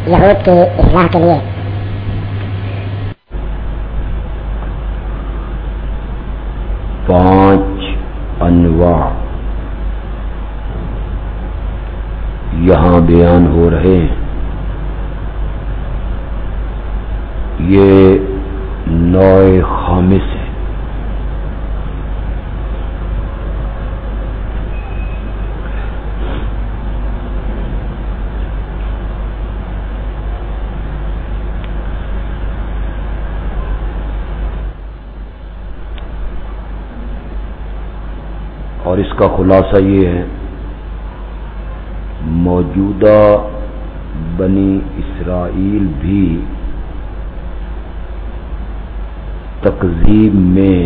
یہود کی اصلاح کے لیے. پانچ انواع یہاں بیان ہو رہے ہیں. یہ نوع خامس ہے. اور اس کا خلاصہ یہ ہے، موجودہ بنی اسرائیل بھی تکذیب میں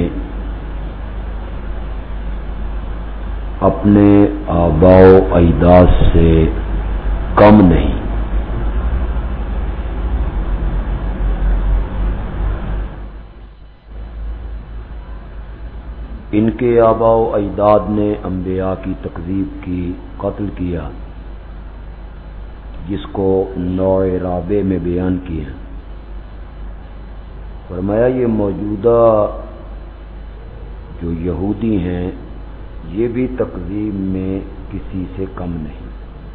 اپنے آباء و اجداد سے کم نہیں. ان کے آباء و اجداد نے انبیاء کی تکذیب کی، قتل کیا، جس کو نوع رابع میں بیان کیا. فرمایا یہ موجودہ جو یہودی ہیں یہ بھی تکذیب میں کسی سے کم نہیں.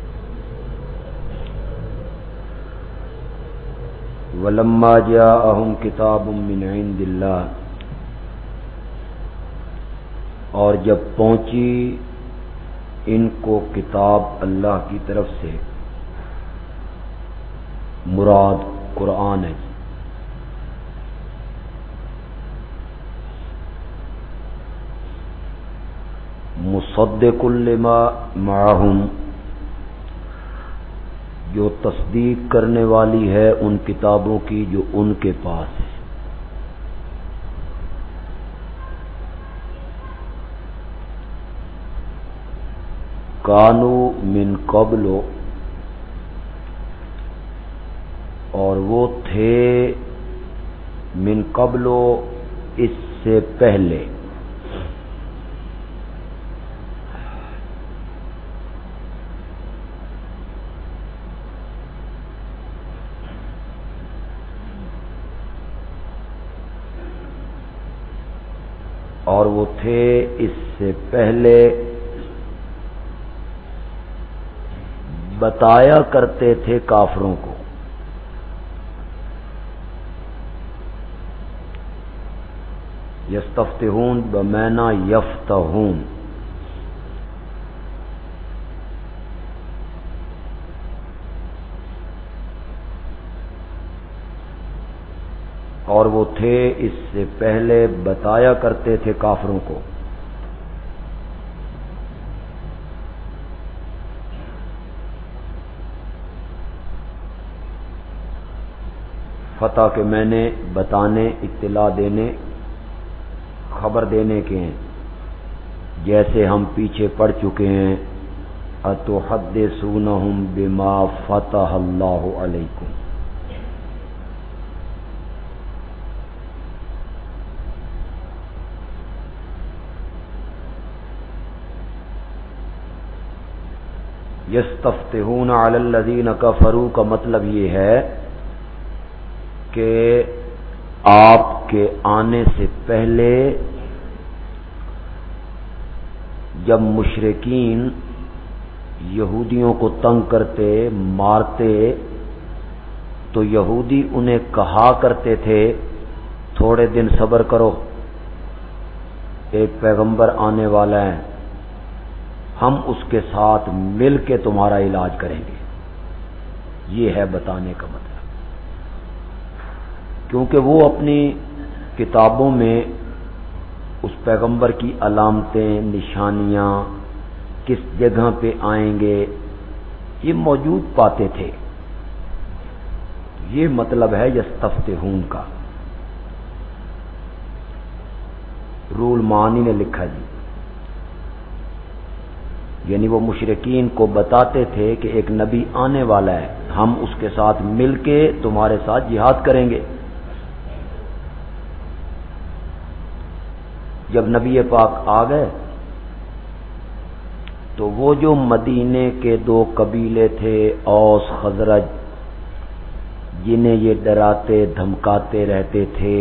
وَلَمَّا جَاءَهُمْ كِتَابٌ مِّنْ عِندِ اللَّهِ، اور جب پہنچی ان کو کتاب اللہ کی طرف سے، مراد قرآن ہے. مصدق لما معہم، جو تصدیق کرنے والی ہے ان کتابوں کی جو ان کے پاس ہے. کانو من قبل، اور وہ تھے من قبل اس سے پہلے، اور وہ تھے اس سے پہلے بتایا کرتے تھے کافروں کو. یستفتحون بمعنی یفتحون، اور وہ تھے اس سے پہلے بتایا کرتے تھے کافروں کو. فتح کہ میں نے بتانے، اطلاع دینے، خبر دینے کے ہیں، جیسے ہم پیچھے پڑھ چکے ہیں. اتحدثونہم بما فتح اللہ علیکم، یستفتحون علی الذین کفروا کا مطلب یہ ہے کہ آپ کے آنے سے پہلے جب مشرکین یہودیوں کو تنگ کرتے، مارتے، تو یہودی انہیں کہا کرتے تھے تھوڑے دن صبر کرو، ایک پیغمبر آنے والا ہے، ہم اس کے ساتھ مل کے تمہارا علاج کریں گے. یہ ہے بتانے کا مطلب. کیونکہ وہ اپنی کتابوں میں اس پیغمبر کی علامتیں، نشانیاں، کس جگہ پہ آئیں گے، یہ موجود پاتے تھے. یہ مطلب ہے یستفتحون کا. رول معنی نے لکھا جی، یعنی وہ مشرکین کو بتاتے تھے کہ ایک نبی آنے والا ہے، ہم اس کے ساتھ مل کے تمہارے ساتھ جہاد کریں گے. جب نبی پاک آ گئے تو وہ جو مدینے کے دو قبیلے تھے، اوس خزرج، جنہیں یہ ڈراتے دھمکاتے رہتے تھے،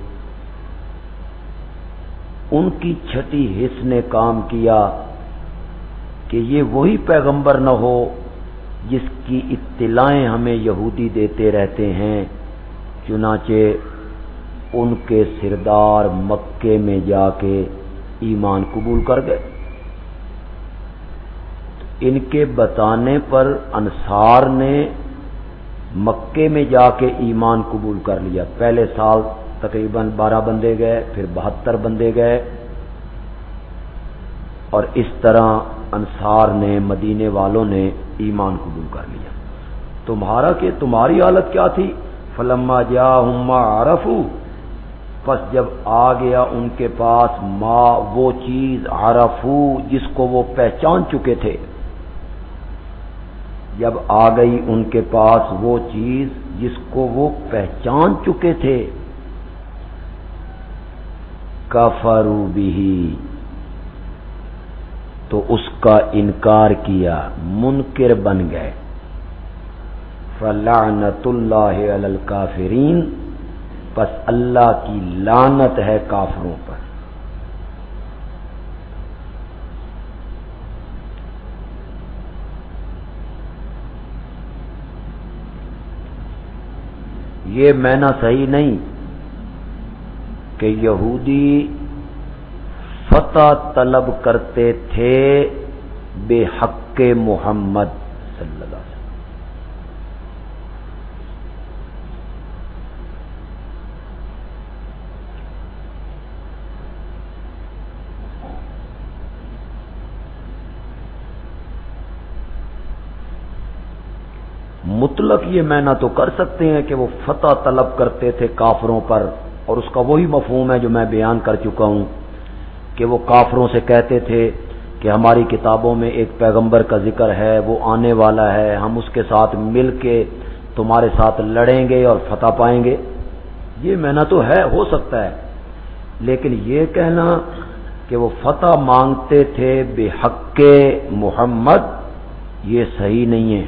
ان کی چھٹی حص نے کام کیا کہ یہ وہی پیغمبر نہ ہو جس کی اطلاعیں ہمیں یہودی دیتے رہتے ہیں، چنانچہ ان کے سردار مکے میں جا کے ایمان قبول کر گئے۔ ان کے بتانے پر انصار نے مکے میں جا کے ایمان قبول کر لیا۔ پہلے سال تقریباً 12 بندے گئے، پھر 72 بندے گئے، اور اس طرح انصار نے، مدینے والوں نے ایمان قبول کر لیا۔ تمہاری حالت کیا تھی؟ فلما جاءہم ما عرفوا، پس جب آ گیا ان کے پاس ما، وہ چیز، عرفوا، جس کو وہ پہچان چکے تھے، جب آ گئی ان کے پاس وہ چیز جس کو وہ پہچان چکے تھے، کفروا بہ، تو اس کا انکار کیا، منکر بن گئے۔ فلعنت اللہ علی الکافرین، پس اللہ کی لعنت ہے کافروں پر۔ یہ معنی صحیح نہیں کہ یہودی فتح طلب کرتے تھے بے حق محمد صلی اللہ علیہ وسلم۔ مطلق یہ معنی تو کر سکتے ہیں کہ وہ فتح طلب کرتے تھے کافروں پر، اور اس کا وہی مفہوم ہے جو میں بیان کر چکا ہوں کہ وہ کافروں سے کہتے تھے کہ ہماری کتابوں میں ایک پیغمبر کا ذکر ہے، وہ آنے والا ہے، ہم اس کے ساتھ مل کے تمہارے ساتھ لڑیں گے اور فتح پائیں گے۔ یہ معنی تو ہے، ہو سکتا ہے، لیکن یہ کہنا کہ وہ فتح مانگتے تھے بے حق محمد، یہ صحیح نہیں ہے۔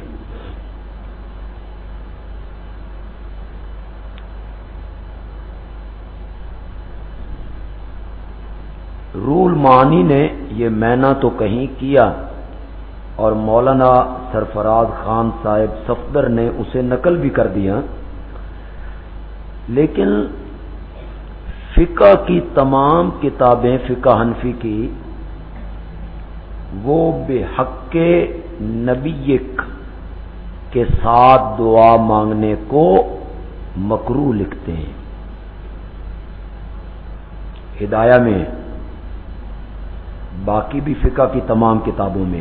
رول معنی نے یہ معنی تو کہیں کیا، اور مولانا سرفراز خان صاحب صفدر نے اسے نقل بھی کر دیا، لیکن فقہ کی تمام کتابیں، فقہ حنفی کی، وہ بے حق نبیک کے ساتھ دعا مانگنے کو مکروہ لکھتے ہیں۔ ہدایہ میں، باقی بھی فقہ کی تمام کتابوں میں،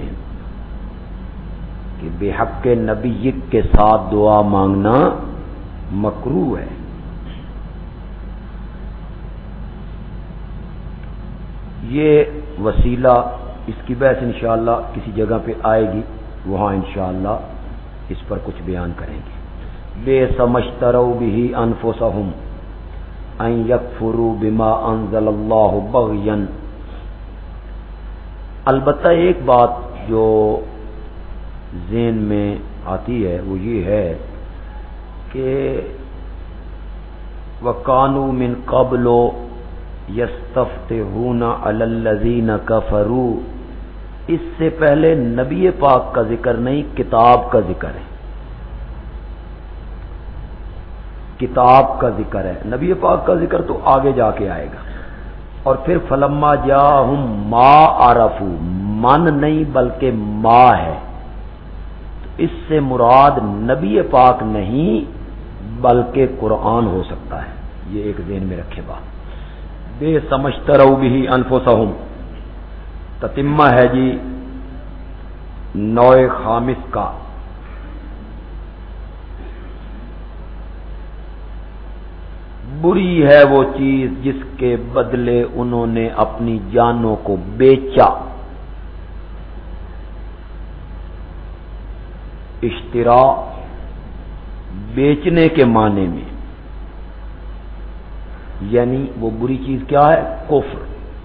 کہ بے حق نبی کے ساتھ دعا مانگنا مکروہ ہے۔ یہ وسیلہ، اس کی بحث انشاءاللہ کسی جگہ پہ آئے گی، وہاں انشاءاللہ اس پر کچھ بیان کریں گے۔ بے سمشتروا بہ انفسہم ان یکفروا بما انزل اللہ بغیا۔ البتہ ایک بات جو ذہن میں آتی ہے وہ یہ ہے کہ وَكَانُوا مِن قَبْلُ يَسْتَفْتِحُونَ عَلَى الَّذِينَ كَفَرُوا، اس سے پہلے نبی پاک کا ذکر نہیں، کتاب کا ذکر ہے، کتاب کا ذکر ہے۔ نبی پاک کا ذکر تو آگے جا کے آئے گا۔ اور پھر فلما جاءہم ما عرفوا، من نہیں بلکہ ما ہے، تو اس سے مراد نبی پاک نہیں بلکہ قرآن ہو سکتا ہے۔ یہ ایک ذہن میں رکھے بات۔ بے سمشتروا بہ انفسہم، تتمہ ہے جی نوع خامس کا۔ بری ہے وہ چیز جس کے بدلے انہوں نے اپنی جانوں کو بیچا۔ اشترا بیچنے کے معنی میں، یعنی وہ بری چیز کیا ہے؟ کفر،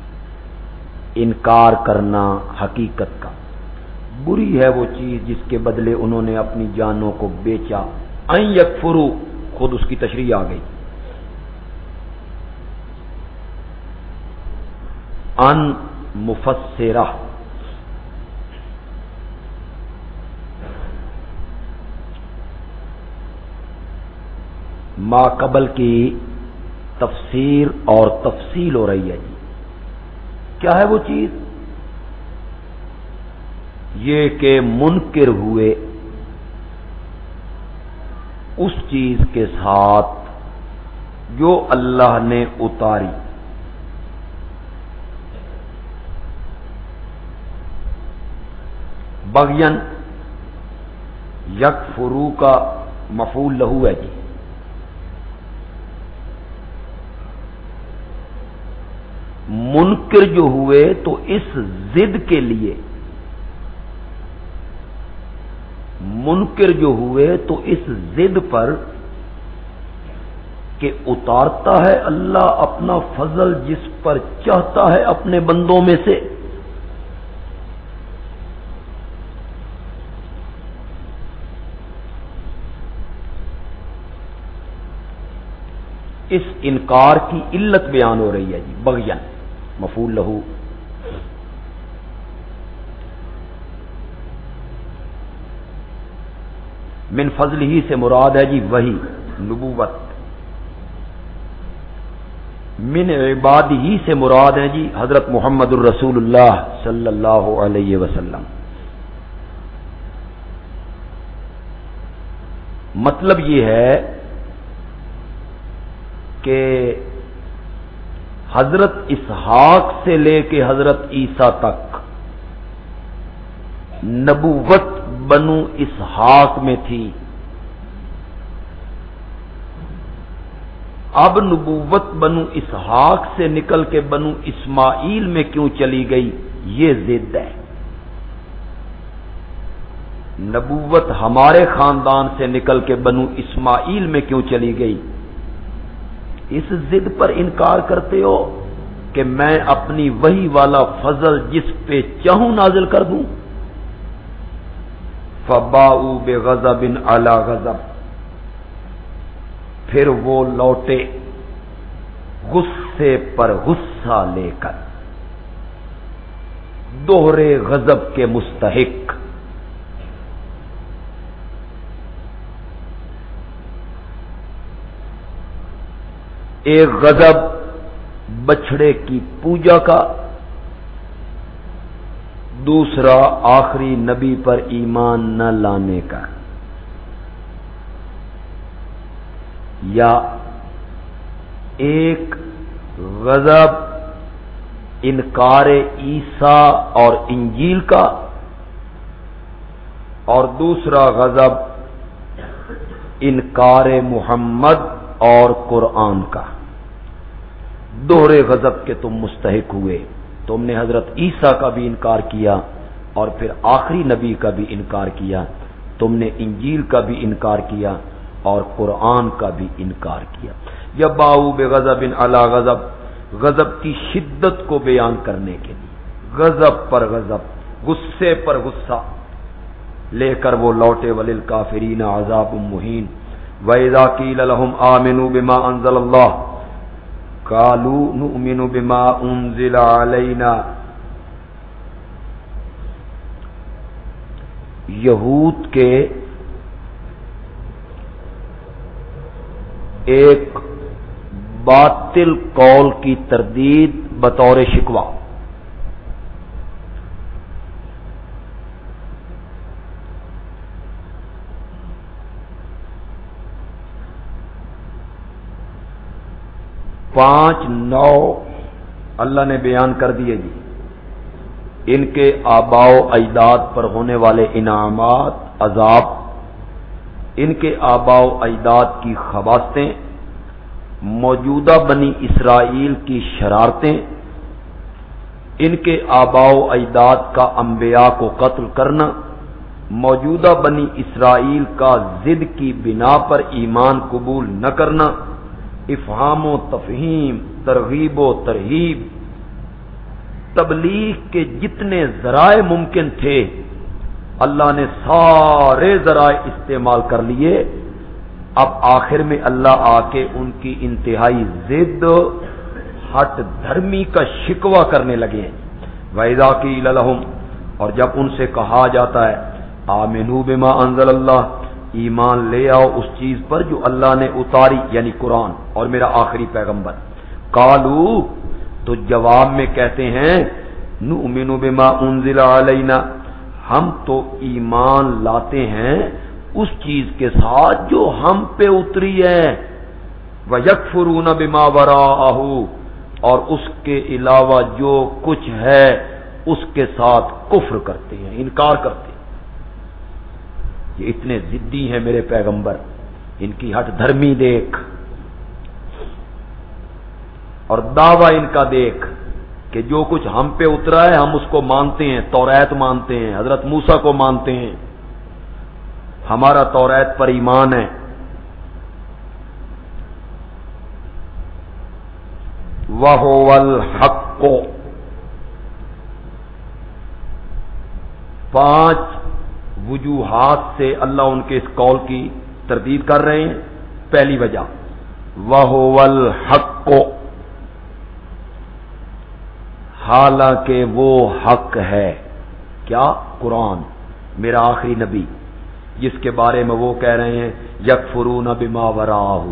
انکار کرنا حقیقت کا۔ بری ہے وہ چیز جس کے بدلے انہوں نے اپنی جانوں کو بیچا۔ ان یکفروا، خود اس کی تشریح آ گئی. ان مفسرہ، ما قبل کی تفسیر اور تفصیل ہو رہی ہے جی. کیا ہے وہ چیز؟ یہ کہ منکر ہوئے اس چیز کے ساتھ جو اللہ نے اتاری. بغین یکفرو کا مفعول لہو ہے جی. منکر جو ہوئے تو اس ضد کے لیے، منکر جو ہوئے تو اس ضد پر کہ اتارتا ہے اللہ اپنا فضل جس پر چاہتا ہے اپنے بندوں میں سے. اس انکار کی علت بیان ہو رہی ہے جی. بغین مفعول لہو. من فضل ہی سے مراد ہے جی وہی نبوت. من عباد ہی سے مراد ہے جی حضرت محمد الرسول اللہ صلی اللہ علیہ وسلم. مطلب یہ ہے کہ حضرت اسحاق سے لے کے حضرت عیسیٰ تک نبوت بنو اسحاق میں تھی. اب نبوت بنو اسحاق سے نکل کے بنو اسماعیل میں کیوں چلی گئی؟ یہ ضد ہے. نبوت ہمارے خاندان سے نکل کے بنو اسماعیل میں کیوں چلی گئی؟ اس ضد پر انکار کرتے ہو کہ میں اپنی وحی والا فضل جس پہ چاہوں نازل کر دوں. فباؤوا بغضب علی غضب، پھر وہ لوٹے غصے پر غصہ لے کر، دوہرے غضب کے مستحق. ایک غضب بچھڑے کی پوجا کا، دوسرا آخری نبی پر ایمان نہ لانے کا. یا ایک غضب انکار عیسیٰ اور انجیل کا، اور دوسرا غضب انکار محمد اور قرآن کا. دوہرے غضب کے تم مستحق ہوئے. تم نے حضرت عیسیٰ کا بھی انکار کیا اور پھر آخری نبی کا بھی انکار کیا. تم نے انجیل کا بھی انکار کیا اور قرآن کا بھی انکار کیا. یا باؤ بغضب علی غضب، غضب کی شدت کو بیان کرنے کے لیے غضب پر غضب، غصے پر غصہ لے کر وہ لوٹے. وللکافرین عذاب مہین. وَإِذَا قِيلَ لَهُمْ آمِنُوا بِمَا أَنزَلَ اللَّهُ قَالُوا نُؤْمِنُ بِمَا أُنزِلَ عَلَيْنَا. یہود کے ایک باطل قول کی تردید بطور شکوہ. پانچ نو اللہ نے بیان کر دیے جی. ان کے آباء و اجداد پر ہونے والے انعامات، عذاب، ان کے آباء و اجداد کی خباستیں، موجودہ بنی اسرائیل کی شرارتیں، ان کے آباء و اجداد کا انبیاء کو قتل کرنا، موجودہ بنی اسرائیل کا ضد کی بنا پر ایمان قبول نہ کرنا، افہام و تفہیم، ترغیب و ترہیب، تبلیغ کے جتنے ذرائع ممکن تھے اللہ نے سارے ذرائع استعمال کر لیے اب آخر میں اللہ آ کے ان کی انتہائی ضد ہٹ دھرمی کا شکوہ کرنے لگے ہیں۔ وَإِذَا قِيلَ لَهُمْ، اور جب ان سے کہا جاتا ہے آمنوا بما انزل اللہ، ایمان لے آؤ اس چیز پر جو اللہ نے اتاری، یعنی قرآن اور میرا آخری پیغمبر، قالوا، تو جواب میں کہتے ہیں نؤمن بما انزل علینا، ہم تو ایمان لاتے ہیں اس چیز کے ساتھ جو ہم پہ اتری ہے، وَيَكْفُرُونَ بِمَا وَرَاءَهُ، اور اس کے علاوہ جو کچھ ہے اس کے ساتھ کفر کرتے ہیں، انکار کرتے ہیں۔ یہ اتنے ضدی ہیں میرے پیغمبر، ان کی ہٹ دھرمی دیکھ اور دعویٰ ان کا دیکھ کہ جو کچھ ہم پہ اترا ہے ہم اس کو مانتے ہیں، توریت مانتے ہیں، حضرت موسیٰ کو مانتے ہیں، ہمارا توریت پر ایمان ہے۔ وَهُوَ الْحَقُّ، 5 وجوہات سے اللہ ان کے اس قول کی تردید کر رہے ہیں۔ پہلی وجہ وَهُوَ الْحَقُّ، حالانکہ وہ حق ہے، کیا؟ قرآن، میرا آخری نبی، جس کے بارے میں وہ کہہ رہے ہیں یکفرون بما وراءہ،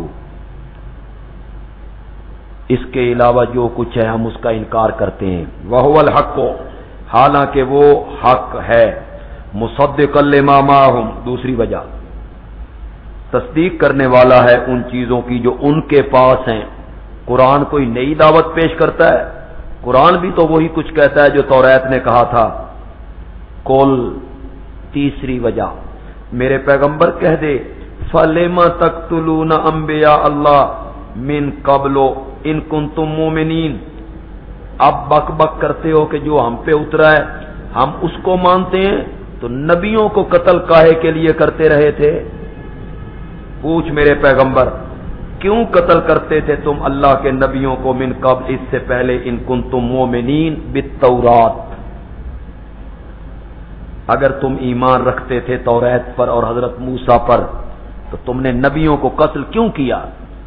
اس کے علاوہ جو کچھ ہے ہم اس کا انکار کرتے ہیں۔ وَهُوَ الْحَقُّ، حالانکہ وہ حق ہے، مصدقا لما معہم، دوسری وجہ تصدیق کرنے والا ہے ان چیزوں کی جو ان کے پاس ہیں۔ قرآن کوئی نئی دعوت پیش کرتا ہے؟ قرآن بھی تو وہی کچھ کہتا ہے جو توریت نے کہا تھا۔ کل تیسری وجہ میرے پیغمبر کہہ دے فَلِمَ تَقْتُلُونَ أَنبِيَاءَ اللَّهِ مِن قَبْلُ إِن كُنتُم مُؤْمِنِينَ، اب بک بک کرتے ہو کہ جو ہم پہ اترا ہے ہم اس کو مانتے ہیں، تو نبیوں کو قتل کاہے کے لیے کرتے رہے تھے؟ پوچھ میرے پیغمبر، کیوں قتل کرتے تھے تم اللہ کے نبیوں کو من قبل، اس سے پہلے، ان کنتم مومنین بالتورات، اگر تم ایمان رکھتے تھے توریت پر اور حضرت موسیٰ پر تو تم نے نبیوں کو قتل کیوں کیا؟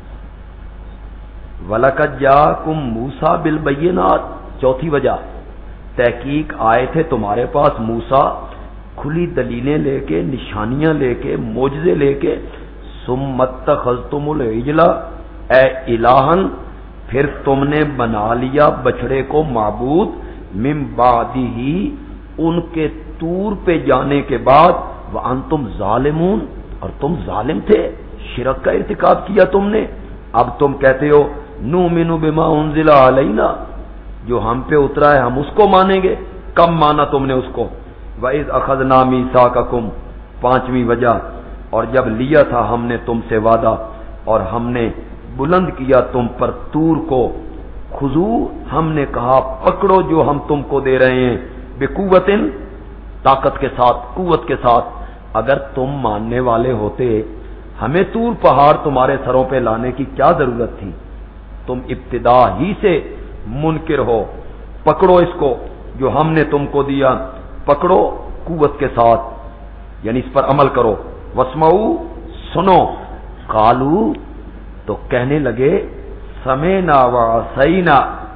وَلَقَدْ جَاءَكُم مُوسَىٰ بِالْبَيِّنَاتِ، چوتھی وجہ تحقیق آئے تھے تمہارے پاس موسیٰ کھلی دلیلیں لے کے، نشانیاں لے کے، معجزے لے کے، ثُمَّ اتَّخَذْتُمُ الْعِجْلَ اے الہًا، پھر تم نے بنا لیا بچڑے کو معبود، من بعدہ، ان کے طور پہ جانے کے بعد، وَأَنْتُمْ ظَالِمُونَ، اور تم ظالم تھے، شرک کا ارتکاب کیا تم نے۔ اب تم کہتے ہو نُؤْمِنُ بِمَا أُنزِلَ عَلَيْنَا، جو ہم پہ اترا ہے ہم اس کو مانیں گے۔ کب مانا تم نے اس کو؟ وَإِذْ أَخَذْنَا مِيثَاقَكُمْ، 5ویں وجہ، اور جب لیا تھا ہم نے تم سے وعدہ اور ہم نے بلند کیا تم پر طور کو، خذو، ہم نے کہا پکڑو جو ہم تم کو دے رہے ہیں، بقوت، طاقت کے ساتھ، قوت کے ساتھ۔ اگر تم ماننے والے ہوتے ہمیں طور پہاڑ تمہارے سروں پہ لانے کی کیا ضرورت تھی؟ تم ابتدا ہی سے منکر ہو، پکڑو اس کو جو ہم نے تم کو دیا، پکڑو قوت کے ساتھ، یعنی اس پر عمل کرو۔ واسمعوا، سنو، قالو، تو کہنے لگے سمینا وعصینا،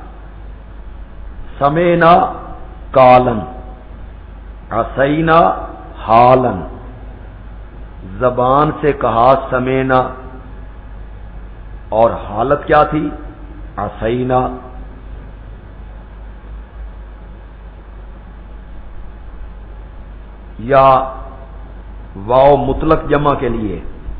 سمینا قالن، عصینا حالن، زبان سے کہا سمینا اور حالت کیا تھی؟ عصینا۔ یا واو مطلق جمع کے لیے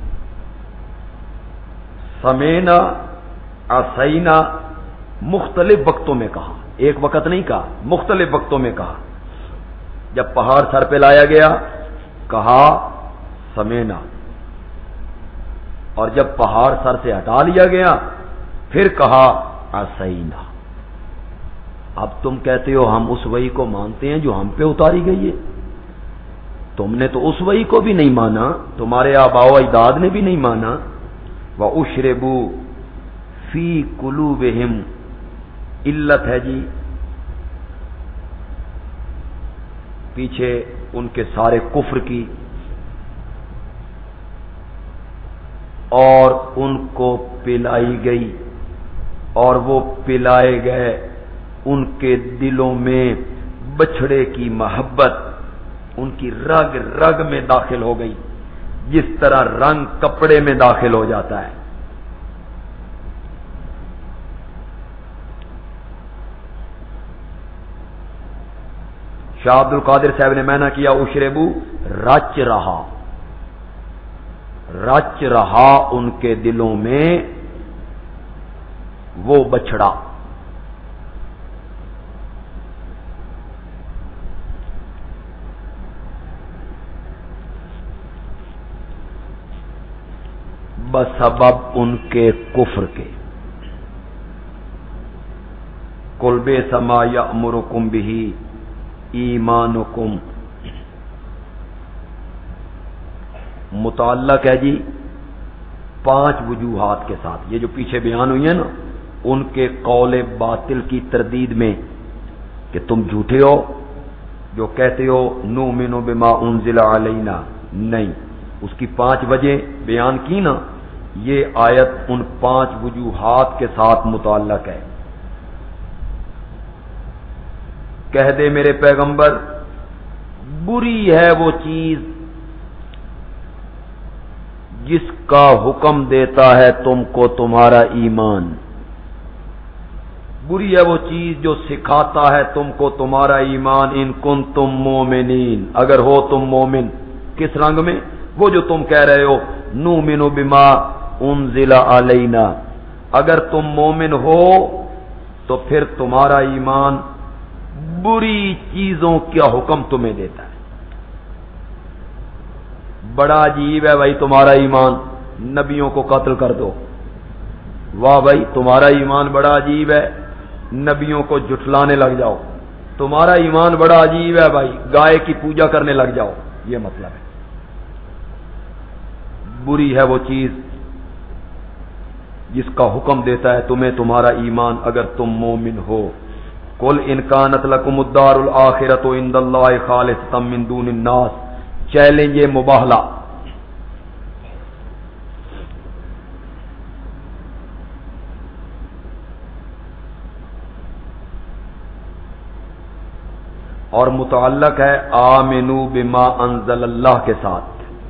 سمینا عصینا مختلف وقتوں میں کہا، ایک وقت نہیں کہا، مختلف وقتوں میں کہا۔ جب پہاڑ سر پہ لایا گیا کہا سمینا، اور جب پہاڑ سر سے ہٹا لیا گیا پھر کہا عصینا۔ اب تم کہتے ہو ہم اس وحی کو مانتے ہیں جو ہم پہ اتاری گئی ہے، تم نے تو اس وحی کو بھی نہیں مانا، تمہارے آباء و اجداد نے بھی نہیں مانا۔ وَأُشْرِبُوا فِي قُلُوبِهِمْ، علت ہے جی پیچھے ان کے سارے کفر کی، اور ان کو پلائی گئی اور وہ پلائے گئے، ان کے دلوں میں بچھڑے کی محبت ان کی رگ رگ میں داخل ہو گئی، جس طرح رنگ کپڑے میں داخل ہو جاتا ہے۔ شاہ عبد القادر صاحب نے میں نے کیا اشربو، رچ رہا ان کے دلوں میں وہ بچھڑا۔ بسبب ان کے کفر کے۔ قل بئس ما یأمرکم بہ ایمانکم، متعلق ہے جی 5 وجوہات کے ساتھ، یہ جو پیچھے بیان ہوئی ہیں نا، ان کے قول باطل کی تردید میں کہ تم جھوٹے ہو جو کہتے ہو نؤمن بما انزل علینا، نہیں، اس کی 5 وجہ بیان کی نا، یہ آیت ان 5 وجوہات کے ساتھ متعلق ہے۔ کہہ دے میرے پیغمبر، بری ہے وہ چیز جس کا حکم دیتا ہے تم کو تمہارا ایمان، بری ہے وہ چیز جو سکھاتا ہے تم کو تمہارا ایمان، ان کنتم مومنین، اگر ہو تم مومن۔ کس رنگ میں؟ وہ جو تم کہہ رہے ہو نؤمن بما انزل علینا، اگر تم مومن ہو تو پھر تمہارا ایمان بری چیزوں کا حکم تمہیں دیتا ہے۔ بڑا عجیب ہے بھائی تمہارا ایمان، نبیوں کو قتل کر دو۔ واہ بھائی تمہارا ایمان بڑا عجیب ہے، نبیوں کو جھٹلانے لگ جاؤ۔ تمہارا ایمان بڑا عجیب ہے بھائی، گائے کی پوجا کرنے لگ جاؤ، یہ مطلب ہے۔ بری ہے وہ چیز جس کا حکم دیتا ہے تمہیں تمہارا ایمان اگر تم مومن ہو۔ قل ان کانت لکم الدار الآخرۃ عند اللہ خالصۃ من دون الناس، چیلنج مباہلہ۔ اور متعلق ہے آمنو بما انزل اللہ کے ساتھ۔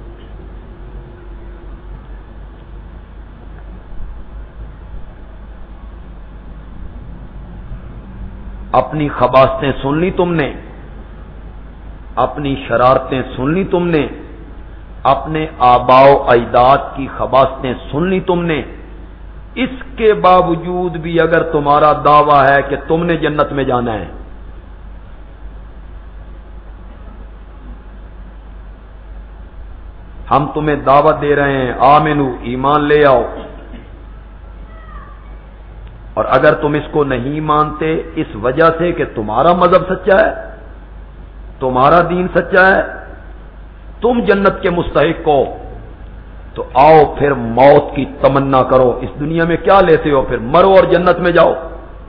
اپنی خباثتیں سن لی تم نے، اپنی شرارتیں سن لی تم نے، اپنے آباء و اجداد کی خباثتیں سن لی تم نے، اس کے باوجود بھی اگر تمہارا دعویٰ ہے کہ تم نے جنت میں جانا ہے، ہم تمہیں دعوت دے رہے ہیں آمنو، ایمان لے آؤ، اور اگر تم اس کو نہیں مانتے اس وجہ سے کہ تمہارا مذہب سچا ہے، تمہارا دین سچا ہے، تم جنت کے مستحق ہو، تو آؤ پھر موت کی تمنا کرو، اس دنیا میں کیا لیتے ہو، پھر مرو اور جنت میں جاؤ۔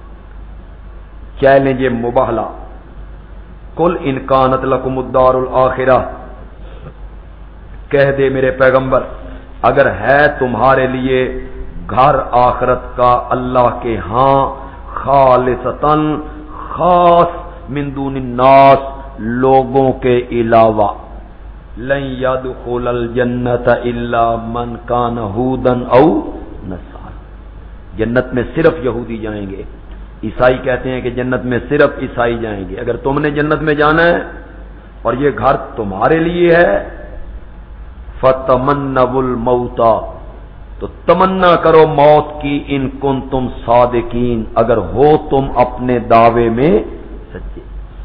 چیلنج مباہلہ۔ قل ان کانت لکم الدار الآخرہ، کہہ دے میرے پیغمبر اگر ہے تمہارے لیے گھر آخرت کا اللہ کے ہاں، خالصتاً، خاص، من دون الناس، لوگوں کے علاوہ، لن يدخل الجنت الا من کان ہودا او نصارا، جنت میں صرف یہودی جائیں گے۔ عیسائی کہتے ہیں کہ جنت میں صرف عیسائی جائیں گے۔ اگر تم نے جنت میں جانا ہے اور یہ گھر تمہارے لیے ہے، فَتَمَنَّوُا الْمَوْتَ، تو تمنا کرو موت کی، ان کنتم صادقین، اگر ہو تم اپنے دعوے میں سچے۔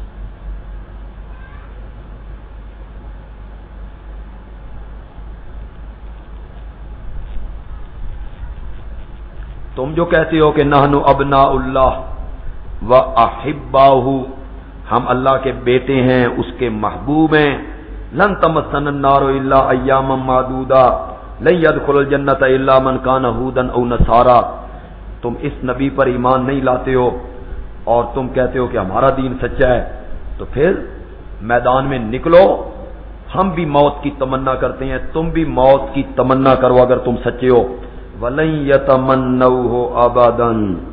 تم جو کہتے ہو کہ نحن ابناء اللہ و احباہ، ہم اللہ کے بیٹے ہیں، اس کے محبوب ہیں، لن تمسنا النار الا ایاما معدودا، لن يدخل الجنت الا من کان ہودا او نصارا، تم اس نبی پر ایمان نہیں لاتے ہو اور تم کہتے ہو کہ ہمارا دین سچا ہے، تو پھر میدان میں نکلو، ہم بھی موت کی تمنا کرتے ہیں، تم بھی موت کی تمنا کرو اگر تم سچے ہو۔ وَلَن يَتَمَنَّوْهُ أَبَدًا،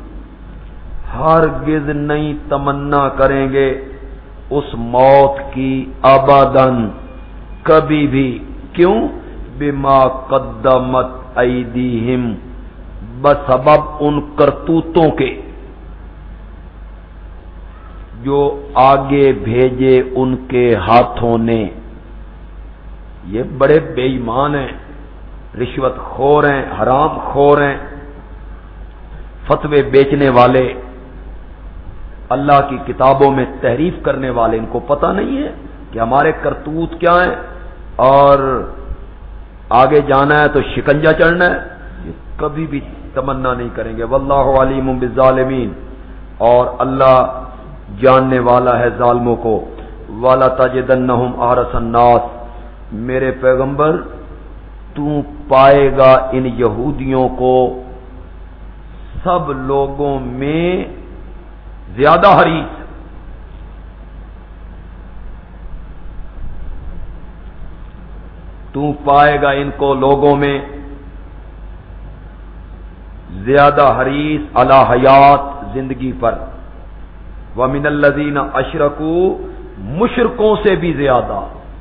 ہرگز نہیں تمنا کریں گے اس موت کی، ابداً کبھی بھی۔ کیوں؟ بما قدمت ایدیہم، بسبب ان کرتوتوں کے جو آگے بھیجے ان کے ہاتھوں نے۔ یہ بڑے بے ایمان ہیں، رشوت خور ہیں، حرام خور ہیں، فتوے بیچنے والے، اللہ کی کتابوں میں تحریف کرنے والے۔ ان کو پتہ نہیں ہے کہ ہمارے کرتوت کیا ہیں اور آگے جانا ہے تو شکنجا چڑھنا ہے۔ یہ کبھی بھی تمنا نہیں کریں گے۔ واللہ علیم بالظالمین، اور اللہ جاننے والا ہے ظالموں کو۔ وَلَتَجِدَنَّهُمْ أَحْرَصَ النَّاسِ، میرے پیغمبر تو پائے گا ان یہودیوں کو سب لوگوں میں زیادہ حریص، تو پائے گا ان کو لوگوں میں زیادہ حریص علی حیات، زندگی پر، وَمِنَ الَّذِينَ أَشْرَكُوا، مشرکوں سے بھی زیادہ۔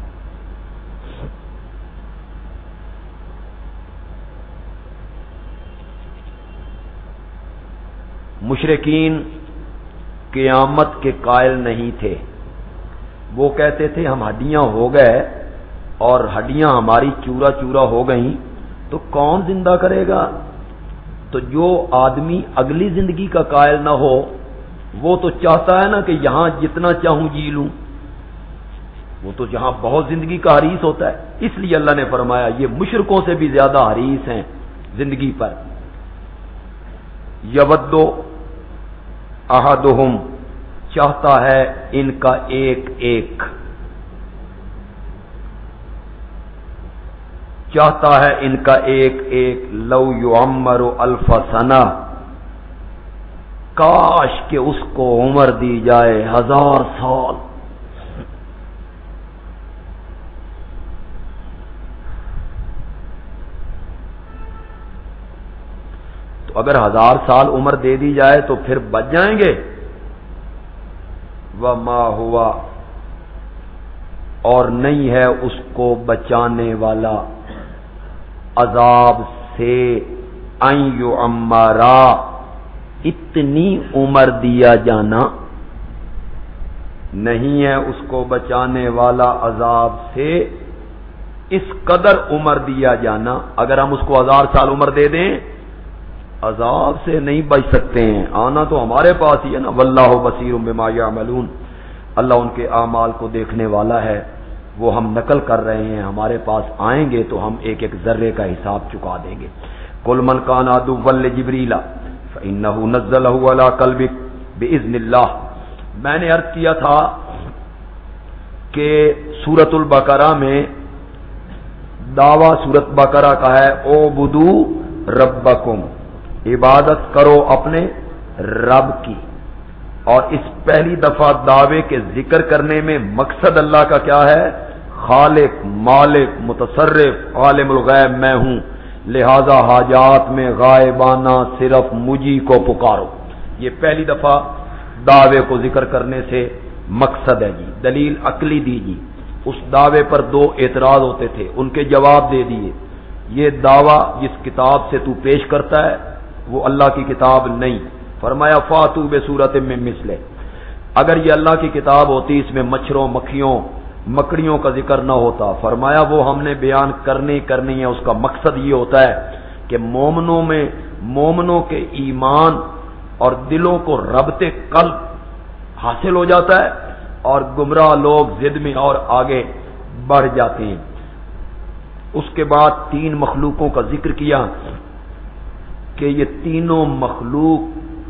مشرکین قیامت کے قائل نہیں تھے، وہ کہتے تھے ہم ہڈیاں ہو گئے اور ہڈیاں ہماری چورا چورا ہو گئیں تو کون زندہ کرے گا؟ تو جو آدمی اگلی زندگی کا قائل نہ ہو وہ تو چاہتا ہے نا کہ یہاں جتنا چاہوں جی لوں، وہ تو یہاں بہت زندگی کا حریص ہوتا ہے۔ اس لیے اللہ نے فرمایا یہ مشرکوں سے بھی زیادہ حریص ہیں زندگی پر۔ یودو احدہم، چاہتا ہے ان کا ایک ایک، چاہتا ہے ان کا ایک ایک، لو یعمر الف سنہ، کاش کہ اس کو عمر دی جائے 1000 سال۔ تو اگر 1000 سال عمر دے دی جائے تو پھر بچ جائیں گے؟ وما ہوا، اور نہیں ہے اس کو بچانے والا عذاب سے، ان یعمرا، اتنی عمر دیا جانا، نہیں ہے اس کو بچانے والا عذاب سے اس قدر عمر دیا جانا۔ اگر ہم اس کو 1000 سال عمر دے دیں عذاب سے نہیں بچ سکتے ہیں، آنا تو ہمارے پاس ہی ہے نا۔ واللہ بصیر بما یعملون، اللہ ان کے اعمال کو دیکھنے والا ہے، وہ ہم نقل کر رہے ہیں، ہمارے پاس آئیں گے تو ہم ایک ایک ذرے کا حساب چکا دیں گے۔ قل من کان عدوا لجبریل فإنه نزله على قلبك بإذن اللہ۔ میں نے عرض کیا تھا کہ سورۃ البقرہ میں دعویٰ سورۃ بقرہ کا ہے اعبدوا ربکم، عبادت کرو اپنے رب کی، اور اس پہلی دفعہ دعوے کے ذکر کرنے میں مقصد اللہ کا کیا ہے؟ خالق، مالک، متصرف، عالم الغیب میں ہوں، لہذا حاجات میں غائبانہ صرف مجھی کو پکارو۔ یہ پہلی دفعہ دعوے کو ذکر کرنے سے مقصد ہے جی۔ دلیل عقلی دی جی، اس دعوے پر 2 اعتراض ہوتے تھے، ان کے جواب دے دیے۔ یہ دعویٰ جس کتاب سے تو پیش کرتا ہے وہ اللہ کی کتاب نہیں، فرمایا فاتو بصورت من مثلہ۔ اگر یہ اللہ کی کتاب ہوتی اس میں مچھروں، مکھیوں، مکڑیوں کا ذکر نہ ہوتا، فرمایا وہ ہم نے بیان کرنی ہے، اس کا مقصد یہ ہوتا ہے کہ مومنوں کے ایمان اور دلوں کو ربط قلب حاصل ہو جاتا ہے، اور گمراہ لوگ ضد میں اور آگے بڑھ جاتے ہیں۔ اس کے بعد 3 مخلوقوں کا ذکر کیا کہ یہ تینوں مخلوق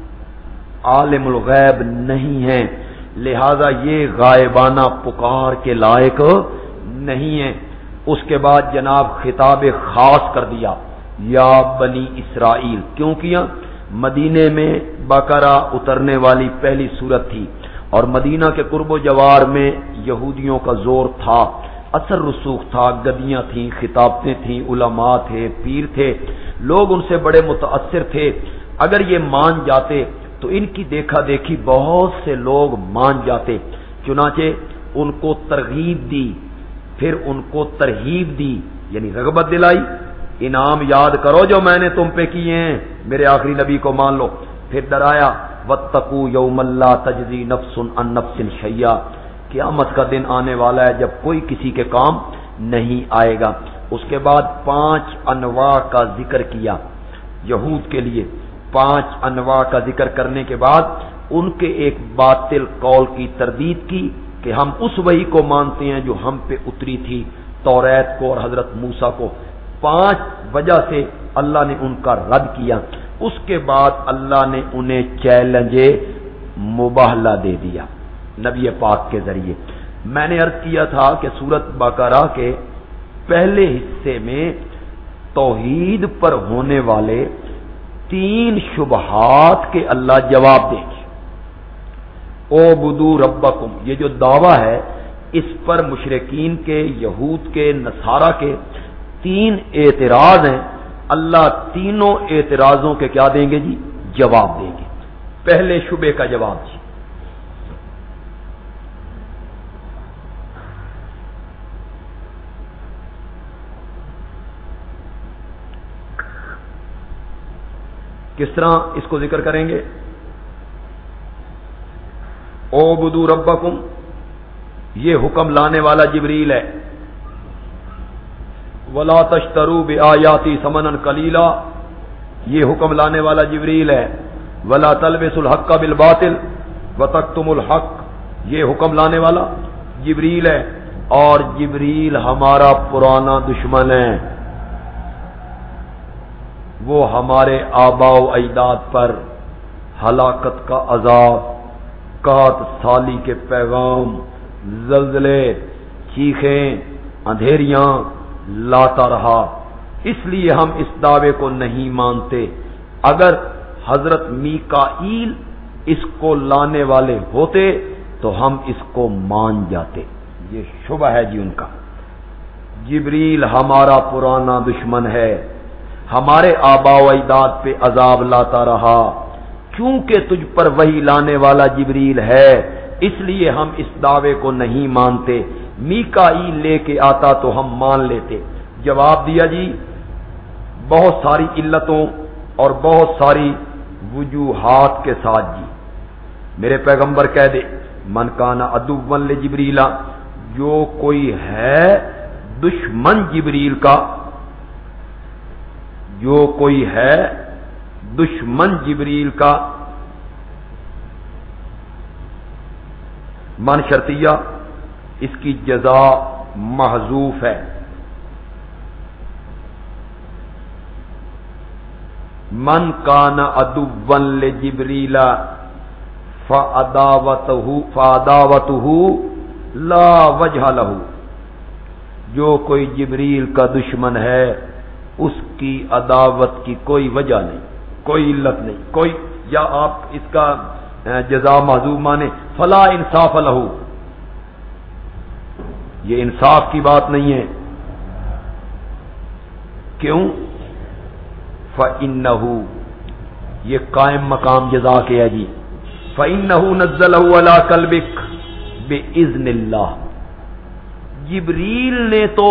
عالم الغیب نہیں ہیں، لہذا یہ غائبانہ پکار کے لائق نہیں ہیں۔ اس کے بعد جناب خطاب خاص کر دیا، یا بنی اسرائیل۔ کیوں کیا؟ مدینے میں بقرہ اترنے والی پہلی سورت تھی، اور مدینہ کے قرب و جوار میں یہودیوں کا زور تھا، اثر رسوخ تھا، گدیاں تھیں، خطابتیں تھیں، علماء تھے، پیر تھے، لوگ ان سے بڑے متاثر تھے. اگر یہ مان جاتے تو ان کی دیکھا دیکھی بہت سے لوگ مان جاتے. چنانچہ ان کو ترغیب دی، پھر ان کو ترہیب دی، یعنی رغبت دلائی، انعام یاد کرو جو میں نے تم پہ کیے ہیں، میرے آخری نبی کو مان لو. پھر ڈرایا واتقوا یوما لا تجزی نفس عن نفس شیئا، قیامت کا دن آنے والا ہے جب کوئی کسی کے کام نہیں آئے گا. اس کے بعد 5 انواع کا ذکر کیا یہود کے لیے. 5 انواع کا ذکر کرنے کے بعد ان کے ایک باطل قول کی تردید کی کہ ہم اس وحی کو مانتے ہیں جو ہم پہ اتری تھی، توریت کو اور حضرت موسیٰ کو. 5 وجہ سے اللہ نے ان کا رد کیا. اس کے بعد اللہ نے انہیں چیلنج مباہلہ دے دیا نبی پاک کے ذریعے. میں نے عرض کیا تھا کہ سورۃ بقرہ کے پہلے حصے میں توحید پر ہونے والے 3 شبہات کے اللہ جواب دیں گے. اعبدوا ربکم، یہ جو دعویٰ ہے اس پر مشرکین کے، یہود کے، نصارہ کے 3 اعتراض ہیں. اللہ تینوں اعتراضوں کے کیا دیں گے جی؟ جواب دیں گے. پہلے شبے کا جواب جی. کس طرح اس کو ذکر کریں گے؟ اعبدوا ربکم، یہ حکم لانے والا جبریل ہے. ولا تشتروا بآیاتی ثمنا قلیلا، یہ حکم لانے والا جبریل ہے. ولا تلبسوا الحق بالباطل وتکتموا الحق، یہ حکم لانے والا جبریل ہے. اور جبریل ہمارا پرانا دشمن ہے، وہ ہمارے آباء و اجداد پر ہلاکت کا عذاب، قحط سالی کے پیغام، زلزلے، چیخیں، اندھیریاں لاتا رہا. اس لیے ہم اس دعوے کو نہیں مانتے. اگر حضرت میکائیل اس کو لانے والے ہوتے تو ہم اس کو مان جاتے. یہ شبہ ہے جی ان کا. جبریل ہمارا پرانا دشمن ہے، ہمارے آباء و اجداد پہ عذاب لاتا رہا. کیونکہ تجھ پر وحی لانے والا جبریل ہے اس لیے ہم اس دعوے کو نہیں مانتے. میکائیل لے کے آتا تو ہم مان لیتے. جواب دیا جی بہت ساری علتوں اور بہت ساری وجوہات کے ساتھ جی. میرے پیغمبر کہہ دے من کان عدوا لجبریل، جو کوئی ہے دشمن جبریل کا، جو کوئی ہے دشمن جبریل کا. من شرطیہ، اس کی جزا محذوف ہے. من کان عدوا لجبریل فعداوتہ لا وجہ لہ، جو کوئی جبریل کا دشمن ہے اس کی عداوت کی کوئی وجہ نہیں، کوئی علت نہیں، کوئی. یا آپ اس کا جزا محذوف مانے فلا انصاف لہ، یہ انصاف کی بات نہیں ہے. کیوں؟ فإنہ، یہ قائم مقام جزا کے ہے جی. فإنہ نزلہ علی قلبک بإذن اللہ، جبریل نے تو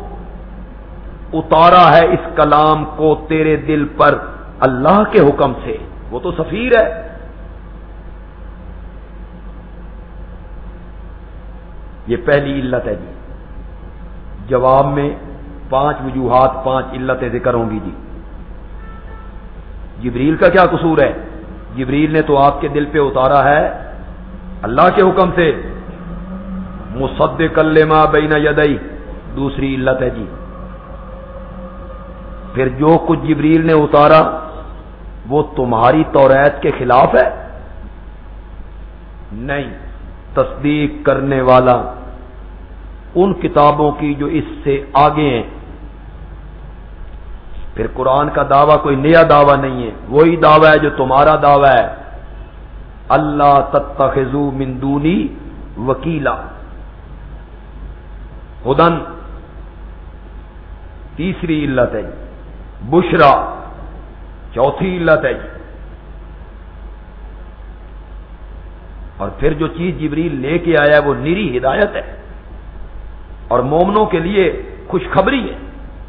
اتارا ہے اس کلام کو تیرے دل پر اللہ کے حکم سے، وہ تو سفیر ہے. یہ پہلی علت ہے جی. جواب میں 5 وجوہات، 5 علتیں ذکر ہوں گی جی. جبریل کا کیا قصور ہے؟ جبریل نے تو آپ کے دل پہ اتارا ہے اللہ کے حکم سے. مصدقا لما بین یدی، دوسری علت ہے جی. پھر جو کچھ جبریل نے اتارا وہ تمہاری توریت کے خلاف ہے؟ نہیں، تصدیق کرنے والا ان کتابوں کی جو اس سے آگے ہیں. پھر قرآن کا دعویٰ کوئی نیا دعویٰ نہیں ہے، وہی دعویٰ ہے جو تمہارا دعویٰ ہے. اللہ تتخذوا من دونی وکیلا، ہدن تیسری علت ہے جی، بشرا چوتھی علت ہے جی، اور پھر جو چیز جبریل لے کے آیا ہے وہ نیری ہدایت ہے اور مومنوں کے لیے خوشخبری ہے.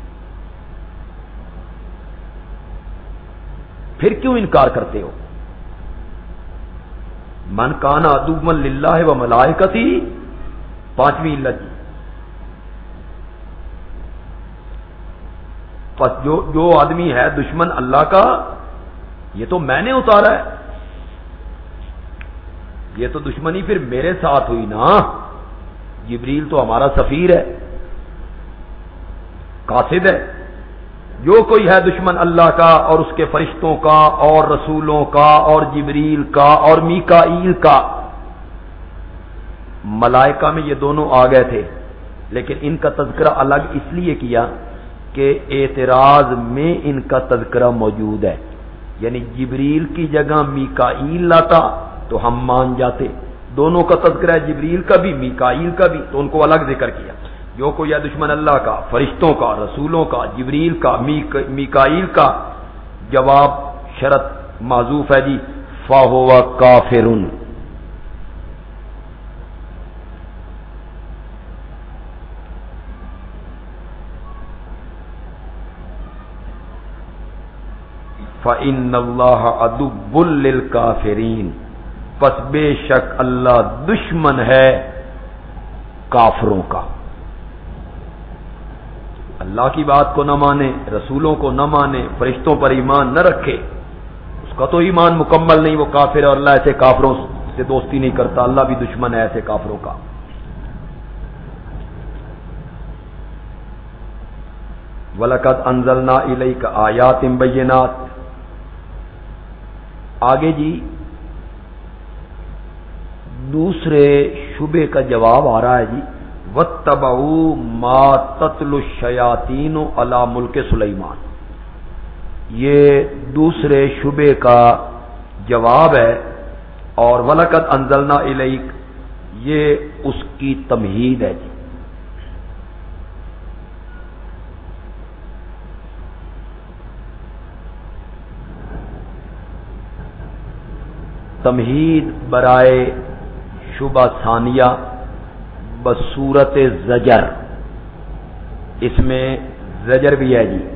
پھر کیوں انکار کرتے ہو؟ من کان عدوا للہ و ملائکتی، پانچویں علت جی. پس جو آدمی ہے دشمن اللہ کا، یہ تو میں نے اتارا ہے، یہ تو دشمنی پھر میرے ساتھ ہوئی نا. جبریل تو ہمارا سفیر ہے، قاصد ہے. جو کوئی ہے دشمن اللہ کا اور اس کے فرشتوں کا اور رسولوں کا اور جبریل کا اور میکائیل کا. ملائکہ میں یہ دونوں آ گئے تھے، لیکن ان کا تذکرہ الگ اس لیے کیا کہ اعتراض میں ان کا تذکرہ موجود ہے. یعنی جبریل کی جگہ میکائیل لاتا تو ہم مان جاتے. دونوں کا تذکرہ ہے، جبریل کا بھی میکائیل کا بھی، تو ان کو الگ ذکر کیا. جو کوئی ہے دشمن اللہ کا، فرشتوں کا، رسولوں کا، جبریل کا، میکائیل کا. جواب شرط معذوف ہے جی، فَهُوَ کافر. فَإِنَّ اللَّهَ عَدُوٌّ لِّلْكَافِرِينَ، پس بے شک اللہ دشمن ہے کافروں کا. اللہ کی بات کو نہ مانے، رسولوں کو نہ مانے، فرشتوں پر ایمان نہ رکھے، اس کا تو ایمان مکمل نہیں، وہ کافر ہے. اور اللہ ایسے کافروں سے دوستی نہیں کرتا، اللہ بھی دشمن ہے ایسے کافروں کا. وَلَقَدْ أَنزَلْنَا إِلَيْكَ آيَاتٍ بَيِّنَاتٍ. آگے جی دوسرے شبے کا جواب آ رہا ہے جی، وَاتَّبَعُوا مَا تَتْلُو الشَّيَاطِينُ عَلَى مُلْكِ سُلَيْمَانَ. یہ دوسرے شبے کا جواب ہے. اور وَلَقَدْ أَنزَلْنَا إِلَيْكَ یہ اس کی تمہید ہے جی. تمہید برائے شبہ ثانیہ بصورت زجر، اس میں زجر بھی ہے جی.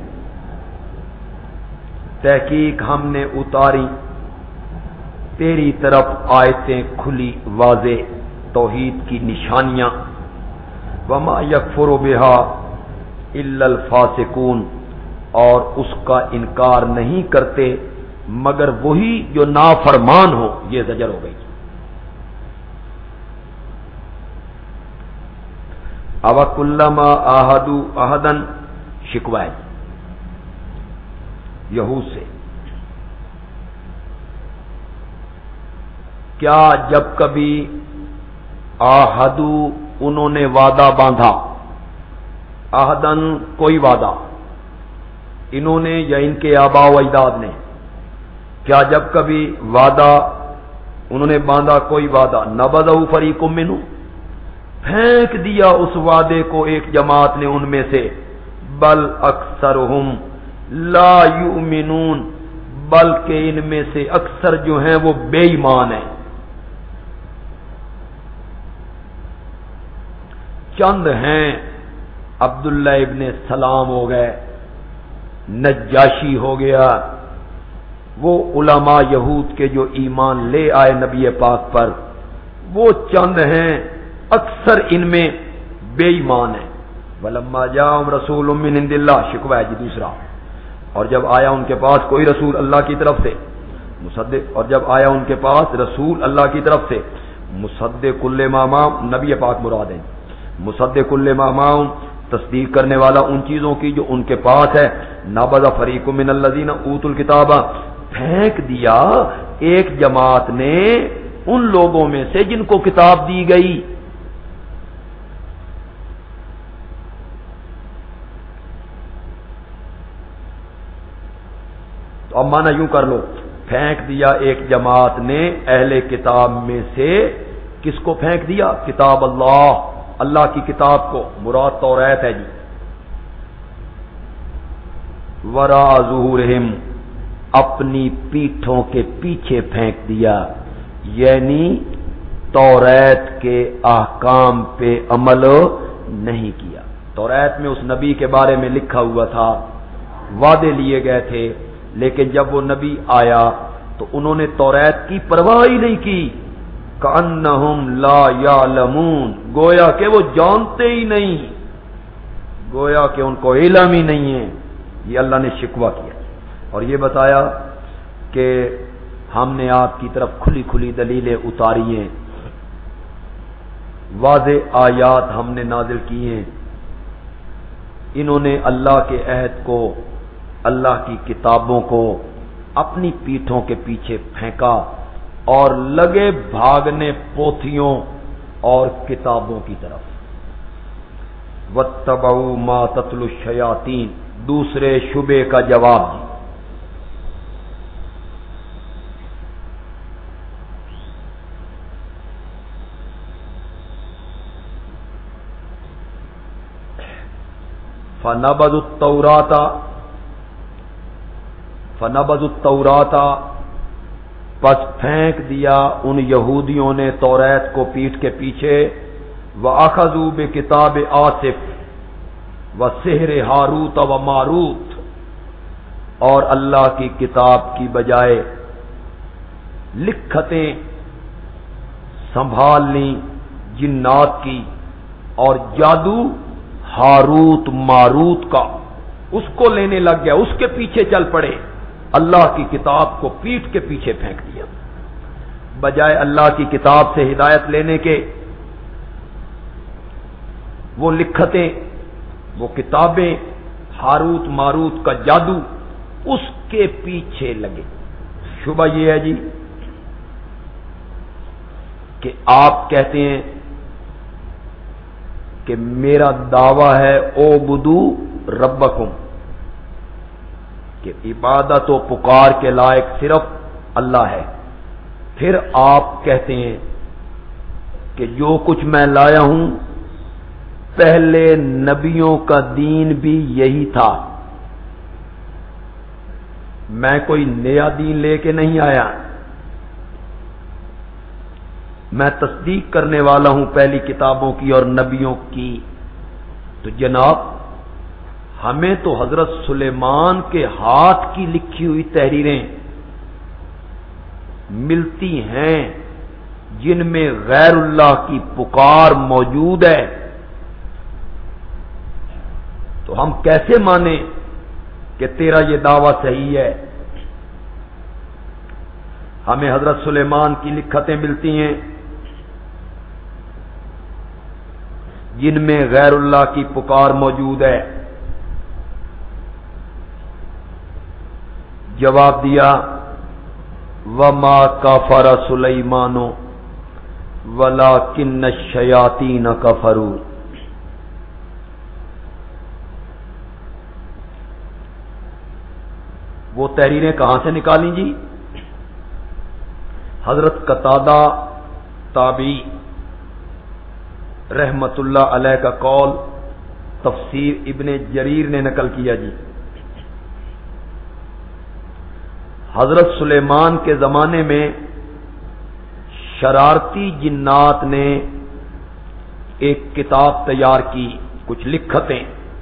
تحقیق ہم نے اتاری تیری طرف آیتیں کھلی واضح، توحید کی نشانیاں. وما یکفر بہا الا الفاسقون، اور اس کا انکار نہیں کرتے مگر وہی جو نافرمان ہو. یہ زجر ہو گئی. اوَکُلَّمَا عَاهَدُوا عَهْدًا، شکوہ ہے یہود سے. کیا جب کبھی عَاهَدُوا انہوں نے وعدہ باندھا، عہدن کوئی وعدہ، انہوں نے یا ان کے آباء و اجداد نے، کیا جب کبھی وعدہ انہوں نے باندھا کوئی وعدہ، نبذہ فریق منہم، پھینک دیا اس وعدے کو ایک جماعت نے ان میں سے، بل اکثرہم لا یؤمنون، بلکہ ان میں سے اکثر جو ہیں وہ بے ایمان ہیں. چند ہیں، عبداللہ ابن سلام ہو گئے، نجاشی ہو گیا، وہ علماء یہود کے جو ایمان لے آئے نبی پاک پر، وہ چند ہیں، اکثر ان میں بے ایمان ہیں. وَلَمَّا جَاءَهُمْ رَسُولٌ مِّنْ عِندِ اللَّهِ، شکوہ ہے جی دوسرا. اور جب آیا ان کے پاس کوئی رسول اللہ کی طرف سے مصدق، اور جب آیا ان کے پاس رسول اللہ کی طرف سے مصدق لما معہم، نبی پاک مراد ہے، مصدق لما معہم، تصدیق کرنے والا ان چیزوں کی جو ان کے پاس ہے. نبذ فریق من الذین اوتوا الکتاب، پھینک دیا ایک جماعت نے ان لوگوں میں سے جن کو کتاب دی گئی. تو اب مانا یوں کر لو، پھینک دیا ایک جماعت نے اہل کتاب میں سے، کس کو پھینک دیا؟ کتاب اللہ، اللہ کی کتاب کو، مراد توریت ہے جی، ورا ظہورہم، اپنی پیٹھوں کے پیچھے پھینک دیا، یعنی توریت کے احکام پہ عمل نہیں کیا۔ توریت میں اس نبی کے بارے میں لکھا ہوا تھا، وعدے لیے گئے تھے، لیکن جب وہ نبی آیا تو انہوں نے توریت کی پرواہ ہی نہیں کی، کأنہم لا یعلمون، گویا کہ وہ جانتے ہی نہیں، گویا کہ ان کو علم ہی نہیں ہے۔ یہ اللہ نے شکوہ کیا اور یہ بتایا کہ ہم نے آپ کی طرف کھلی کھلی دلیلیں اتاری ہیں، واضح آیات ہم نے نازل کی ہیں۔ انہوں نے اللہ کے عہد کو، اللہ کی کتابوں کو اپنی پیٹھوں کے پیچھے پھینکا اور لگے بھاگنے پوتھیوں اور کتابوں کی طرف۔ واتبعوا ما تتلو الشیاطین، دوسرے شبے کا جواب دی۔ فنبذوا التوراۃ، پس پھینک دیا ان یہودیوں نے توریت کو پیٹھ کے پیچھے، وَأَخَذُوا بِكِتَابِ آصف وَسِحْرِ ہاروت وَماروت، اور اللہ کی کتاب کی بجائے لکھتیں سنبھال لیں جنات کی اور جادو ہاروت ماروت کا، اس کو لینے لگ گیا، اس کے پیچھے چل پڑے، اللہ کی کتاب کو پیٹھ کے پیچھے پھینک دیا، بجائے اللہ کی کتاب سے ہدایت لینے کے وہ لکھتیں، وہ کتابیں، ہاروت ماروت کا جادو، اس کے پیچھے لگے۔ شبہ یہ ہے جی کہ آپ کہتے ہیں کہ میرا دعویٰ ہے اعبدو ربکم، کہ عبادت و پکار کے لائق صرف اللہ ہے، پھر آپ کہتے ہیں کہ جو کچھ میں لایا ہوں پہلے نبیوں کا دین بھی یہی تھا، میں کوئی نیا دین لے کے نہیں آیا، میں تصدیق کرنے والا ہوں پہلی کتابوں کی اور نبیوں کی۔ تو جناب ہمیں تو حضرت سلیمان کے ہاتھ کی لکھی ہوئی تحریریں ملتی ہیں جن میں غیر اللہ کی پکار موجود ہے، تو ہم کیسے مانیں کہ تیرا یہ دعویٰ صحیح ہے؟ ہمیں حضرت سلیمان کی لکھتیں ملتی ہیں جن میں غیر اللہ کی پکار موجود ہے۔ جواب دیا وما کفر سلیمان ولکن الشیاطین کفروا، وہ تحریریں کہاں سے نکالیں جی؟ حضرت قتادہ تابعی رحمت اللہ علیہ کا قول تفسیر ابن جریر نے نقل کیا جی۔ حضرت سلیمان کے زمانے میں شرارتی جنات نے ایک کتاب تیار کی، کچھ لکھتیں،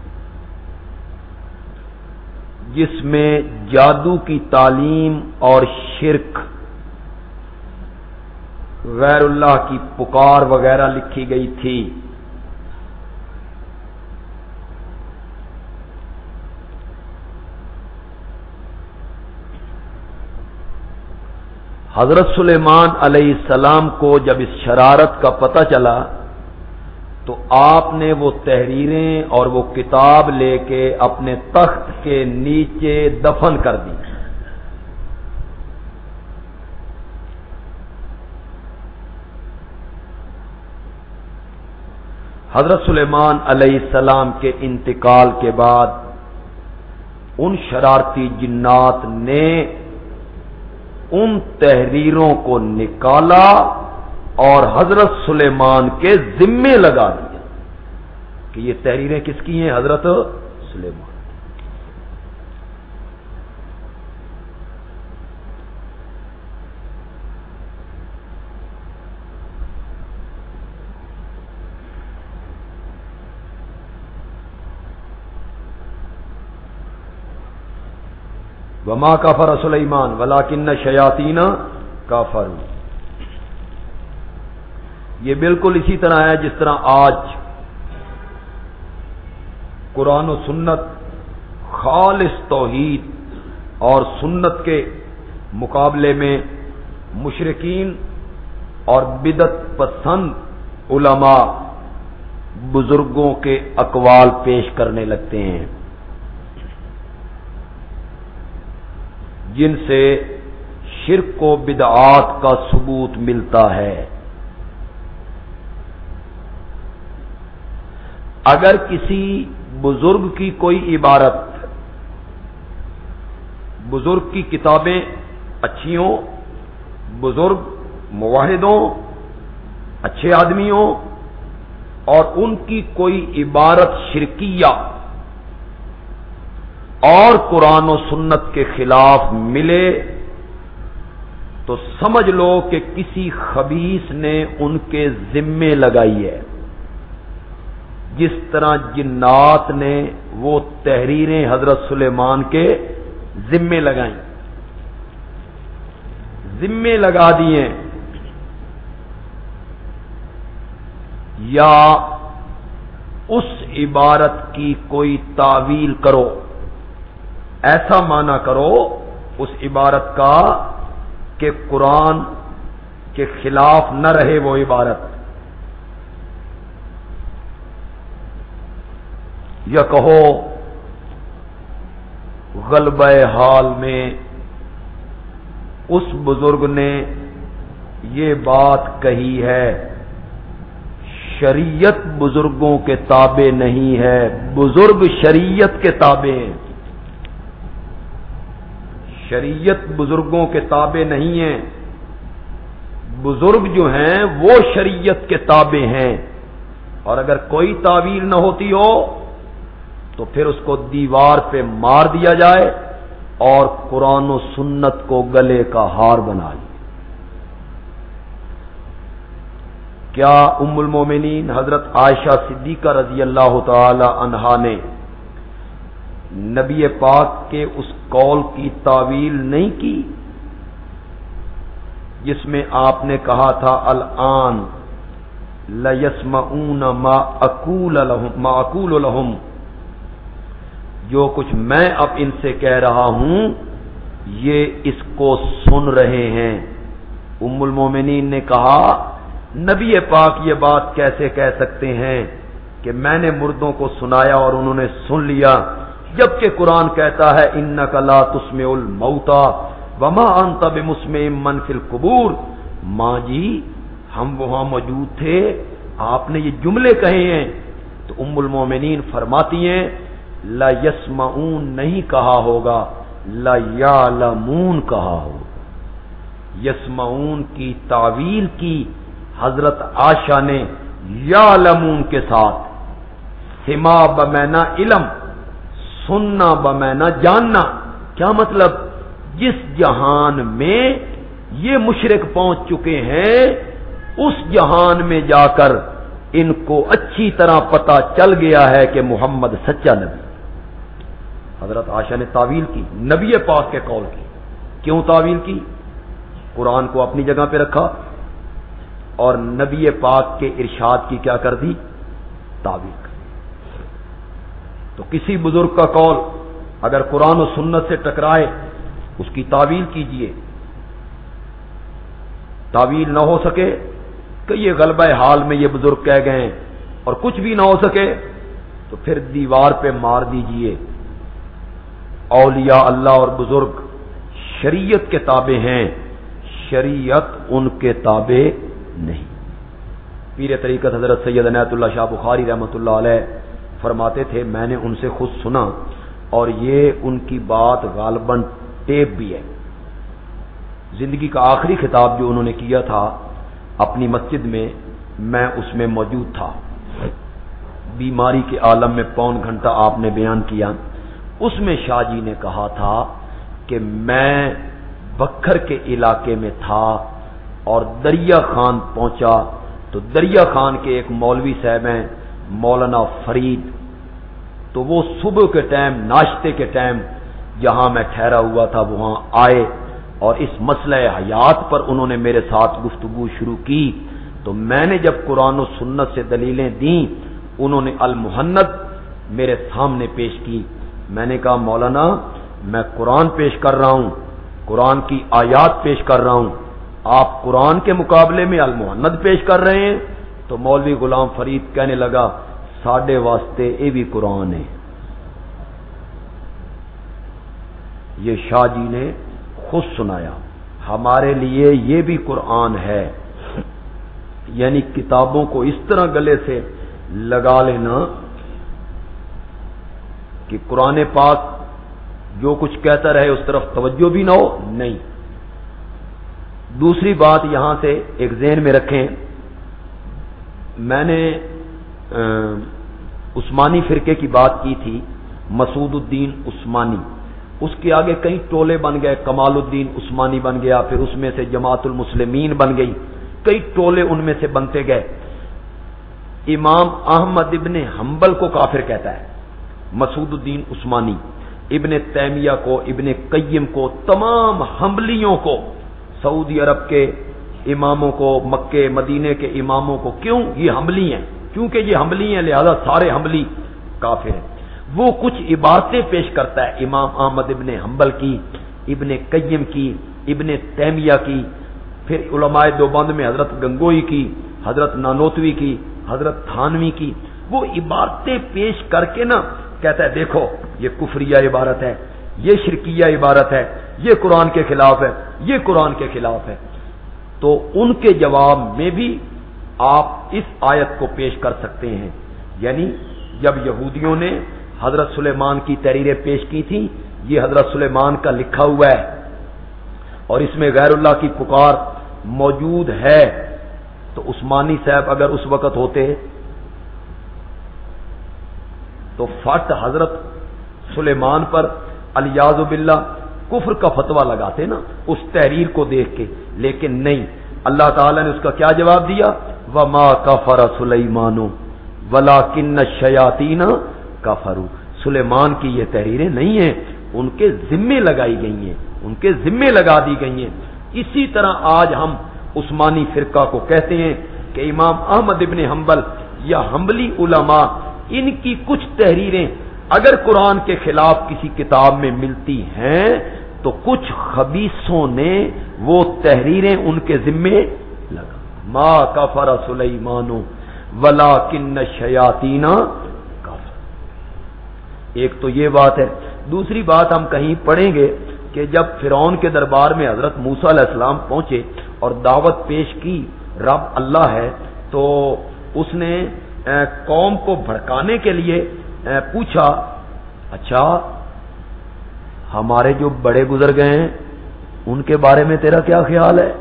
جس میں جادو کی تعلیم اور شرک، غیر اللہ کی پکار وغیرہ لکھی گئی تھی۔ حضرت سلیمان علیہ السلام کو جب اس شرارت کا پتہ چلا تو آپ نے وہ تحریریں اور وہ کتاب لے کے اپنے تخت کے نیچے دفن کر دی۔ حضرت سلیمان علیہ السلام کے انتقال کے بعد ان شرارتی جنات نے ان تحریروں کو نکالا اور حضرت سلیمان کے ذمے لگا دیا۔ کہ یہ تحریریں کس کی ہیں؟ حضرت سلیمان. وما کفر سلیمان ولکن الشیاطین کفروا. یہ بالکل اسی طرح ہے جس طرح آج قرآن و سنت خالص توحید اور سنت کے مقابلے میں مشرکین اور بدعت پسند علماء بزرگوں کے اقوال پیش کرنے لگتے ہیں جن سے شرک و بدعات کا ثبوت ملتا ہے. اگر کسی بزرگ کی کوئی عبارت، بزرگ کی کتابیں اچھی ہوں، بزرگ موحد ہوں، اچھے آدمی ہوں، اور ان کی کوئی عبارت شرکیہ اور قرآن و سنت کے خلاف ملے تو سمجھ لو کہ کسی خبیث نے ان کے ذمے لگائی ہے، جس طرح جنات نے وہ تحریریں حضرت سلیمان کے ذمے لگائیں، ذمے لگا دیے. یا اس عبارت کی کوئی تعویل کرو، ایسا معنی کرو اس عبارت کا کہ قرآن کے خلاف نہ رہے وہ عبارت، یا کہو غلبہ حال میں اس بزرگ نے یہ بات کہی ہے، شریعت بزرگوں کے تابع نہیں ہے، بزرگ شریعت کے تابع ہیں. شریعت بزرگوں کے تابع نہیں ہیں، بزرگ جو ہیں وہ شریعت کے تابع ہیں. اور اگر کوئی تعویل نہ ہوتی ہو تو پھر اس کو دیوار پہ مار دیا جائے اور قرآن و سنت کو گلے کا ہار بنا لیا. کیا ام المومنین حضرت عائشہ صدیقہ رضی اللہ تعالی عنہا نے نبی پاک کے اس قول کی تعویل نہیں کی جس میں آپ نے کہا تھا الآن لیسمعون ما اقول لهم، جو کچھ میں اب ان سے کہہ رہا ہوں یہ اس کو سن رہے ہیں. ام المومنین نے کہا نبی پاک یہ بات کیسے کہہ سکتے ہیں کہ میں نے مردوں کو سنایا اور انہوں نے سن لیا، جبکہ قرآن کہتا ہے انک لا تسمع الموتى وما انت بمسمع من فی القبور. ماں جی ہم وہاں موجود تھے، آپ نے یہ جملے کہے ہیں. تو ام المومنین فرماتی ہیں لا یسمعون نہیں کہا ہوگا، لا یعلمون کہا ہوگا. یسمعون کی تعویل کی حضرت عائشہ نے یعلمون کے ساتھ. سما بمعنی علم، سننا بمعنی جاننا. کیا مطلب؟ جس جہان میں یہ مشرک پہنچ چکے ہیں اس جہان میں جا کر ان کو اچھی طرح پتا چل گیا ہے کہ محمد سچا نبی. حضرت عائشہ نے تعویل کی نبی پاک کے قول کی. کیوں تعویل کی؟ قرآن کو اپنی جگہ پہ رکھا اور نبی پاک کے ارشاد کی کیا کر دی؟ تعویل کر دی. تو کسی بزرگ کا قول اگر قرآن و سنت سے ٹکرائے اس کی تعویل کیجئے. تعویل نہ ہو سکے کہ یہ غلبہ حال میں یہ بزرگ کہہ گئے اور کچھ بھی نہ ہو سکے تو پھر دیوار پہ مار دیجئے. اولیاء اللہ اور بزرگ شریعت کے تابع ہیں، شریعت ان کے تابع نہیں. پیر طریقت حضرت سید عنایت اللہ شاہ بخاری رحمۃ اللہ علیہ فرماتے تھے میں نے ان سے خود سنا اور یہ ان کی بات غالباً ٹیپ بھی ہے. زندگی کا آخری خطاب جو انہوں نے کیا تھا اپنی مسجد میں، میں اس میں موجود تھا. بیماری کے عالم میں پون گھنٹہ آپ نے بیان کیا، اس میں شاہ جی نے کہا تھا کہ میں بکھر کے علاقے میں تھا اور دریا خان پہنچا تو دریا خان کے ایک مولوی صاحب ہیں مولانا فرید، تو وہ صبح کے ٹائم ناشتے کے ٹائم جہاں میں ٹھہرا ہوا تھا وہاں آئے اور اس مسئلہ حیات پر انہوں نے میرے ساتھ گفتگو شروع کی۔ تو میں نے جب قرآن و سنت سے دلیلیں دیں انہوں نے المحند میرے سامنے پیش کی۔ میں نے کہا مولانا میں قرآن پیش کر رہا ہوں، قرآن کی آیات پیش کر رہا ہوں، آپ قرآن کے مقابلے میں المحند پیش کر رہے ہیں؟ تو مولوی غلام فرید کہنے لگا ساڈے واسطے یہ بھی قرآن ہے۔ یہ شاہ جی نے خود سنایا، ہمارے لیے یہ بھی قرآن ہے۔ یعنی کتابوں کو اس طرح گلے سے لگا لینا کہ قرآن پاک جو کچھ کہتا رہے اس طرف توجہ بھی نہ ہو، نہیں۔ دوسری بات یہاں سے ایک ذہن میں رکھیں، میں نے عثمانی فرقے کی بات کی تھی، مسعود الدین عثمانی، اس کے آگے کئی ٹولے بن گئے، کمال الدین عثمانی بن گیا، پھر اس میں سے جماعت المسلمین بن گئی، کئی ٹولے ان میں سے بنتے گئے۔ امام احمد ابن حنبل کو کافر کہتا ہے مسعود الدین عثمانی، ابن تیمیہ کو، ابن قیم کو، تمام حنبلیوں کو، سعودی عرب کے اماموں کو، مکے مدینے کے اماموں کو۔ کیوں؟ یہ حنبلی ہیں، کیونکہ یہ حنبلی ہیں لہذا سارے حنبلی کافر ہیں۔ وہ کچھ عبارتیں پیش کرتا ہے امام احمد ابن حنبل کی، ابن قیم کی، ابن تیمیہ کی، پھر علماء دیوبند میں حضرت گنگوئی کی، حضرت نانوتوی کی، حضرت تھانوی کی، وہ عبارتیں پیش کر کے نا کہتا ہے دیکھو یہ کفریہ عبارت ہے، یہ شرکیہ عبارت ہے، یہ قرآن کے خلاف ہے، یہ قرآن کے خلاف ہے۔ تو ان کے جواب میں بھی آپ اس آیت کو پیش کر سکتے ہیں۔ یعنی جب یہودیوں نے حضرت سلیمان کی تحریریں پیش کی تھیں، یہ حضرت سلیمان کا لکھا ہوا ہے اور اس میں غیر اللہ کی پکار موجود ہے، تو عثمانی صاحب اگر اس وقت ہوتے تو فٹ حضرت سلیمان پر الیاذ باللہ کفر کا فتویٰ لگاتے نا اس تحریر کو دیکھ کے، لیکن نہیں، اللہ تعالیٰ نے اس کا کیا جواب دیا؟ وَمَا كَفَرَ سُلَيْمَانُ وَلَٰكِنَّ الشَّيَاطِينَ كَفَرُوا۔ سلیمان کی یہ تحریریں نہیں ہیں، ان کے ذمے لگائی گئی ہیں، ان کے ذمے لگا دی گئی ہیں۔ اسی طرح آج ہم عثمانی فرقہ کو کہتے ہیں کہ امام احمد ابن حنبل یا حنبلی علماء، ان کی کچھ تحریریں اگر قرآن کے خلاف کسی کتاب میں ملتی ہیں تو کچھ خبیثوں نے وہ تحریریں ان کے ذمے لگا۔ ما کفر سلیمان ولکن الشیاطین کفروا۔ ایک تو یہ بات ہے، دوسری بات ہم کہیں پڑھیں گے کہ جب فرعون کے دربار میں حضرت موسیٰ علیہ السلام پہنچے اور دعوت پیش کی رب اللہ ہے، تو اس نے قوم کو بھڑکانے کے لیے پوچھا اچھا ہمارے جو بڑے گزر گئے ہیں ان کے بارے میں تیرا کیا خیال ہے؟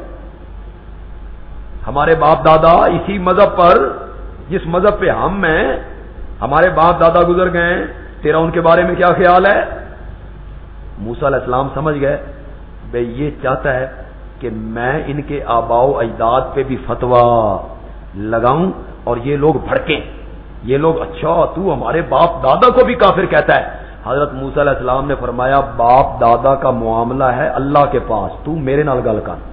ہمارے باپ دادا اسی مذہب پر، جس مذہب پہ ہم ہیں، ہمارے باپ دادا گزر گئے ہیں، تیرا ان کے بارے میں کیا خیال ہے؟ موسیٰ علیہ السلام سمجھ گئے بھئی یہ چاہتا ہے کہ میں ان کے آباء و اجداد پہ بھی فتویٰ لگاؤں اور یہ لوگ بھڑکیں، یہ لوگ اچھا تو ہمارے باپ دادا کو بھی کافر کہتا ہے۔ حضرت موسیٰ علیہ السلام نے فرمایا باپ دادا کا معاملہ ہے اللہ کے پاس، تو میرے نال گل کر،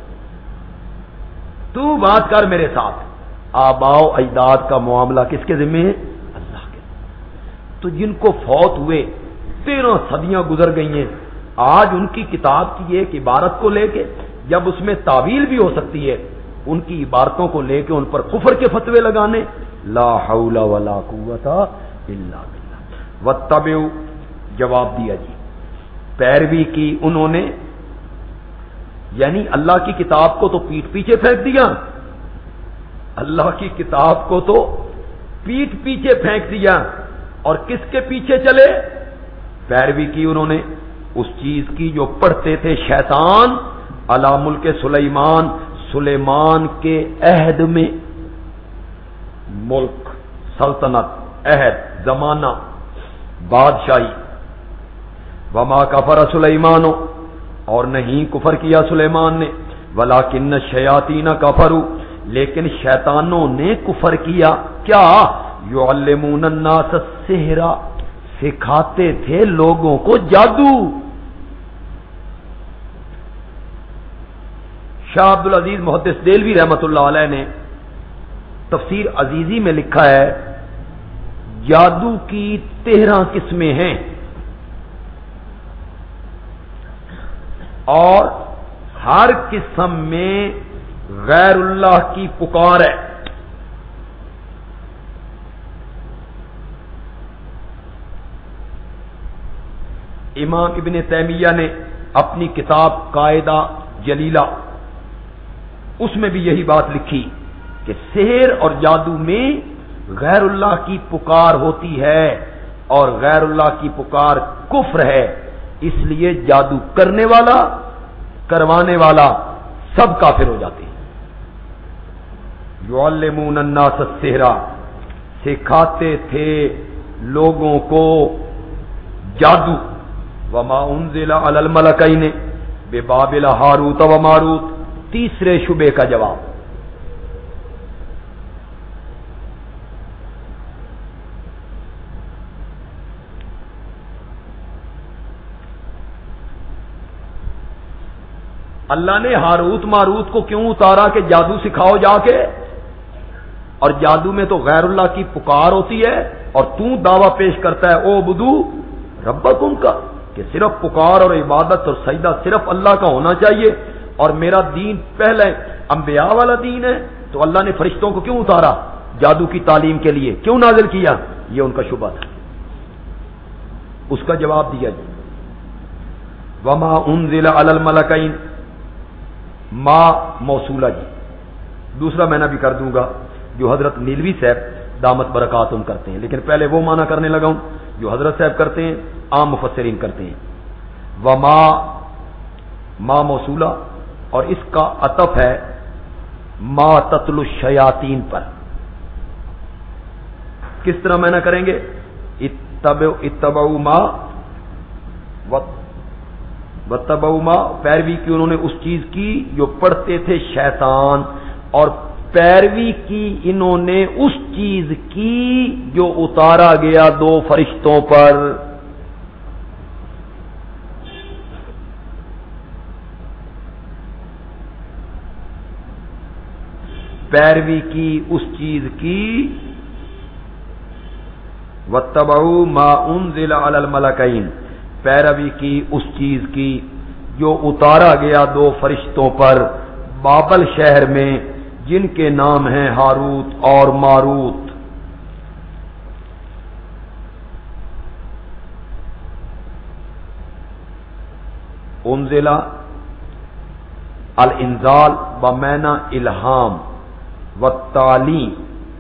تو بات کر میرے ساتھ، آباء و اجداد کا معاملہ کس کے ذمہ ہے؟ اللہ کے۔ تو جن کو فوت ہوئے 13 صدیاں گزر گئی ہیں، آج ان کی کتاب کی ایک عبارت کو لے کے جب اس میں تعویل بھی ہو سکتی ہے، ان کی عبارتوں کو لے کے ان پر کفر کے فتوے لگانے، لا حول ولا قوت الا باللہ۔ واتبعوا، جواب دیا جی، پیروی کی انہوں نے، یعنی اللہ کی کتاب کو تو پیٹ پیچھے پھینک دیا، اللہ کی کتاب کو تو پیٹ پیچھے پھینک دیا، اور کس کے پیچھے چلے؟ پیروی کی انہوں نے اس چیز کی جو پڑھتے تھے شیطان علی ملک سلیمان، سلیمان کے عہد میں، ملک، سلطنت، عہد، زمانہ، بادشاہی. وما کفر سلیمان، اور نہیں کفر کیا سلیمان نے، ولکن الشیاطین کفروا، لیکن شیطانوں نے کفر کیا. کیا؟ یعلمون الناس السحر، سکھاتے تھے لوگوں کو جادو. شاہ عبد العزیز محدث دہلوی رحمۃ اللہ علیہ نے تفسیر عزیزی میں لکھا ہے جادو کی 13 قسمیں ہیں اور ہر قسم میں غیر اللہ کی پکار ہے. امام ابن تیمیہ نے اپنی کتاب قاعدہ جلیلہ اس میں بھی یہی بات لکھی کہ سحر اور جادو میں غیر اللہ کی پکار ہوتی ہے اور غیر اللہ کی پکار کفر ہے. اس لیے جادو کرنے والا، کروانے والا سب کافر ہو جاتے ہیں. یعلمون الناس السحر، سکھاتے تھے لوگوں کو جادو. وما انزل علی الملکین ببابل ہاروت و ماروت، تیسرے شبے کا جواب. اللہ نے ہاروت ماروت کو کیوں اتارا کہ جادو سکھاؤ جا کے؟ اور جادو میں تو غیر اللہ کی پکار ہوتی ہے اور تو دعویٰ پیش کرتا ہے او بدو ربکم کا، کہ صرف پکار اور عبادت اور سجدہ صرف اللہ کا ہونا چاہیے اور میرا دین پہلے انبیاء والا دین ہے. تو اللہ نے فرشتوں کو کیوں اتارا جادو کی تعلیم کے لیے؟ کیوں نازل کیا؟ یہ ان کا شبہ تھا. اس کا جواب دیا جی. وما انزل علی الملکین، ما موصولہ جی. دوسرا میں نہ بھی کر دوں گا جو حضرت نیلوی صاحب دامت برکاتہم کرتے ہیں، لیکن پہلے وہ معنی کرنے لگا ہوں جو حضرت صاحب کرتے ہیں، عام مفسرین کرتے ہیں. وما ما موصولہ اور اس کا عطف ہے ما تتلو الشیاطین پر. کس طرح میں نہ کریں گے؟ اتبعوا ما واتبعوا ما، پیروی کی انہوں نے اس چیز کی جو پڑھتے تھے شیطان، اور پیروی کی انہوں نے اس چیز کی جو اتارا گیا 2 فرشتوں پر. پیروی کی اس چیز کی، واتبعوا ما انزل علی الملکین، پیروی کی اس چیز کی جو اتارا گیا 2 فرشتوں پر بابل شہر میں جن کے نام ہیں ہاروت اور ماروت. انزل الانزال بمعنی الہام والتعلیم.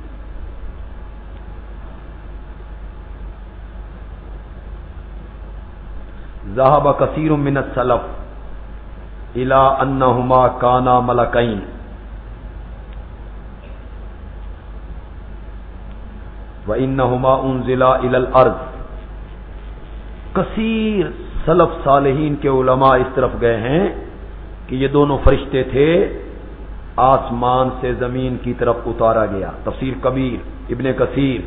ذهب كثير من السلف الى انهما كانا ملكين وانهما انزلا الى الارض. کثیر سلف صالحین کے علماء اس طرف گئے ہیں کہ یہ دونوں فرشتے تھے، آسمان سے زمین کی طرف اتارا گیا. تفسیر کبیر ابن کثیر.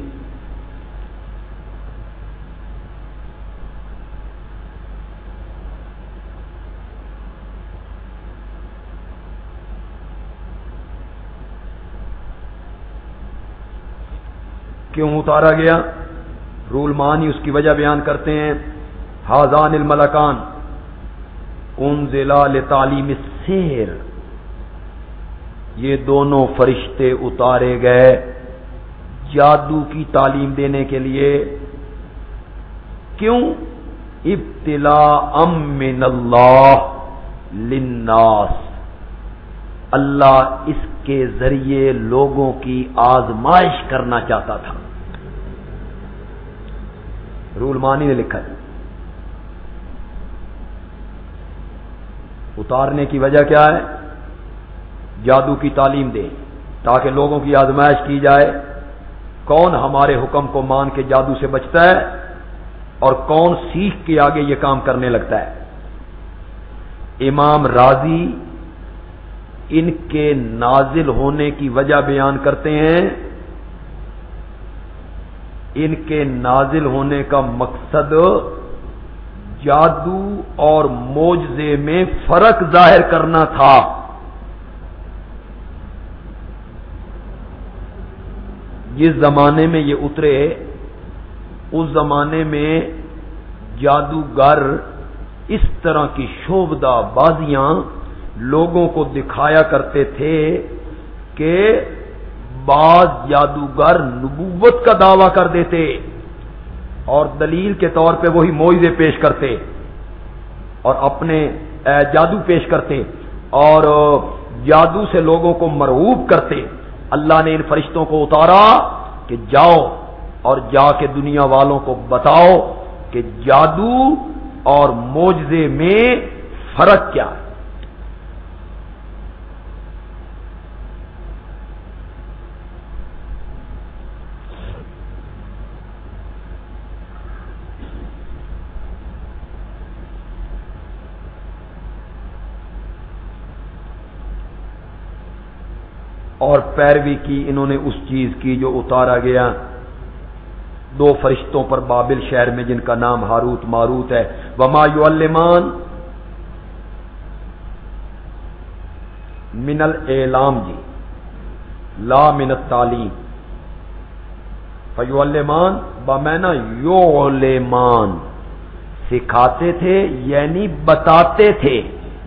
کیوں اتارا گیا؟ رولمانی اس کی وجہ بیان کرتے ہیں. ہاذان الملکان انزلا لتعلیم السحر، یہ دونوں فرشتے اتارے گئے جادو کی تعلیم دینے کے لیے. کیوں؟ ابتلاء من اللہ للناس، اللہ اس کے ذریعے لوگوں کی آزمائش کرنا چاہتا تھا. رولمانی نے لکھا ہے. اتارنے کی وجہ کیا ہے؟ جادو کی تعلیم دیں تاکہ لوگوں کی آزمائش کی جائے. کون ہمارے حکم کو مان کے جادو سے بچتا ہے اور کون سیکھ کے آگے یہ کام کرنے لگتا ہے. امام راضی ان کے نازل ہونے کی وجہ بیان کرتے ہیں. ان کے نازل ہونے کا مقصد جادو اور معجزے میں فرق ظاہر کرنا تھا. جس زمانے میں یہ اترے اس زمانے میں جادوگر اس طرح کی شوبدہ بازیاں لوگوں کو دکھایا کرتے تھے کہ بعض جادوگر نبوت کا دعویٰ کر دیتے اور دلیل کے طور پہ وہی معجزے پیش کرتے اور اپنے جادو پیش کرتے اور جادو سے لوگوں کو مرعوب کرتے. اللہ نے ان فرشتوں کو اتارا کہ جاؤ اور جا کے دنیا والوں کو بتاؤ کہ جادو اور معجزے میں فرق کیا ہے. اور پیروی کی انہوں نے اس چیز کی جو اتارا گیا 2 فرشتوں پر بابل شہر میں جن کا نام ہاروت ماروت ہے. وما یعلمان من الاعلام جی لا من التعلیم. فیعلمان بمعنی یعلمان سکھاتے تھے یعنی بتاتے تھے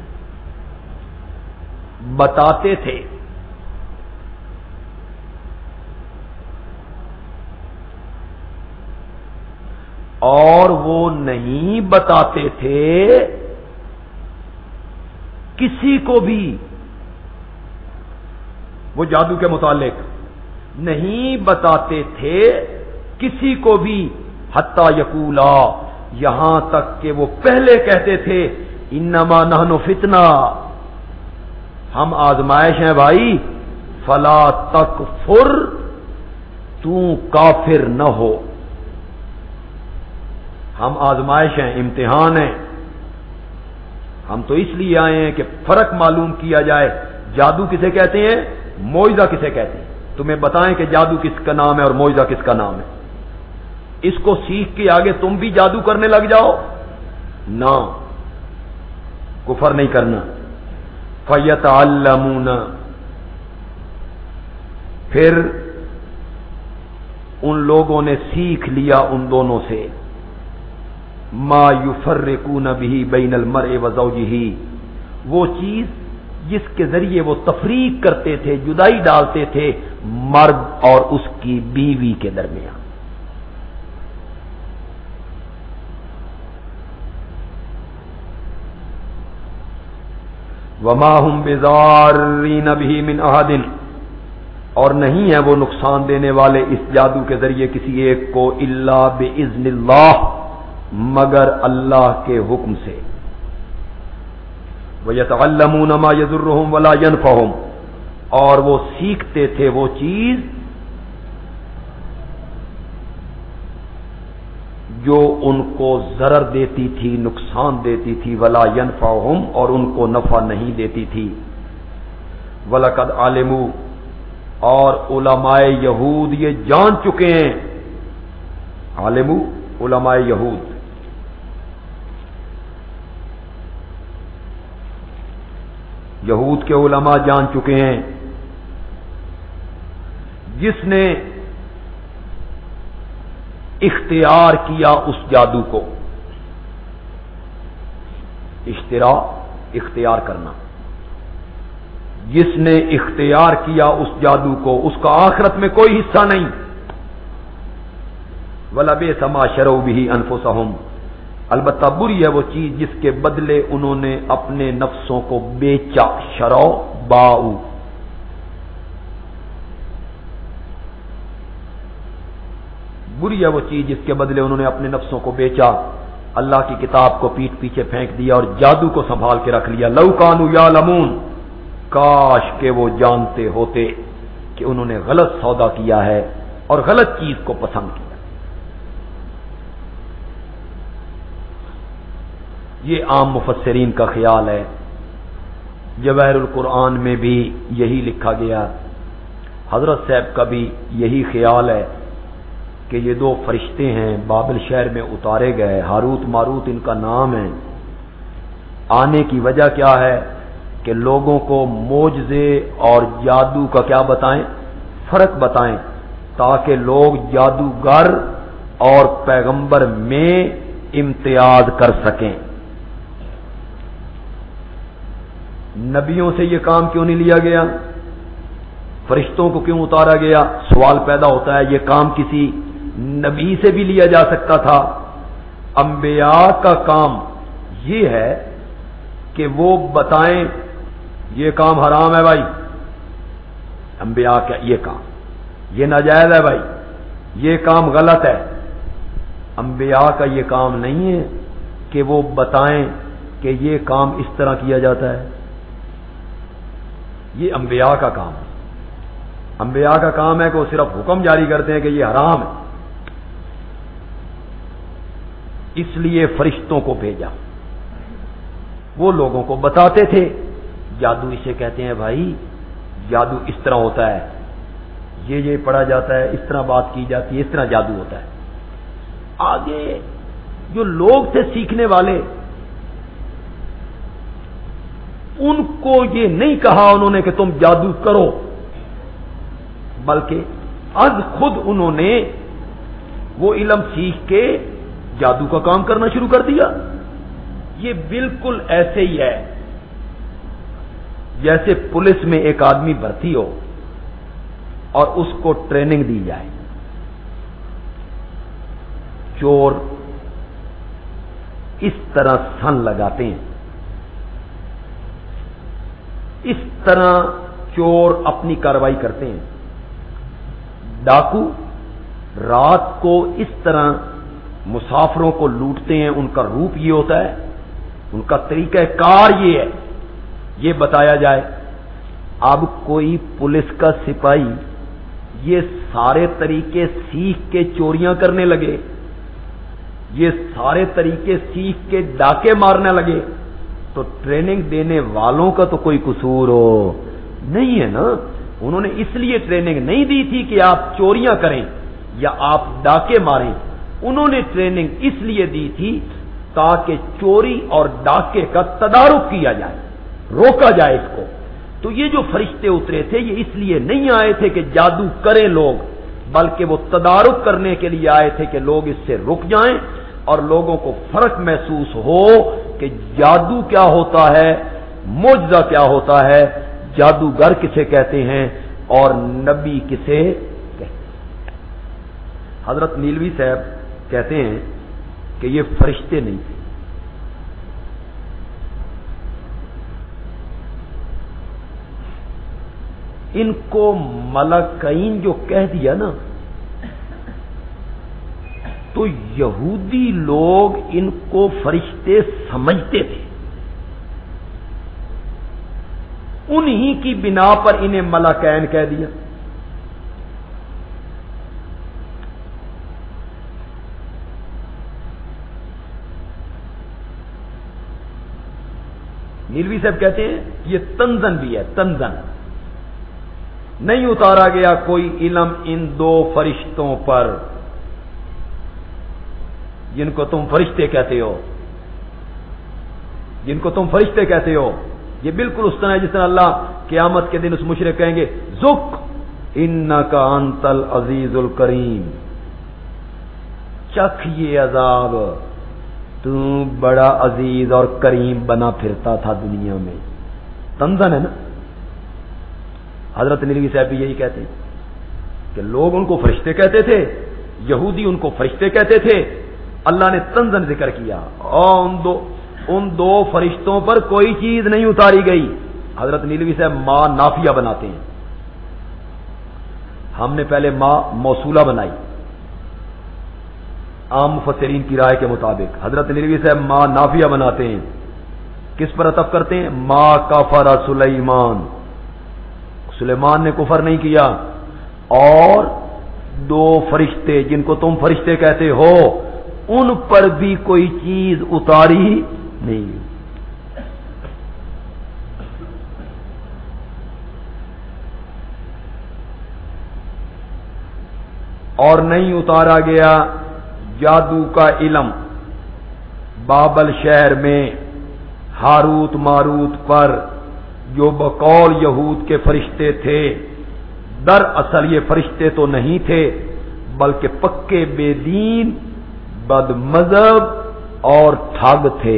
اور وہ نہیں بتاتے تھے کسی کو بھی وہ جادو کے متعلق نہیں بتاتے تھے کسی کو بھی حتی یقولا یہاں تک کہ وہ پہلے کہتے تھے انما نحن فتنہ ہم آزمائش ہیں بھائی فلا تکفر تو کافر نہ ہو. ہم آزمائش ہیں امتحان ہیں ہم تو اس لیے آئے ہیں کہ فرق معلوم کیا جائے جادو کسے کہتے ہیں معجزہ کسے کہتے ہیں. تمہیں بتائیں کہ جادو کس کا نام ہے اور معجزہ کس کا نام ہے. اس کو سیکھ کے آگے تم بھی جادو کرنے لگ جاؤ نہ کفر نہیں کرنا. فَيَتَعَلَّمُونَ پھر ان لوگوں نے سیکھ لیا ان دونوں سے ما یفرقون به بین المرء وزوجہ وہ چیز جس کے ذریعے وہ تفریق کرتے تھے جدائی ڈالتے تھے مرد اور اس کی بیوی کے درمیان. وما هم بضارین به من احد اور نہیں ہے وہ نقصان دینے والے اس جادو کے ذریعے کسی ایک کو الا باذن اللہ مگر اللہ کے حکم سے. وَيَتَعَلَّمُونَ مَا يَضُرُّهُمْ وَلَا يَنْفَعُهُمْ اور وہ سیکھتے تھے وہ چیز جو ان کو ضرر دیتی تھی نقصان دیتی تھی ولا ينفعهم اور ان کو نفع نہیں دیتی تھی. وَلَقَدْ عَلِمُوا اور علماء یہود یہ جان چکے ہیں. عالمو علماء یہود یہود کے علماء جان چکے ہیں جس نے اختیار کیا اس جادو کو. اختیار کرنا جس نے اختیار کیا اس جادو کو اس کا آخرت میں کوئی حصہ نہیں. وَلَبِئْسَ مَا شَرَوْا بِهِ أَنفُسَهُمْ البتہ بری ہے وہ چیز جس کے بدلے انہوں نے اپنے نفسوں کو بیچا. شرو باؤ بری ہے وہ چیز جس کے بدلے انہوں نے اپنے نفسوں کو بیچا. اللہ کی کتاب کو پیٹھ پیچھے پھینک دیا اور جادو کو سنبھال کے رکھ لیا. لو کانوا یعلمون کاش کہ وہ جانتے ہوتے کہ انہوں نے غلط سودا کیا ہے اور غلط چیز کو پسند کیا۔ یہ عام مفسرین کا خیال ہے، جواہر القرآن میں بھی یہی لکھا گیا، حضرت صاحب کا بھی یہی خیال ہے کہ یہ دو فرشتے ہیں بابل شہر میں اتارے گئے، ہاروت ماروت ان کا نام ہے۔ آنے کی وجہ کیا ہے کہ لوگوں کو معجزے اور جادو کا کیا بتائیں، فرق بتائیں، تاکہ لوگ جادوگر اور پیغمبر میں امتیاز کر سکیں۔ نبیوں سے یہ کام کیوں نہیں لیا گیا؟ فرشتوں کو کیوں اتارا گیا؟ سوال پیدا ہوتا ہے، یہ کام کسی نبی سے بھی لیا جا سکتا تھا۔ انبیاء کا کام یہ ہے کہ وہ بتائیں یہ کام حرام ہے بھائی، انبیاء کا یہ کام، یہ ناجائز ہے بھائی، یہ کام غلط ہے۔ انبیاء کا یہ کام نہیں ہے کہ وہ بتائیں کہ یہ کام اس طرح کیا جاتا ہے، یہ انبیاء کا کام ہے۔ انبیاء کا کام ہے کہ وہ صرف حکم جاری کرتے ہیں کہ یہ حرام ہے، اس لیے فرشتوں کو بھیجا، وہ لوگوں کو بتاتے تھے جادو اسے کہتے ہیں بھائی، جادو اس طرح ہوتا ہے، یہ پڑھا جاتا ہے، اس طرح بات کی جاتی ہے، اس طرح جادو ہوتا ہے۔ آگے جو لوگ تھے سیکھنے والے، ان کو یہ نہیں کہا انہوں نے کہ تم جادو کرو، بلکہ از خود انہوں نے وہ علم سیکھ کے جادو کا کام کرنا شروع کر دیا۔ یہ بالکل ایسے ہی ہے جیسے پولیس میں ایک آدمی بھرتی ہو اور اس کو ٹریننگ دی جائے۔ چور اس طرح سن لگاتے ہیں، اس طرح چور اپنی کارروائی کرتے ہیں، ڈاکو رات کو اس طرح مسافروں کو لوٹتے ہیں، ان کا روپ یہ ہوتا ہے، ان کا طریقہ کار یہ ہے، یہ بتایا جائے۔ اب کوئی پولیس کا سپاہی یہ سارے طریقے سیکھ کے چوریاں کرنے لگے، یہ سارے طریقے سیکھ کے ڈاکے مارنے لگے، تو ٹریننگ دینے والوں کا تو کوئی قصور ہو نہیں ہے نا۔ انہوں نے اس لیے ٹریننگ نہیں دی تھی کہ آپ چوریاں کریں یا آپ ڈاکے ماریں، انہوں نے ٹریننگ اس لیے دی تھی تاکہ چوری اور ڈاکے کا تدارک کیا جائے، روکا جائے اس کو۔ تو یہ جو فرشتے اترے تھے یہ اس لیے نہیں آئے تھے کہ جادو کریں لوگ، بلکہ وہ تدارک کرنے کے لیے آئے تھے کہ لوگ اس سے رک جائیں اور لوگوں کو فرق محسوس ہو کہ جادو کیا ہوتا ہے، معجزہ کیا ہوتا ہے، جادوگر کسے کہتے ہیں اور نبی کسے کہتے ہیں۔ حضرت نیلوی صاحب کہتے ہیں کہ یہ فرشتے نہیں تھے، ان کو ملکین جو کہہ دیا نا، تو یہودی لوگ ان کو فرشتے سمجھتے تھے، انہی کی بنا پر انہیں ملکین کہہ دیا۔ نیلوی صاحب کہتے ہیں یہ تنزن بھی ہے، تنزن نہیں اتارا گیا کوئی علم ان دو فرشتوں پر جن کو تم فرشتے کہتے ہو، جن کو تم فرشتے کہتے ہو۔ یہ بالکل اس طرح ہے جس طرح اللہ قیامت کے دن اس مشرک کہیں گے ذق انک انت العزیز الکریم، چکھ یہ عذاب، تو بڑا عزیز اور کریم بنا پھرتا تھا دنیا میں۔ تنزن ہے نا۔ حضرت نیلوی صاحب بھی یہی کہتے ہیں کہ لوگ ان کو فرشتے کہتے تھے، یہودی ان کو فرشتے کہتے تھے، اللہ نے تنزن ذکر کیا اور ان دو فرشتوں پر کوئی چیز نہیں اتاری گئی۔ حضرت نیلوی صاحب ماں نافیہ بناتے ہیں، ہم نے پہلے ماں موصولہ بنائی عام مفسرین کی رائے کے مطابق، حضرت نیلوی صاحب ماں نافیہ بناتے ہیں، کس پر عطف کرتے ہیں؟ ما کفر سلیمان، سلیمان نے کفر نہیں کیا، اور دو فرشتے جن کو تم فرشتے کہتے ہو ان پر بھی کوئی چیز اتاری نہیں. اور نہیں اتارا گیا جادو کا علم بابل شہر میں ہاروت ماروت پر جو بقول یہود کے فرشتے تھے. دراصل یہ فرشتے تو نہیں تھے بلکہ پکے بے دین بد مذہب اور ٹھگ تھے.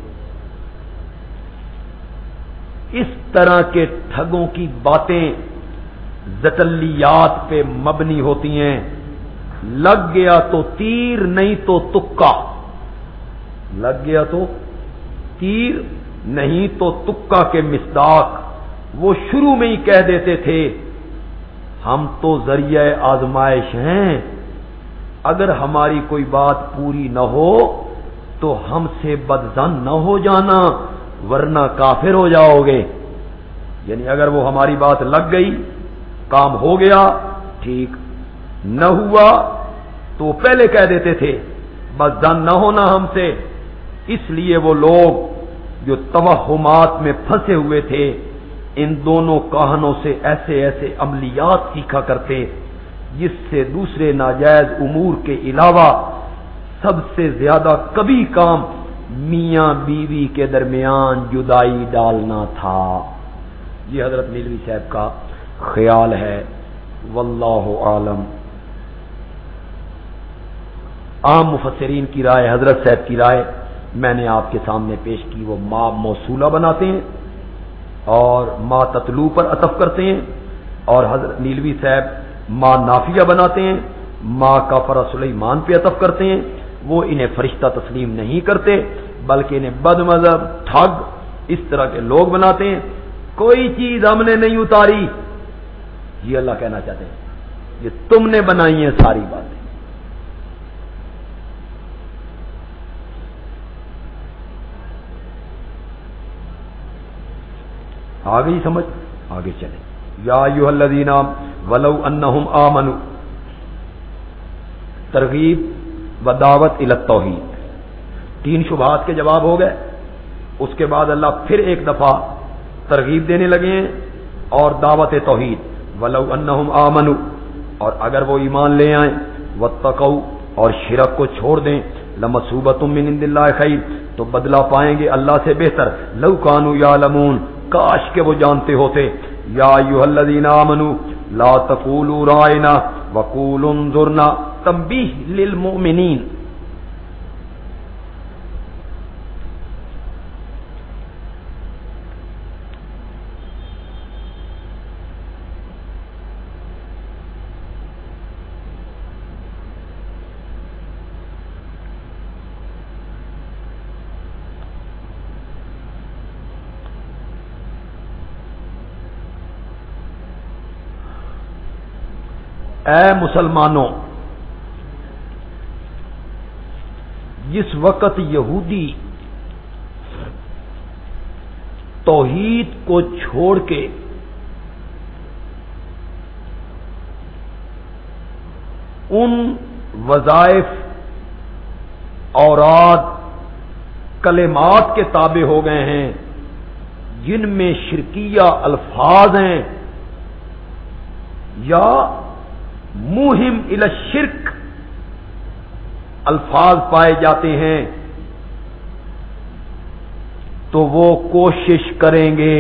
اس طرح کے ٹھگوں کی باتیں زٹلیات پہ مبنی ہوتی ہیں. لگ گیا تو تیر نہیں تو تکا، لگ گیا تو تیر نہیں تو تکا کے مصداق وہ شروع میں ہی کہہ دیتے تھے ہم تو ذریعہ آزمائش ہیں، اگر ہماری کوئی بات پوری نہ ہو تو ہم سے بدظن نہ ہو جانا ورنہ کافر ہو جاؤ گے. یعنی اگر وہ ہماری بات لگ گئی کام ہو گیا ٹھیک، نہ ہوا تو پہلے کہہ دیتے تھے بدظن نہ ہونا ہم سے. اس لیے وہ لوگ جو توہمات میں پھنسے ہوئے تھے ان دونوں کہانوں سے ایسے ایسے عملیات سیکھا کرتے جس سے دوسرے ناجائز امور کے علاوہ سب سے زیادہ کبھی کام میاں بیوی کے درمیان جدائی ڈالنا تھا. یہ حضرت نیلوی صاحب کا خیال ہے، واللہ عالم. عام مفسرین کی رائے، حضرت صاحب کی رائے میں نے آپ کے سامنے پیش کی. وہ ما موصولہ بناتے ہیں اور ما تتلو پر عطف کرتے ہیں، اور حضرت نیلوی صاحب ما نافیہ بناتے ہیں، ما کفر سلیمان پہ عطف کرتے ہیں. وہ انہیں فرشتہ تسلیم نہیں کرتے بلکہ انہیں بد مذہب ٹھگ اس طرح کے لوگ بناتے ہیں. کوئی چیز ہم نے نہیں اتاری، یہ اللہ کہنا چاہتے ہیں یہ تم نے بنائی ہیں ساری باتیں. آگے ہی سمجھ، آگے چلیں. یا ایھا الذین ولو انہم آمنوا، ترغیب و دعوت الی التوحید. 3 شبہات کے جواب ہو گئے. اس کے بعد اللہ پھر ایک دفعہ ترغیب دینے لگے ہیں اور دعوت توحید. ولو انہم آمنوا، اور اگر وہ ایمان لے آئیں، واتقوا، اور شرک کو چھوڑ دیں، لمثوبۃ من عند اللہ خیر، تو بدلہ پائیں گے اللہ سے بہتر. لو کانوا یعلمون، کاش کہ وہ جانتے ہوتے. یا ایھا الذین آمنوا لا تقولوا رائنا وقولوا انظرنا، تنبیہ للمؤمنین. اے مسلمانوں، جس وقت یہودی توحید کو چھوڑ کے ان وظائف اوراد کلمات کے تابع ہو گئے ہیں جن میں شرکیہ الفاظ ہیں یا موہم الی الشرک الفاظ پائے جاتے ہیں، تو وہ کوشش کریں گے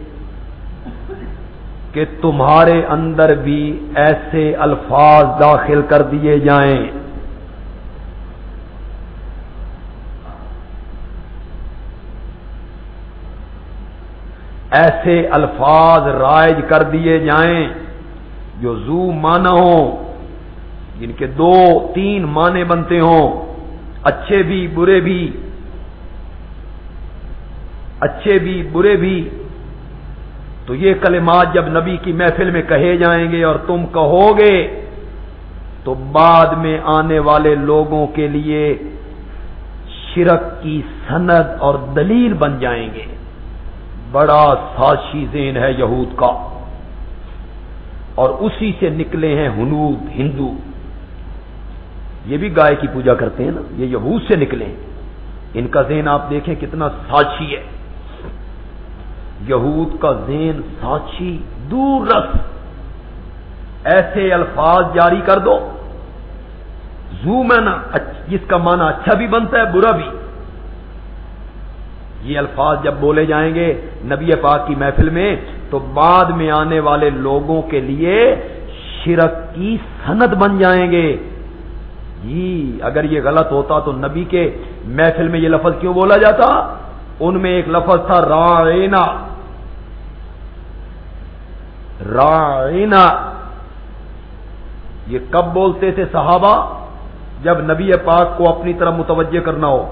کہ تمہارے اندر بھی ایسے الفاظ داخل کر دیے جائیں. ایسے الفاظ رائج کر دیے جائیں جو ذو معنی ہوں، جن کے 2-3 معنی بنتے ہوں، اچھے بھی برے بھی، اچھے بھی برے بھی. تو یہ کلمات جب نبی کی محفل میں کہے جائیں گے اور تم کہو گے تو بعد میں آنے والے لوگوں کے لیے شرک کی سند اور دلیل بن جائیں گے. بڑا سازشی ذہن ہے یہود کا. اور اسی سے نکلے ہیں ہنود ہندو. یہ بھی گائے کی پوجا کرتے ہیں نا, یہ یہود سے نکلے ہیں. ان کا ذہن آپ دیکھیں کتنا سانچی ہے. یہود کا ذہن سانچی, دور رس. ایسے الفاظ جاری کر دو زو میں نا, جس کا معنی اچھا بھی بنتا ہے برا بھی. یہ الفاظ جب بولے جائیں گے نبی پاک کی محفل میں تو بعد میں آنے والے لوگوں کے لیے شرک کی سند بن جائیں گے. جی اگر یہ غلط ہوتا تو نبی کے محفل میں یہ لفظ کیوں بولا جاتا؟ ان میں ایک لفظ تھا راعینا. راعینا یہ کب بولتے تھے صحابہ؟ جب نبی پاک کو اپنی طرف متوجہ کرنا ہو,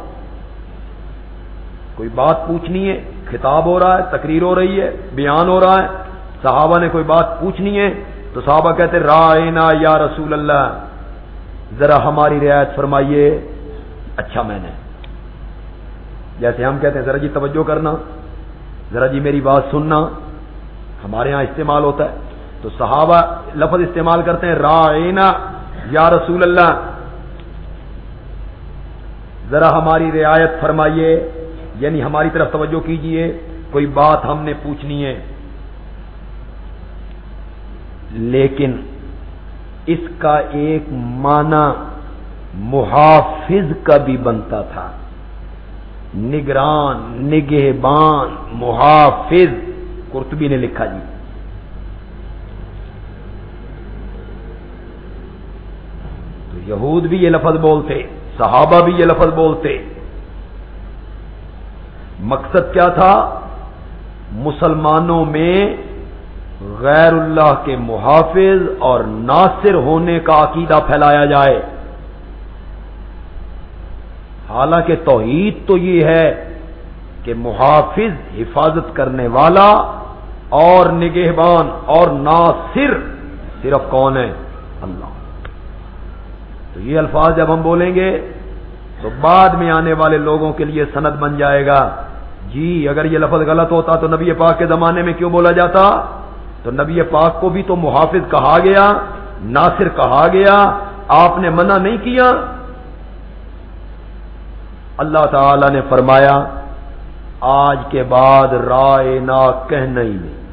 کوئی بات پوچھنی ہے, خطاب ہو رہا ہے, تقریر ہو رہی ہے, بیان ہو رہا ہے, صحابہ نے کوئی بات پوچھنی ہے تو صحابہ کہتے راعینا یا رسول اللہ, ذرا ہماری رعایت فرمائیے. اچھا میں نے, جیسے ہم کہتے ہیں ذرا جی توجہ کرنا, ذرا جی میری بات سننا, ہمارے ہاں استعمال ہوتا ہے. تو صحابہ لفظ استعمال کرتے ہیں راعینا یا رسول اللہ, ذرا ہماری رعایت فرمائیے, یعنی ہماری طرف توجہ کیجئے, کوئی بات ہم نے پوچھنی ہے. لیکن اس کا ایک معنی محافظ کا بھی بنتا تھا. نگران, نگہبان, محافظ. قرطبی نے لکھا جی. تو یہود بھی یہ لفظ بولتے, صحابہ بھی یہ لفظ بولتے. مقصد کیا تھا؟ مسلمانوں میں غیر اللہ کے محافظ اور ناصر ہونے کا عقیدہ پھیلایا جائے. حالانکہ توحید تو یہ ہے کہ محافظ حفاظت کرنے والا اور نگہبان اور ناصر صرف کون ہے؟ اللہ. تو یہ الفاظ جب ہم بولیں گے تو بعد میں آنے والے لوگوں کے لیے سند بن جائے گا. جی اگر یہ لفظ غلط ہوتا تو نبی پاک کے زمانے میں کیوں بولا جاتا؟ تو نبی پاک کو بھی تو محافظ کہا گیا, ناصر کہا گیا, آپ نے منع نہیں کیا. اللہ تعالی نے فرمایا آج کے بعد رائنا کہنا ہی نہیں,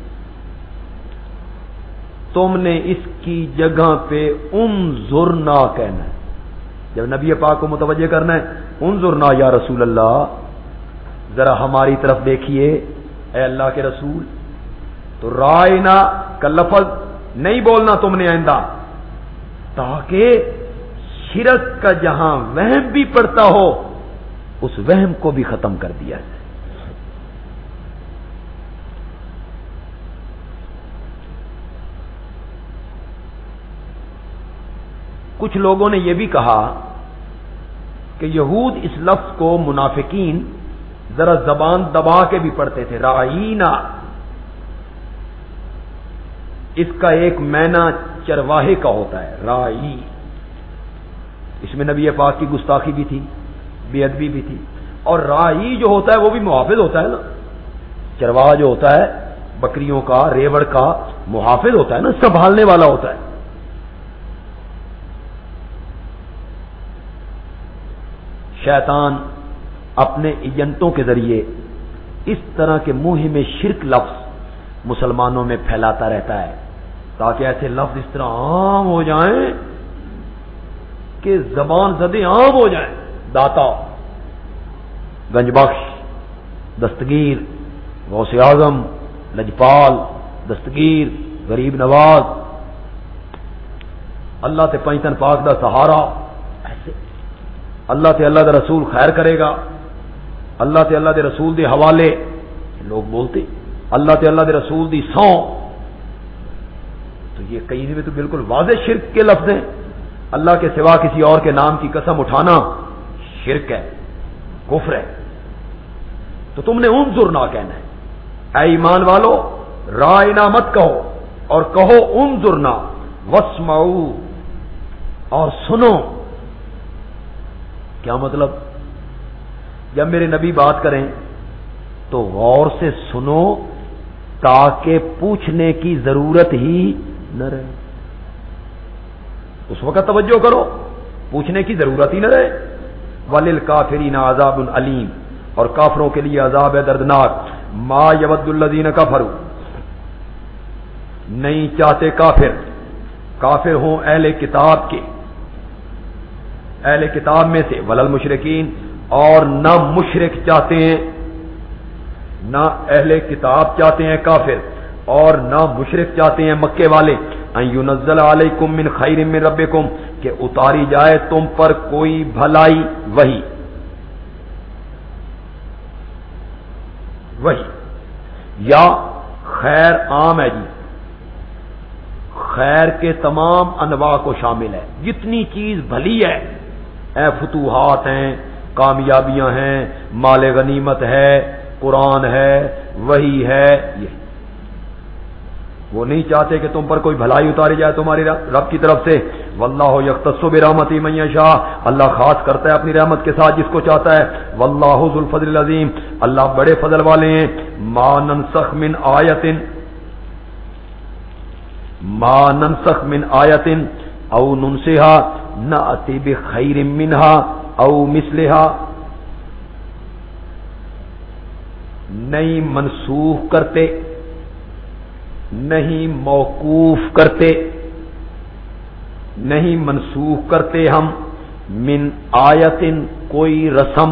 تم نے اس کی جگہ پہ انظرنا کہنا ہے. جب نبی پاک کو متوجہ کرنا ہے, انظرنا یا رسول اللہ, ذرا ہماری طرف دیکھیے اے اللہ کے رسول. تو رائنا کا لفظ نہیں بولنا تم نے آئندہ, تاکہ شرک کا جہاں وہم بھی پڑتا ہو اس وہم کو بھی ختم کر دیا جائے. کچھ لوگوں نے یہ بھی کہا کہ یہود اس لفظ کو منافقین ذرا زبان دبا کے بھی پڑھتے تھے, رعینا. اس کا ایک معنی چرواہے کا ہوتا ہے, رائی. اس میں نبی پاک کی گستاخی بھی تھی, بے ادبی بھی تھی. اور رائی جو ہوتا ہے وہ بھی محافظ ہوتا ہے نا. چرواہا جو ہوتا ہے بکریوں کا, ریوڑ کا محافظ ہوتا ہے نا, سنبھالنے والا ہوتا ہے. شیطان اپنے ایجنٹوں کے ذریعے اس طرح کے مہم شرک لفظ مسلمانوں میں پھیلاتا رہتا ہے تاکہ ایسے لفظ اس طرح عام ہو جائیں کہ زبان زدے عام ہو جائیں. داتا, گنج بخش, دستگیر, غوث اعظم, لجپال, دستگیر, غریب نواز, اللہ تے پنجتن پاک دا سہارا, ایسے اللہ تے اللہ دا رسول خیر کرے گا, اللہ تے اللہ دے رسول دے حوالے لوگ بولتے, اللہ تے اللہ دے رسول دی سو. تو یہ کئی میں تو بالکل واضح شرک کے لفظ ہیں. اللہ کے سوا کسی اور کے نام کی قسم اٹھانا شرک ہے, کفر ہے. تو تم نے انظر نہ کہنا ہے. اے ایمان والو, رائنا مت کہو اور کہو انظرنا, واسمعوا, اور سنو. کیا مطلب؟ جب میرے نبی بات کریں تو غور سے سنو تاکہ پوچھنے کی ضرورت ہی نہ رہے. اس وقت توجہ کرو، پوچھنے کی ضرورت ہی نہ رہے. وَلِلْكَافِرِينَ عَذَابٌ علیم، اور کافروں کے لیے عذاب ہے دردناک. ما یود الذین کفروا، نہیں چاہتے کافر ہوں اہل کتاب کے، اہل کتاب میں سے، ولل مشرکین، اور نہ مشرک چاہتے ہیں، نہ اہل کتاب چاہتے ہیں کافر، اور نہ مشرک چاہتے ہیں مکے والے، ان ينزل علیکم من خیر من ربکم، کہ اتاری جائے تم پر کوئی بھلائی، وہی یا خیر عام ہے جی، خیر کے تمام انواع کو شامل ہے، جتنی چیز بھلی ہے، فتوحات ہیں، کامیابیاں ہیں، مال غنیمت ہے، قرآن ہے، وہی ہے، یہ وہ نہیں چاہتے کہ تم پر کوئی بھلائی اتاری جائے تمہاری رب کی طرف سے. واللہ یختص برحمتہ من یشاء، اللہ خاص کرتا ہے اپنی رحمت کے ساتھ جس کو چاہتا ہے. واللہ ذو الفضل العظیم، اللہ بڑے فضل والے ہیں. ما ننسخ من آیت او ننسها نأتی بخیر منها او مثلها، نہیں منسوخ کرتے، نہیں موقوف کرتے، نہیں منسوخ کرتے ہم من آیت کوئی رسم،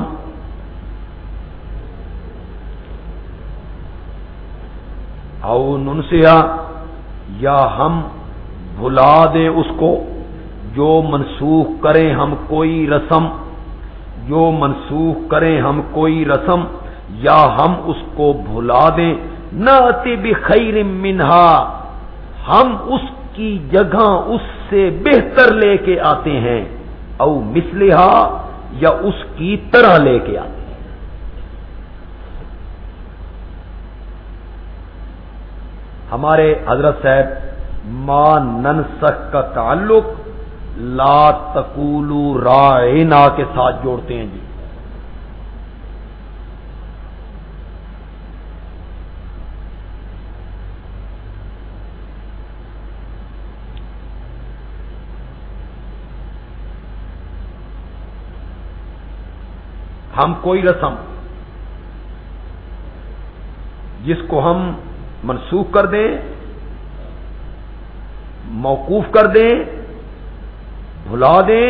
او ننسیا یا ہم بھلا دیں اس کو، جو منسوخ کریں ہم کوئی رسم، جو منسوخ کریں ہم کوئی رسم، یا ہم اس کو بھلا دیں. نأتی بخیر منہا، ہم اس کی جگہ اس سے بہتر لے کے آتے ہیں، او مثلہا یا اس کی طرح لے کے آتے ہیں. ہمارے حضرت صاحب ما ننسخ کا تعلق لا تقولوا رائنا کے ساتھ جوڑتے ہیں جی. ہم کوئی رسم جس کو ہم منسوخ کر دیں، موقوف کر دیں، بھلا دیں،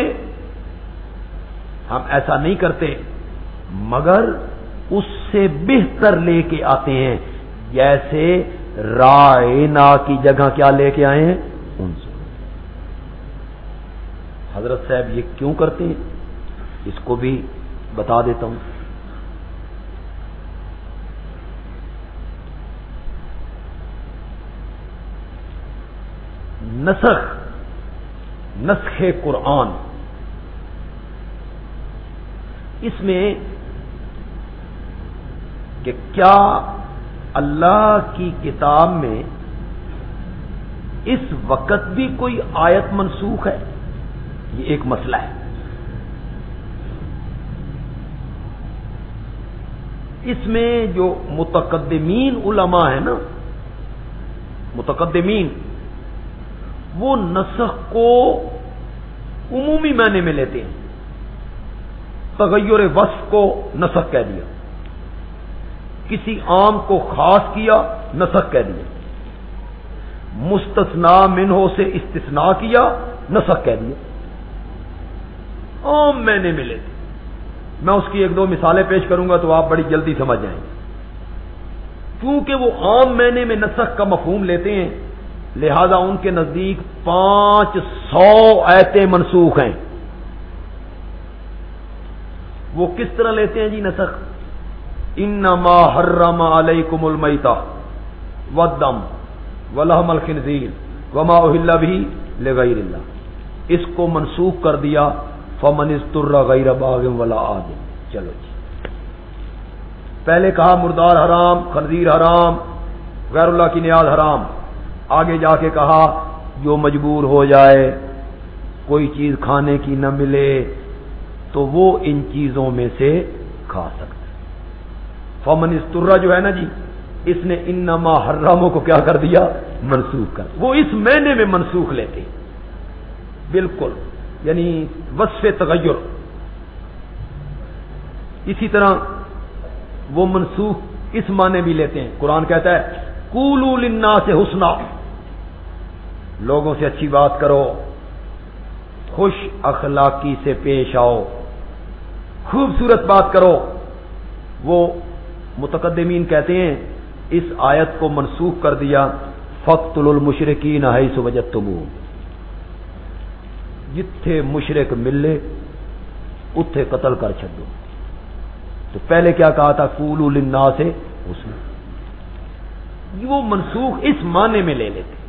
ہم ایسا نہیں کرتے، مگر اس سے بہتر لے کے آتے ہیں. جیسے رائنا کی جگہ کیا لے کے آئے ہیں ان سے. حضرت صاحب یہ کیوں کرتے ہیں اس کو بھی بتا دیتا ہوں. نسخ قرآن، اس میں کہ کیا اللہ کی کتاب میں اس وقت بھی کوئی آیت منسوخ ہے، یہ ایک مسئلہ ہے. اس میں جو متقدمین علماء ہیں نا، متقدمین، وہ نسخ کو عمومی معنی میں لیتے ہیں. تغیر وصف کو نسخ کہہ دیا، کسی عام کو خاص کیا نسخ کہہ دیا، مستثنا منہ سے استثناء کیا نسخ کہہ دیا، عام معنی میں لیتے. میں اس کی ایک دو مثالیں پیش کروں گا تو آپ بڑی جلدی سمجھ جائیں گے. کیونکہ وہ عام معنی میں نسخ کا مفہوم لیتے ہیں، لہذا ان کے نزدیک 500 آیتیں منسوخ ہیں. وہ کس طرح لیتے ہیں جی نسخ؟ انما حرم علیکم المیتہ والدم ولحم الخنزیر وما اہل بہ لغیر اللہ، اس کو منسوخ کر دیا. فمن اضطر غیر باغ ولا عاد. چلو جی، پہلے کہا مردار حرام، خنزیر حرام، غیر اللہ کی نیاز حرام. آگے جا کے کہا جو مجبور ہو جائے، کوئی چیز کھانے کی نہ ملے تو وہ ان چیزوں میں سے کھا سکتا ہے. فمن اضطر جو ہے نا جی، اس نے انما حراموں کو کیا کر دیا؟ منسوخ کر دیا۔ وہ اس معنی میں منسوخ لیتے بالکل، یعنی وصف تغیر۔ اسی طرح وہ منسوخ اس معنی بھی لیتے ہیں، قرآن کہتا ہے قولوا للناس حسنا، لوگوں سے اچھی بات کرو، خوش اخلاقی سے پیش آؤ، خوبصورت بات کرو۔ وہ متقدمین کہتے ہیں اس آیت کو منسوخ کر دیا فَاقْتُلُوا الْمُشْرِكِينَ حَيْثُ وَجَدْتُمُوهُمْ، جتھے مشرک ملے اتھے قتل کر چھڈو۔ تو پہلے کیا کہا تھا؟ قولوا للناس حسنا، وہ منسوخ اس معنی میں لے لیتے۔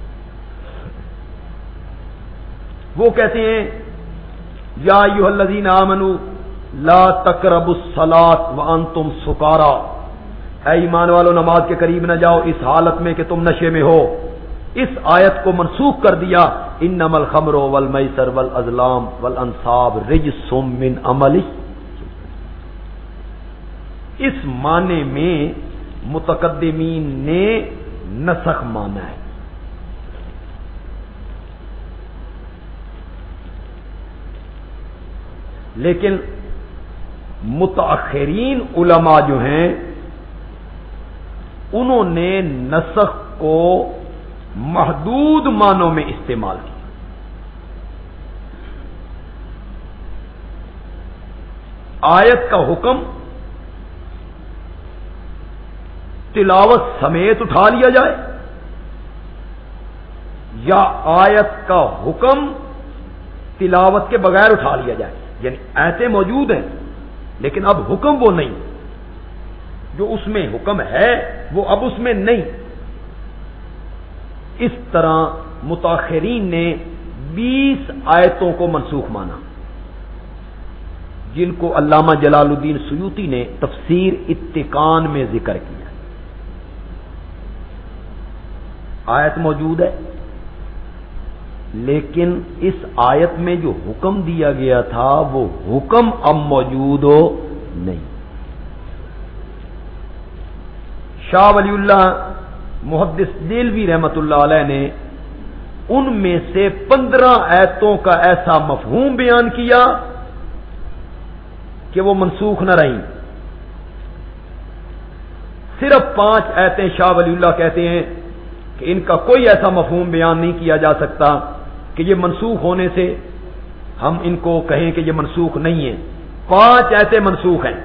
وہ کہتے ہیں یا ایھا الذین آمنوا لا تقربوا الصلاۃ وانتم سکارا، اے ایمان والو نماز کے قریب نہ جاؤ اس حالت میں کہ تم نشے میں ہو۔ اس آیت کو منسوخ کر دیا انما الخمر والمیسر والازلام والانصاب رجس من عمل، اس معنی میں متقدمین نے نسخ مانا ہے۔ لیکن متاخرین علماء جو ہیں انہوں نے نسخ کو محدود معنوں میں استعمال کیا۔ آیت کا حکم تلاوت سمیت اٹھا لیا جائے یا آیت کا حکم تلاوت کے بغیر اٹھا لیا جائے، یعنی ایسے موجود ہیں لیکن اب حکم وہ نہیں، جو اس میں حکم ہے وہ اب اس میں نہیں۔ اس طرح متاخرین نے 20 آیتوں کو منسوخ مانا، جن کو علامہ جلال الدین سیوطی نے تفسیر اتقان میں ذکر کیا۔ آیت موجود ہے لیکن اس آیت میں جو حکم دیا گیا تھا وہ حکم اب موجود ہو نہیں۔ شاہ ولی اللہ محدث دہلوی رحمت اللہ علیہ نے ان میں سے 15 آیتوں کا ایسا مفہوم بیان کیا کہ وہ منسوخ نہ رہیں۔ صرف 5 آیتیں شاہ ولی اللہ کہتے ہیں کہ ان کا کوئی ایسا مفہوم بیان نہیں کیا جا سکتا کہ یہ منسوخ ہونے سے ہم ان کو کہیں کہ یہ منسوخ نہیں ہے۔ 5 ایسے منسوخ ہیں۔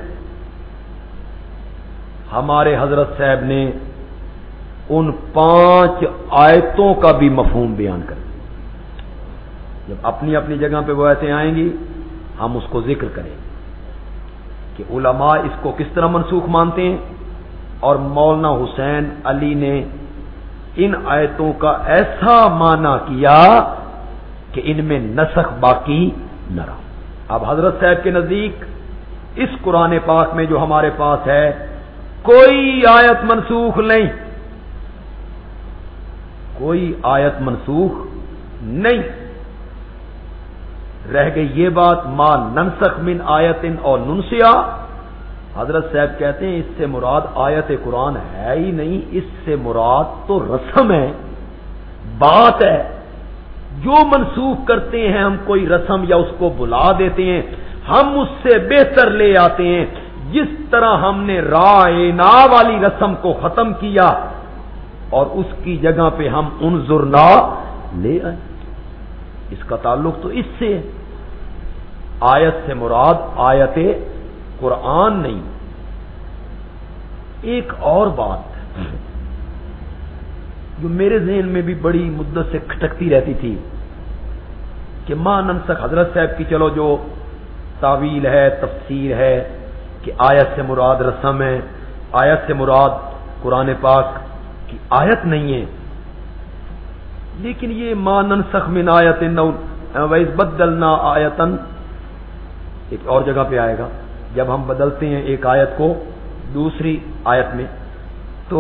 ہمارے حضرت صاحب نے ان 5 آیتوں کا بھی مفہوم بیان کر دیا۔ جب اپنی اپنی جگہ پہ وہ ایسے آئیں گی ہم اس کو ذکر کریں کہ علماء اس کو کس طرح منسوخ مانتے ہیں، اور مولانا حسین علی نے ان آیتوں کا ایسا معنی کیا کہ ان میں نسخ باقی نہ رہا۔ اب حضرت صاحب کے نزدیک اس قرآن پاک میں جو ہمارے پاس ہے کوئی آیت منسوخ نہیں، کوئی آیت منسوخ نہیں۔ رہ گئی یہ بات ما ننسخ من آیت اور ننسیا، حضرت صاحب کہتے ہیں اس سے مراد آیت قرآن ہے ہی نہیں، اس سے مراد تو رسم ہے، بات ہے۔ جو منسوخ کرتے ہیں ہم کوئی رسم یا اس کو بلا دیتے ہیں، ہم اس سے بہتر لے آتے ہیں۔ جس طرح ہم نے رائنا والی رسم کو ختم کیا اور اس کی جگہ پہ ہم انظرنا لے آئے، اس کا تعلق تو اس سے ہے۔ آیت سے مراد آیت قرآن نہیں۔ ایک اور بات جو میرے ذہن میں بھی بڑی مدت سے کھٹکتی رہتی تھی کہ ما ننسخ، حضرت صاحب کی چلو جو تعویل ہے تفسیر ہے کہ آیت سے مراد رسم ہے، آیت سے مراد قرآن پاک کی آیت نہیں ہے، لیکن یہ ما ننسخ من آیت وَإِذْ بَدَّلْنَا آیَةً ایک اور جگہ پہ آئے گا، جب ہم بدلتے ہیں ایک آیت کو دوسری آیت میں تو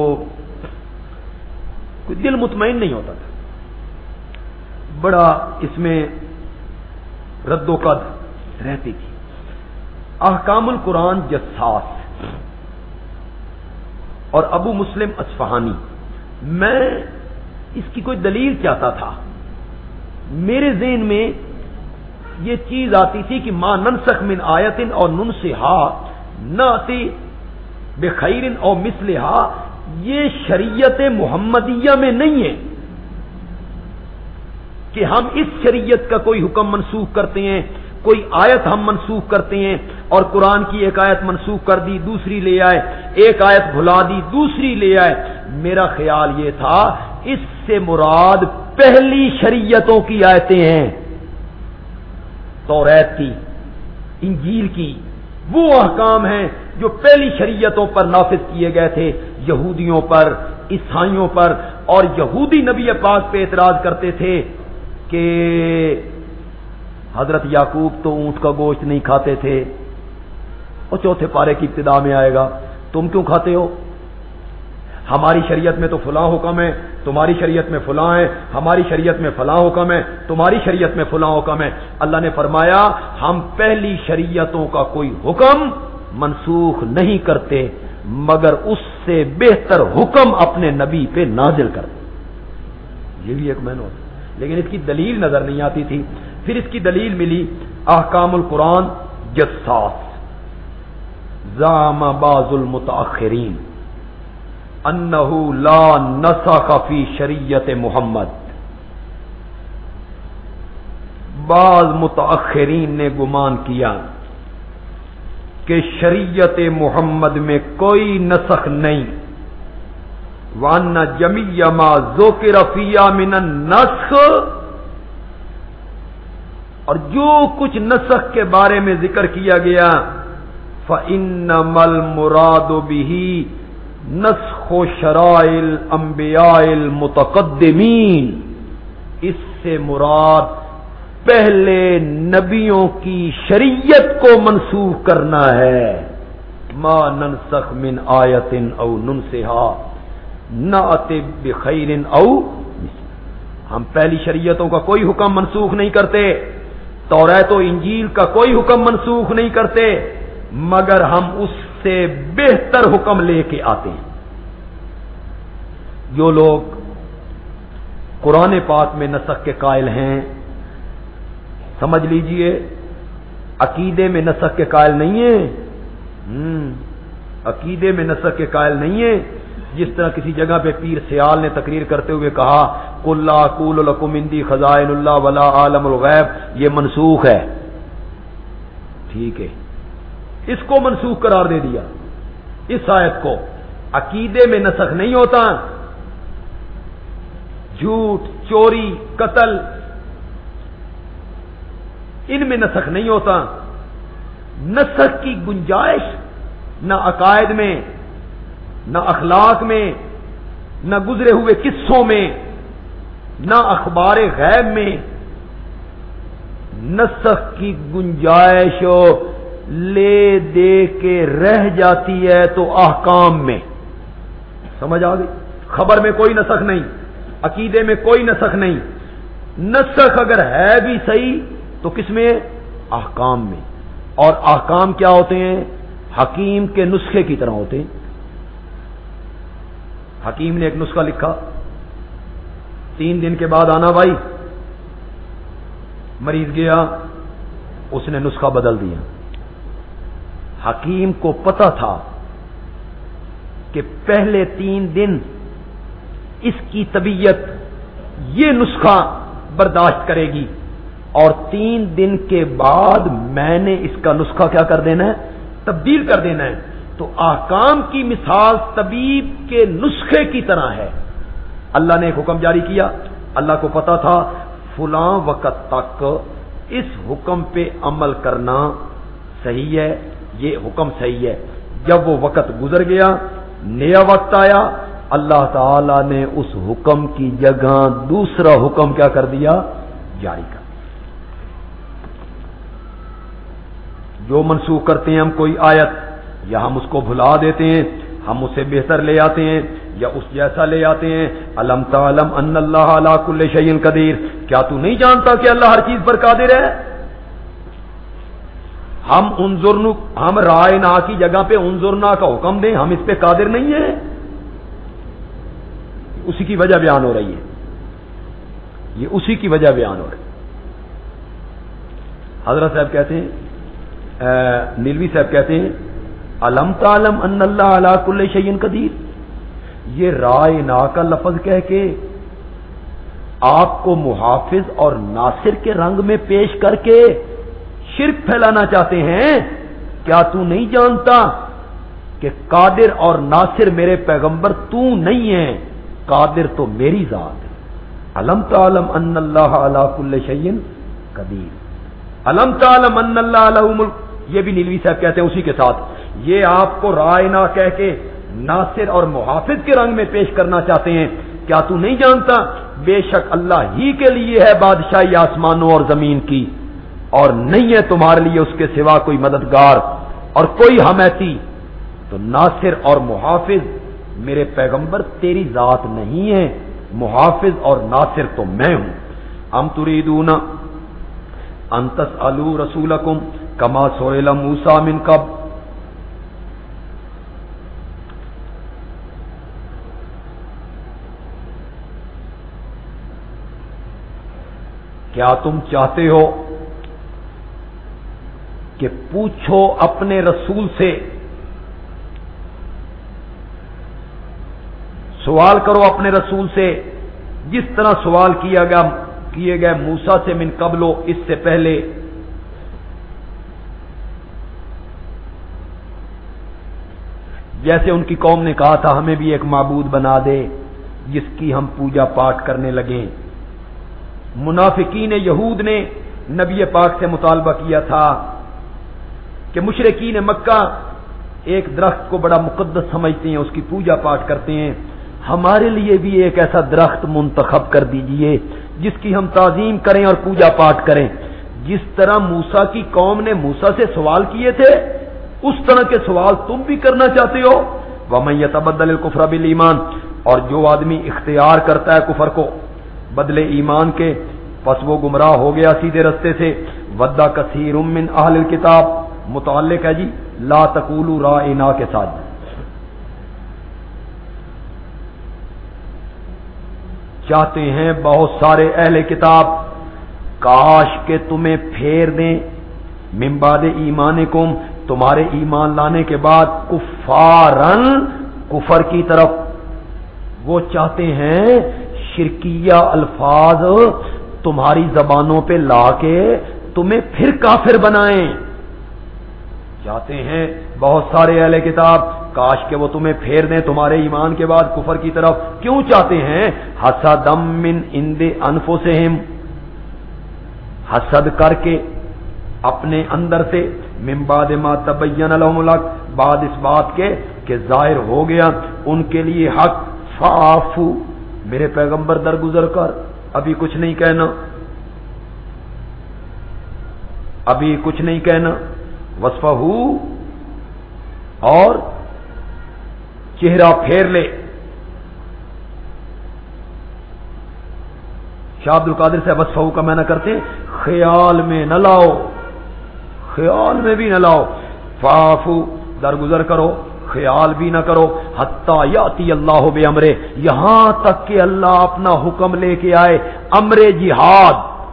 کوئی دل مطمئن نہیں ہوتا تھا، بڑا اس میں رد و قد رہتی تھی۔ احکام القرآن جساس، اور ابو مسلم اصفہانی. میں اس کی کوئی دلیل چاہتا تھا. میرے ذہن میں یہ چیز آتی تھی کہ ما ننسخ من آیت اور ننسہا ناتی بخیر اور مثلہا، یہ شریعت محمدیہ میں نہیں ہے کہ ہم اس شریعت کا کوئی حکم منسوخ کرتے ہیں، کوئی آیت ہم منسوخ کرتے ہیں اور قرآن کی ایک آیت منسوخ کر دی دوسری لے آئے، ایک آیت بھلا دی دوسری لے آئے. میرا خیال یہ تھا اس سے مراد پہلی شریعتوں کی آیتیں ہیں، توریت کی، انجیل کی، وہ احکام ہیں جو پہلی شریعتوں پر نافذ کیے گئے تھے، یہودیوں پر، عیسائیوں پر. اور یہودی نبی پاک پہ اعتراض کرتے تھے کہ حضرت یعقوب تو اونٹ کا گوشت نہیں کھاتے تھے. اور چوتھے پارے کی ابتدا میں آئے گا تم کیوں کھاتے ہو؟ ہماری شریعت میں تو فلاں حکم ہے، تمہاری شریعت میں فلاں ہے، ہماری شریعت میں فلاں حکم ہے، تمہاری شریعت میں فلاں حکم ہے. اللہ نے فرمایا ہم پہلی شریعتوں کا کوئی حکم منسوخ نہیں کرتے مگر اس سے بہتر حکم اپنے نبی پہ نازل کرتے. یہ بھی ایک معنی ہوتا، لیکن اس کی دلیل نظر نہیں آتی تھی. پھر اس کی دلیل ملی احکام القرآن جساس. زعم بعض المتاخرین انہ لا نسخ فی شریعت محمد. بعض متاخرین نے گمان کیا کہ شریعت محمد میں کوئی نسخ نہیں. وَأَنَّ جَمِيعَ مَا ذُكِرَ فِيهَا مِنَ النَّسْخِ، اور جو کچھ نسخ کے بارے میں ذکر کیا گیا فَإِنَّمَا الْمُرَادُ بِهِ نسخ شرائع الانبیاء المتقدمین، اس سے مراد پہلے نبیوں کی شریعت کو منسوخ کرنا ہے. ما ننسخ من آیت او ننسہا نأتی بخیر او، ہم پہلی شریعتوں کا کوئی حکم منسوخ نہیں کرتے، توریت و انجیل کا کوئی حکم منسوخ نہیں کرتے مگر ہم اس سے بہتر حکم لے کے آتے ہیں. جو لوگ قرآن پاک میں نسخ کے قائل ہیں سمجھ لیجئے عقیدے میں نسخ کے قائل نہیں ہیں. عقیدے میں نسخ کے قائل نہیں ہیں. جس طرح کسی جگہ پہ پیر سیال نے تقریر کرتے ہوئے کہا قُلْ لَا أَقُولُ لَكُمْ عِنْدِي خَزَائِنُ اللَّهِ وَلَا أَعْلَمُ الْغَيْبَ، یہ منسوخ ہے. ٹھیک ہے، اس کو منسوخ قرار دے دیا. اس آیت کو عقیدے میں نسخ نہیں ہوتا. جھوٹ، چوری، قتل، ان میں نسخ نہیں ہوتا. نسخ کی گنجائش نہ عقائد میں، نہ اخلاق میں، نہ گزرے ہوئے قصوں میں، نہ اخبار غیب میں. نسخ کی گنجائش لے دے کے رہ جاتی ہے تو احکام میں. سمجھ آ گئی؟ خبر میں کوئی نسخ نہیں، عقیدے میں کوئی نسخ نہیں. نسخ اگر ہے بھی صحیح تو کس میں؟ احکام میں. اور احکام کیا ہوتے ہیں؟ حکیم کے نسخے کی طرح ہوتے ہیں. حکیم نے ایک نسخہ لکھا، 3 دن کے بعد آنا بھائی، مریض گیا، اس نے نسخہ بدل دیا. حکیم کو پتا تھا کہ پہلے 3 دن اس کی طبیعت یہ نسخہ برداشت کرے گی اور 3 دن کے بعد میں نے اس کا نسخہ کیا کر دینا ہے؟ تبدیل کر دینا ہے. تو احکام کی مثال طبیب کے نسخے کی طرح ہے. اللہ نے ایک حکم جاری کیا، اللہ کو پتا تھا فلاں وقت تک اس حکم پہ عمل کرنا صحیح ہے، یہ حکم صحیح ہے. جب وہ وقت گزر گیا، نیا وقت آیا، اللہ تعالی نے اس حکم کی جگہ دوسرا حکم کیا کر دیا؟ جاری کر دیا. جو منسوخ کرتے ہیں ہم کوئی آیت، یا ہم اس کو بھلا دیتے ہیں، ہم اسے بہتر لے آتے ہیں یا اس جیسا لے آتے ہیں. الم تعلم ان اللہ علی کل شیء قدیر، کیا تو نہیں جانتا کہ اللہ ہر چیز پر قادر ہے؟ ہم رائنا کی جگہ پہ انظرنا کا حکم دیں، ہم اس پہ قادر نہیں ہیں؟ اسی کی وجہ بیان ہو رہی ہے، یہ اسی کی وجہ بیان ہو رہی ہے۔ حضرت صاحب کہتے ہیں، نیلوی صاحب کہتے ہیں الم تعلم ان اللہ علی کل شیء قدیر، یہ رائنا کا لفظ کہہ کے آپ کو محافظ اور ناصر کے رنگ میں پیش کر کے شرک پھیلانا چاہتے ہیں۔ کیا تو نہیں جانتا کہ قادر اور ناصر میرے پیغمبر تو نہیں ہے، قادر تو میری ذات ہے۔ الم تعلم ان اللہ علی کل شیء قدیر، الم تعلم ان اللہ لہ ملک، یہ بھی نیلوی صاحب کہتے ہیں اسی کے ساتھ، یہ آپ کو رائنا کہہ کے ناصر اور محافظ کے رنگ میں پیش کرنا چاہتے ہیں۔ کیا تو نہیں جانتا بے شک اللہ ہی کے لیے ہے بادشاہی آسمانوں اور زمین کی، اور نہیں ہے تمہارے لیے اس کے سوا کوئی مددگار اور کوئی حمیتی۔ تو ناصر اور محافظ میرے پیغمبر تیری ذات نہیں ہے، محافظ اور ناصر تو میں ہوں۔ ام تريدون ان تسألوا رسولکم کما سئل موسیٰ من قبل، کیا تم چاہتے ہو کہ پوچھو اپنے رسول سے، سوال کرو اپنے رسول سے جس طرح سوال کیے گئے موسیٰ سے من قبل، اس سے پہلے، جیسے ان کی قوم نے کہا تھا ہمیں بھی ایک معبود بنا دے جس کی ہم پوجا پاٹ کرنے لگیں۔ منافقین یہود نے نبی پاک سے مطالبہ کیا تھا کہ مشرکین مکہ ایک درخت کو بڑا مقدس سمجھتے ہیں، اس کی پوجا پاٹ کرتے ہیں، ہمارے لیے بھی ایک ایسا درخت منتخب کر دیجئے جس کی ہم تعظیم کریں اور پوجا پاٹ کریں۔ جس طرح موسیٰ کی قوم نے موسیٰ سے سوال کیے تھے اس طرح کے سوال تم بھی کرنا چاہتے ہو۔ وَمَن يَتَبَدَّلِ الْكُفْرَ بِالْإِيمَانِ، اور جو آدمی اختیار کرتا ہے کفر کو بدلے ایمان کے، پس وہ گمراہ ہو گیا سیدھے رستے سے۔ وَدَّ كَثِيرٌ مِّنْ أَهْلِ الْكِتَابِ، متعلق ہے جی لا تقولوا رائنا کے ساتھ، چاہتے ہیں بہت سارے اہل کتاب کاش کہ تمہیں پھیر دیں من بعد ایمانکم، تمہارے ایمان لانے کے بعد، کفارن، کفر کی طرف، وہ چاہتے ہیں شرکیہ الفاظ تمہاری زبانوں پہ لا کے تمہیں پھر کافر بنائیں۔ چاہتے ہیں بہت سارے اہل کتاب کاش کہ وہ تمہیں پھیر دیں تمہارے ایمان کے بعد کفر کی طرف۔ کیوں چاہتے ہیں؟ حسدم من عند انفسہم، حسد کر کے اپنے اندر سے، من بعد ما تبین لہم الحق، بعد اس بات کے کہ ظاہر ہو گیا ان کے لیے حق۔ فاعفو، میرے پیغمبر درگزر کر، ابھی کچھ نہیں کہنا، ابھی کچھ نہیں کہنا۔ وصفہو، اور چہرہ پھیر لے۔ شاہ عبد القادر سے وصفہو کا معنی کرتے ہیں خیال میں نہ لاؤ، خیال میں بھی نہ لاؤ۔ فاعفو، درگزر کرو، خیال بھی نہ کرو۔ حتی یاتی اللہ بامرہ، یہاں تک کہ اللہ اپنا حکم لے کے آئے، امر جہاد۔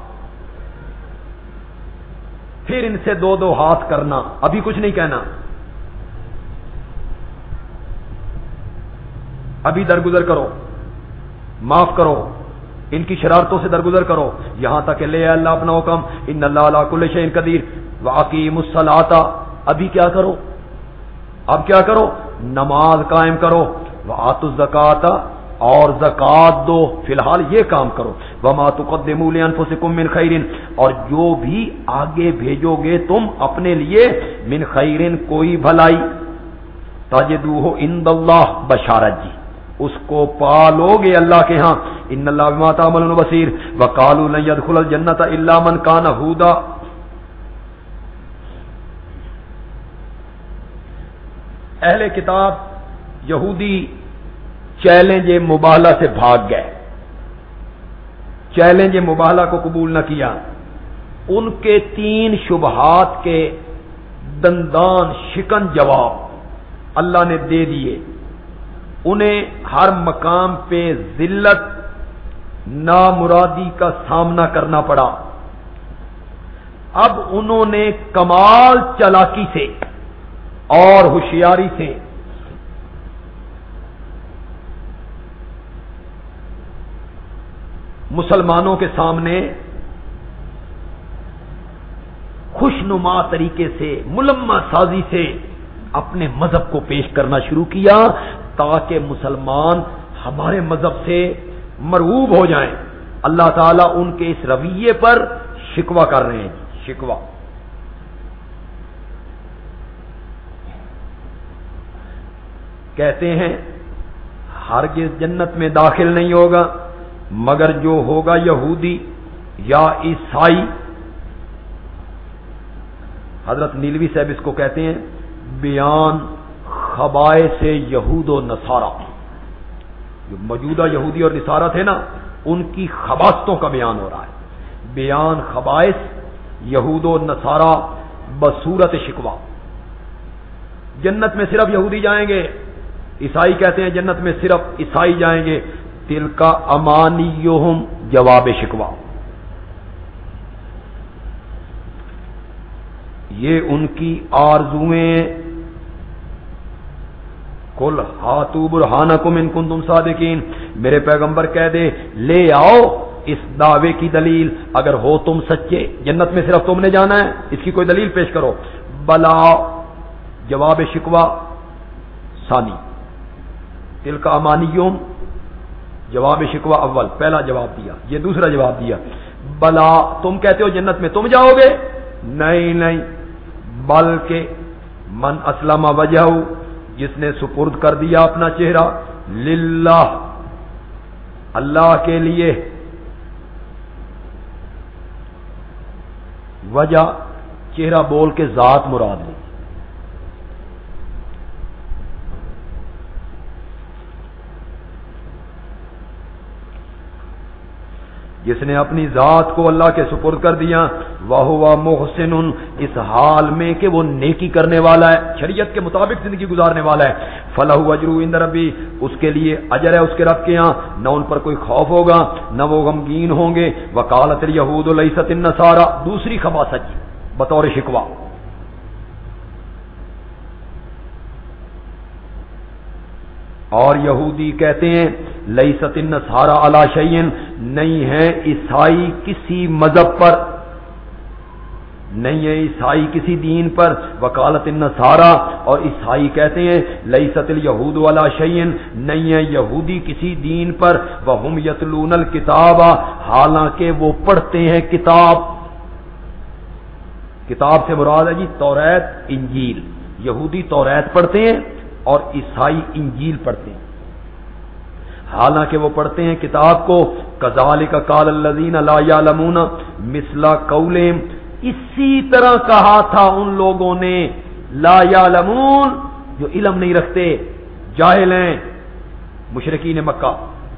پھر ان سے دو دو ہاتھ کرنا، ابھی کچھ نہیں کہنا، ابھی درگزر کرو، معاف کرو، ان کی شرارتوں سے درگزر کرو، یہاں تک کہ لے اللہ اپنا حکم۔ ان اللہ علی کل شیء قدیر واقیموا الصلاۃ، ابھی کیا کرو، اب کیا کرو، نماز قائم کرو، وآتوا الزکاۃ، اور زکات دو، فی الحال یہ کام کرو۔ وما تقدموا لانفسکم من خیر، اور جو بھی آگے بھیجو گے تم اپنے لیے، من خیر، کوئی بھلائی، تجدوہ عند اللہ، بشارت جی، اس کو پالو گے اللہ کے ہاں۔ ان اللہ بما تعملون بصیر، وقالوا لن يدخل الجنۃ الا من کان ہودا۔ اہل کتاب یہودی چیلنج مباہلہ سے بھاگ گئے، چیلنج مباہلہ کو قبول نہ کیا۔ ان کے 3 شبہات کے دندان شکن جواب اللہ نے دے دیے۔ انہیں ہر مقام پہ ذلت نامرادی کا سامنا کرنا پڑا. اب انہوں نے کمال چالاکی سے اور ہوشیاری سے مسلمانوں کے سامنے خوشنما طریقے سے ملمہ سازی سے اپنے مذہب کو پیش کرنا شروع کیا تاکہ مسلمان ہمارے مذہب سے مرعوب ہو جائیں. اللہ تعالیٰ ان کے اس رویے پر شکوہ کر رہے ہیں. شکوہ کہتے ہیں ہرگز جنت میں داخل نہیں ہوگا مگر جو ہوگا یہودی یا عیسائی. حضرت نیلوی صاحب اس کو کہتے ہیں بیان خبائث یہود و نصارہ. جو موجودہ یہودی اور نصارہ تھے نا ان کی خباثتوں کا بیان ہو رہا ہے. بیان خبائث یہود و نصارہ بصورت شکوہ. جنت میں صرف یہودی جائیں گے, عیسائی کہتے ہیں جنت میں صرف عیسائی جائیں گے. تلکا امانیہم جواب شکوہ. یہ ان کی آرزویں. قل ہاتوا برہانکم ان کنتم صادقین. میرے پیغمبر کہہ دے لے آؤ اس دعوے کی دلیل اگر ہو تم سچے. جنت میں صرف تم نے جانا ہے, اس کی کوئی دلیل پیش کرو. بلا جواب شکوہ ثانی. تلک امانیہم جواب شکوہ اول, پہلا جواب دیا, یہ دوسرا جواب دیا. بلا تم کہتے ہو جنت میں تم جاؤ گے, نہیں نہیں, بلکہ من اسلم وجہہ جس نے سپرد کر دیا اپنا چہرہ للہ اللہ کے لیے. وجہ چہرہ بول کے ذات مراد لی. جس نے اپنی ذات کو اللہ کے سپرد کر دیا وَهُوَ مُحْسِنٌ اس حال میں کہ وہ نیکی کرنے والا ہے, شریعت کے مطابق زندگی گزارنے والا ہے. فَلَهُ أَجْرُهُ عِندَ رَبِّهِ اس کے لیے اجر ہے اس کے رب کے ہاں, نہ ان پر کوئی خوف ہوگا نہ وہ غمگین ہوں گے. وَقَالَتِ الْيَهُودُ لَيْسَتِ النَّصَارَى دوسری خباثت بطور شکوہ. اور یہودی کہتے ہیں لیست النصارى علی شیء نہیں ہے عیسائی کسی مذہب پر, نہیں ہے عیسائی کسی دین پر. وقالت النصارى اور عیسائی کہتے ہیں لیست الیہود علی شیء نہیں ہے یہودی کسی دین پر. وہم یتلون الکتاب حالانکہ وہ پڑھتے ہیں کتاب. کتاب سے مراد ہے جی توریت انجیل. یہودی توریت پڑھتے ہیں اور عیسائی انجیل پڑھتے ہیں. حالانکہ وہ پڑھتے ہیں کتاب کو. کذالک قال الذین لا یعلمون مثل قولہم اسی طرح کہا تھا ان لوگوں نے لا یعلمون جو علم نہیں رکھتے, جاہل ہیں, مشرکین مکہ.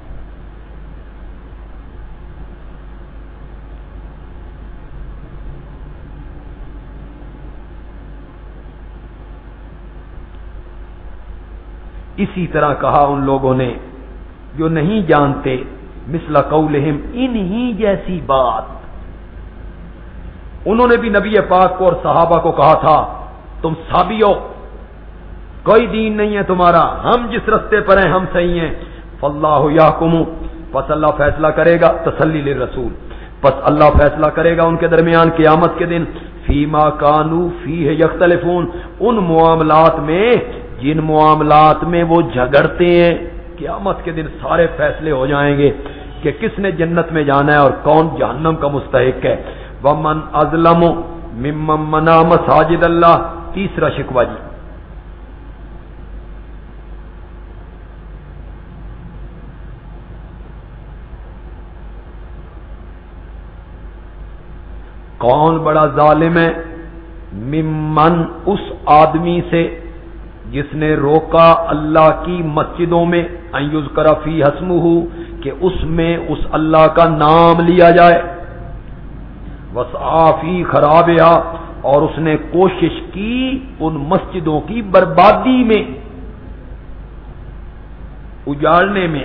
اسی طرح کہا ان لوگوں نے جو نہیں جانتے مثل قولہم انہی جیسی بات. انہوں نے بھی نبی پاک کو اور صحابہ کو کہا تھا تم سابیو کوئی دین نہیں ہے تمہارا, ہم جس رستے پر ہیں ہم صحیح ہیں. فاللہ یحکم پس اللہ فیصلہ کرے گا. تسلی للرسول پس اللہ فیصلہ کرے گا ان کے درمیان قیامت کے دن. فیما کانوا فیہ یختلفون ان معاملات میں جن معاملات میں وہ جھگڑتے ہیں. قیامت کے دن سارے فیصلے ہو جائیں گے کہ کس نے جنت میں جانا ہے اور کون جہنم کا مستحق ہے. ومن اظلم ممن منع مساجد اللہ تیسرا شکوہ جی. کون بڑا ظالم ہے ممن اس آدمی سے جس نے روکا اللہ کی مسجدوں میں ان یذکر فی اسمہ کہ اس میں اس اللہ کا نام لیا جائے. وسعی فی خرابہا اور اس نے کوشش کی ان مسجدوں کی بربادی میں. اجاڑنے میں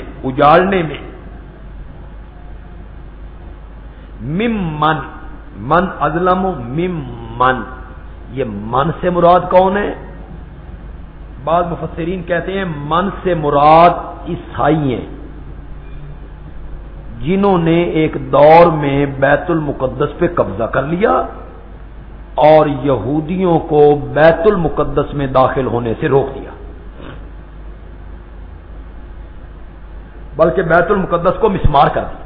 ممن، من اظلم ممن، یہ من سے مراد کون ہے؟ بعض مفسرین کہتے ہیں من سے مراد عیسائی ہیں، جنہوں نے ایک دور میں بیت المقدس پہ قبضہ کر لیا اور یہودیوں کو بیت المقدس میں داخل ہونے سے روک دیا، بلکہ بیت المقدس کو مسمار کر دیا۔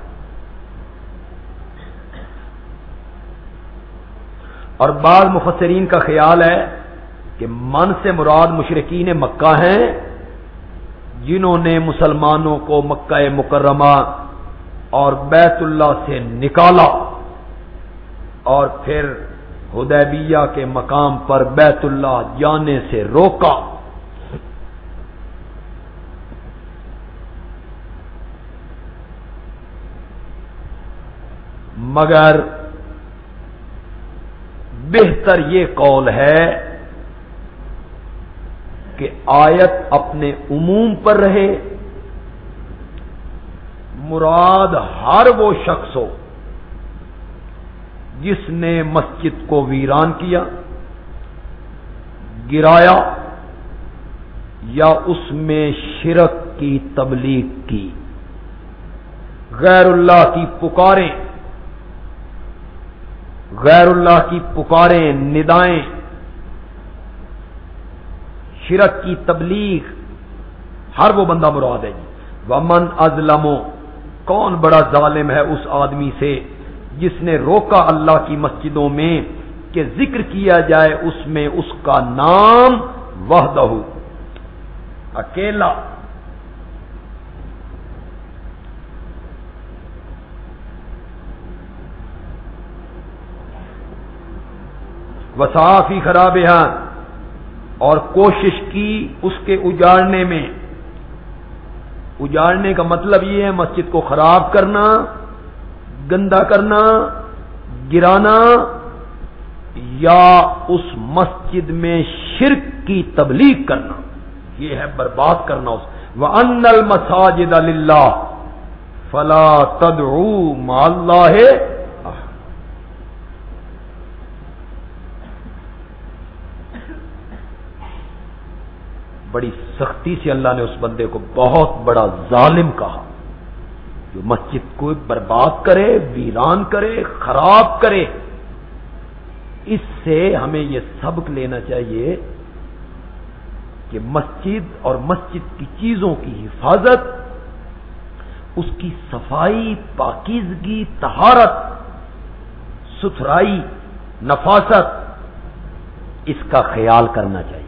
اور بعض مفسرین کا خیال ہے کہ من سے مراد مشرکین مکہ ہیں، جنہوں نے مسلمانوں کو مکہ مکرمہ اور بیت اللہ سے نکالا اور پھر حدیبیہ کے مقام پر بیت اللہ جانے سے روکا۔ مگر بہتر یہ قول ہے کہ آیت اپنے عموم پر رہے، مراد ہر وہ شخص ہو جس نے مسجد کو ویران کیا، گرایا یا اس میں شرک کی تبلیغ کی، غیر اللہ کی پکاریں ندائیں، شرک کی تبلیغ، ہر وہ بندہ مراد ہے۔ ومن اظلم، کون بڑا ظالم ہے اس آدمی سے جس نے روکا اللہ کی مسجدوں میں کہ ذکر کیا جائے اس میں اس کا نام وحدہ، اکیلا۔ وصافی خرابہا، اور کوشش کی اس کے اجاڑنے میں۔ اجاڑنے کا مطلب یہ ہے مسجد کو خراب کرنا، گندا کرنا، گرانا، یا اس مسجد میں شرک کی تبلیغ کرنا، یہ ہے برباد کرنا اس۔ وَأَنَّ الْمَسَاجِدَ لِلَّهِ فَلَا تَدْعُوا مَعَ اللَّهِ۔ بڑی سختی سے اللہ نے اس بندے کو بہت بڑا ظالم کہا جو مسجد کو برباد کرے، ویران کرے، خراب کرے۔ اس سے ہمیں یہ سبق لینا چاہیے کہ مسجد اور مسجد کی چیزوں کی حفاظت، اس کی صفائی، پاکیزگی، طہارت، ستھرائی، نفاست، اس کا خیال کرنا چاہیے۔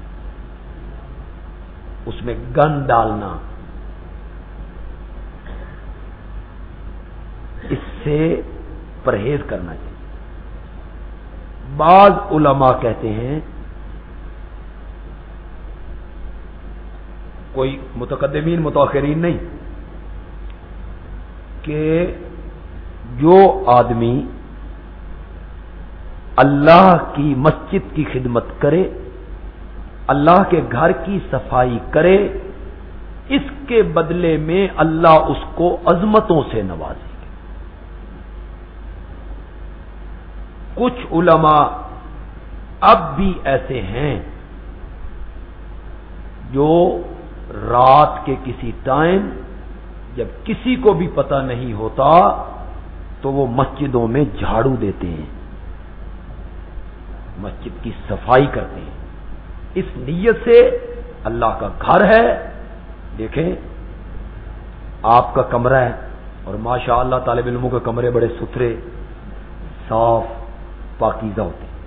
اس میں گند ڈالنا، اس سے پرہیز کرنا چاہیے۔ بعض علماء کہتے ہیں، کوئی متقدمین متاخرین نہیں، کہ جو آدمی اللہ کی مسجد کی خدمت کرے، اللہ کے گھر کی صفائی کرے، اس کے بدلے میں اللہ اس کو عظمتوں سے نوازے گا۔ کچھ علماء اب بھی ایسے ہیں جو رات کے کسی ٹائم جب کسی کو بھی پتہ نہیں ہوتا تو وہ مسجدوں میں جھاڑو دیتے ہیں، مسجد کی صفائی کرتے ہیں، اس نیت سے اللہ کا گھر ہے۔ دیکھیں، آپ کا کمرہ ہے اور ماشاء اللہ طالب علموں کے کمرے بڑے ستھرے، صاف، پاکیزہ ہوتے ہیں۔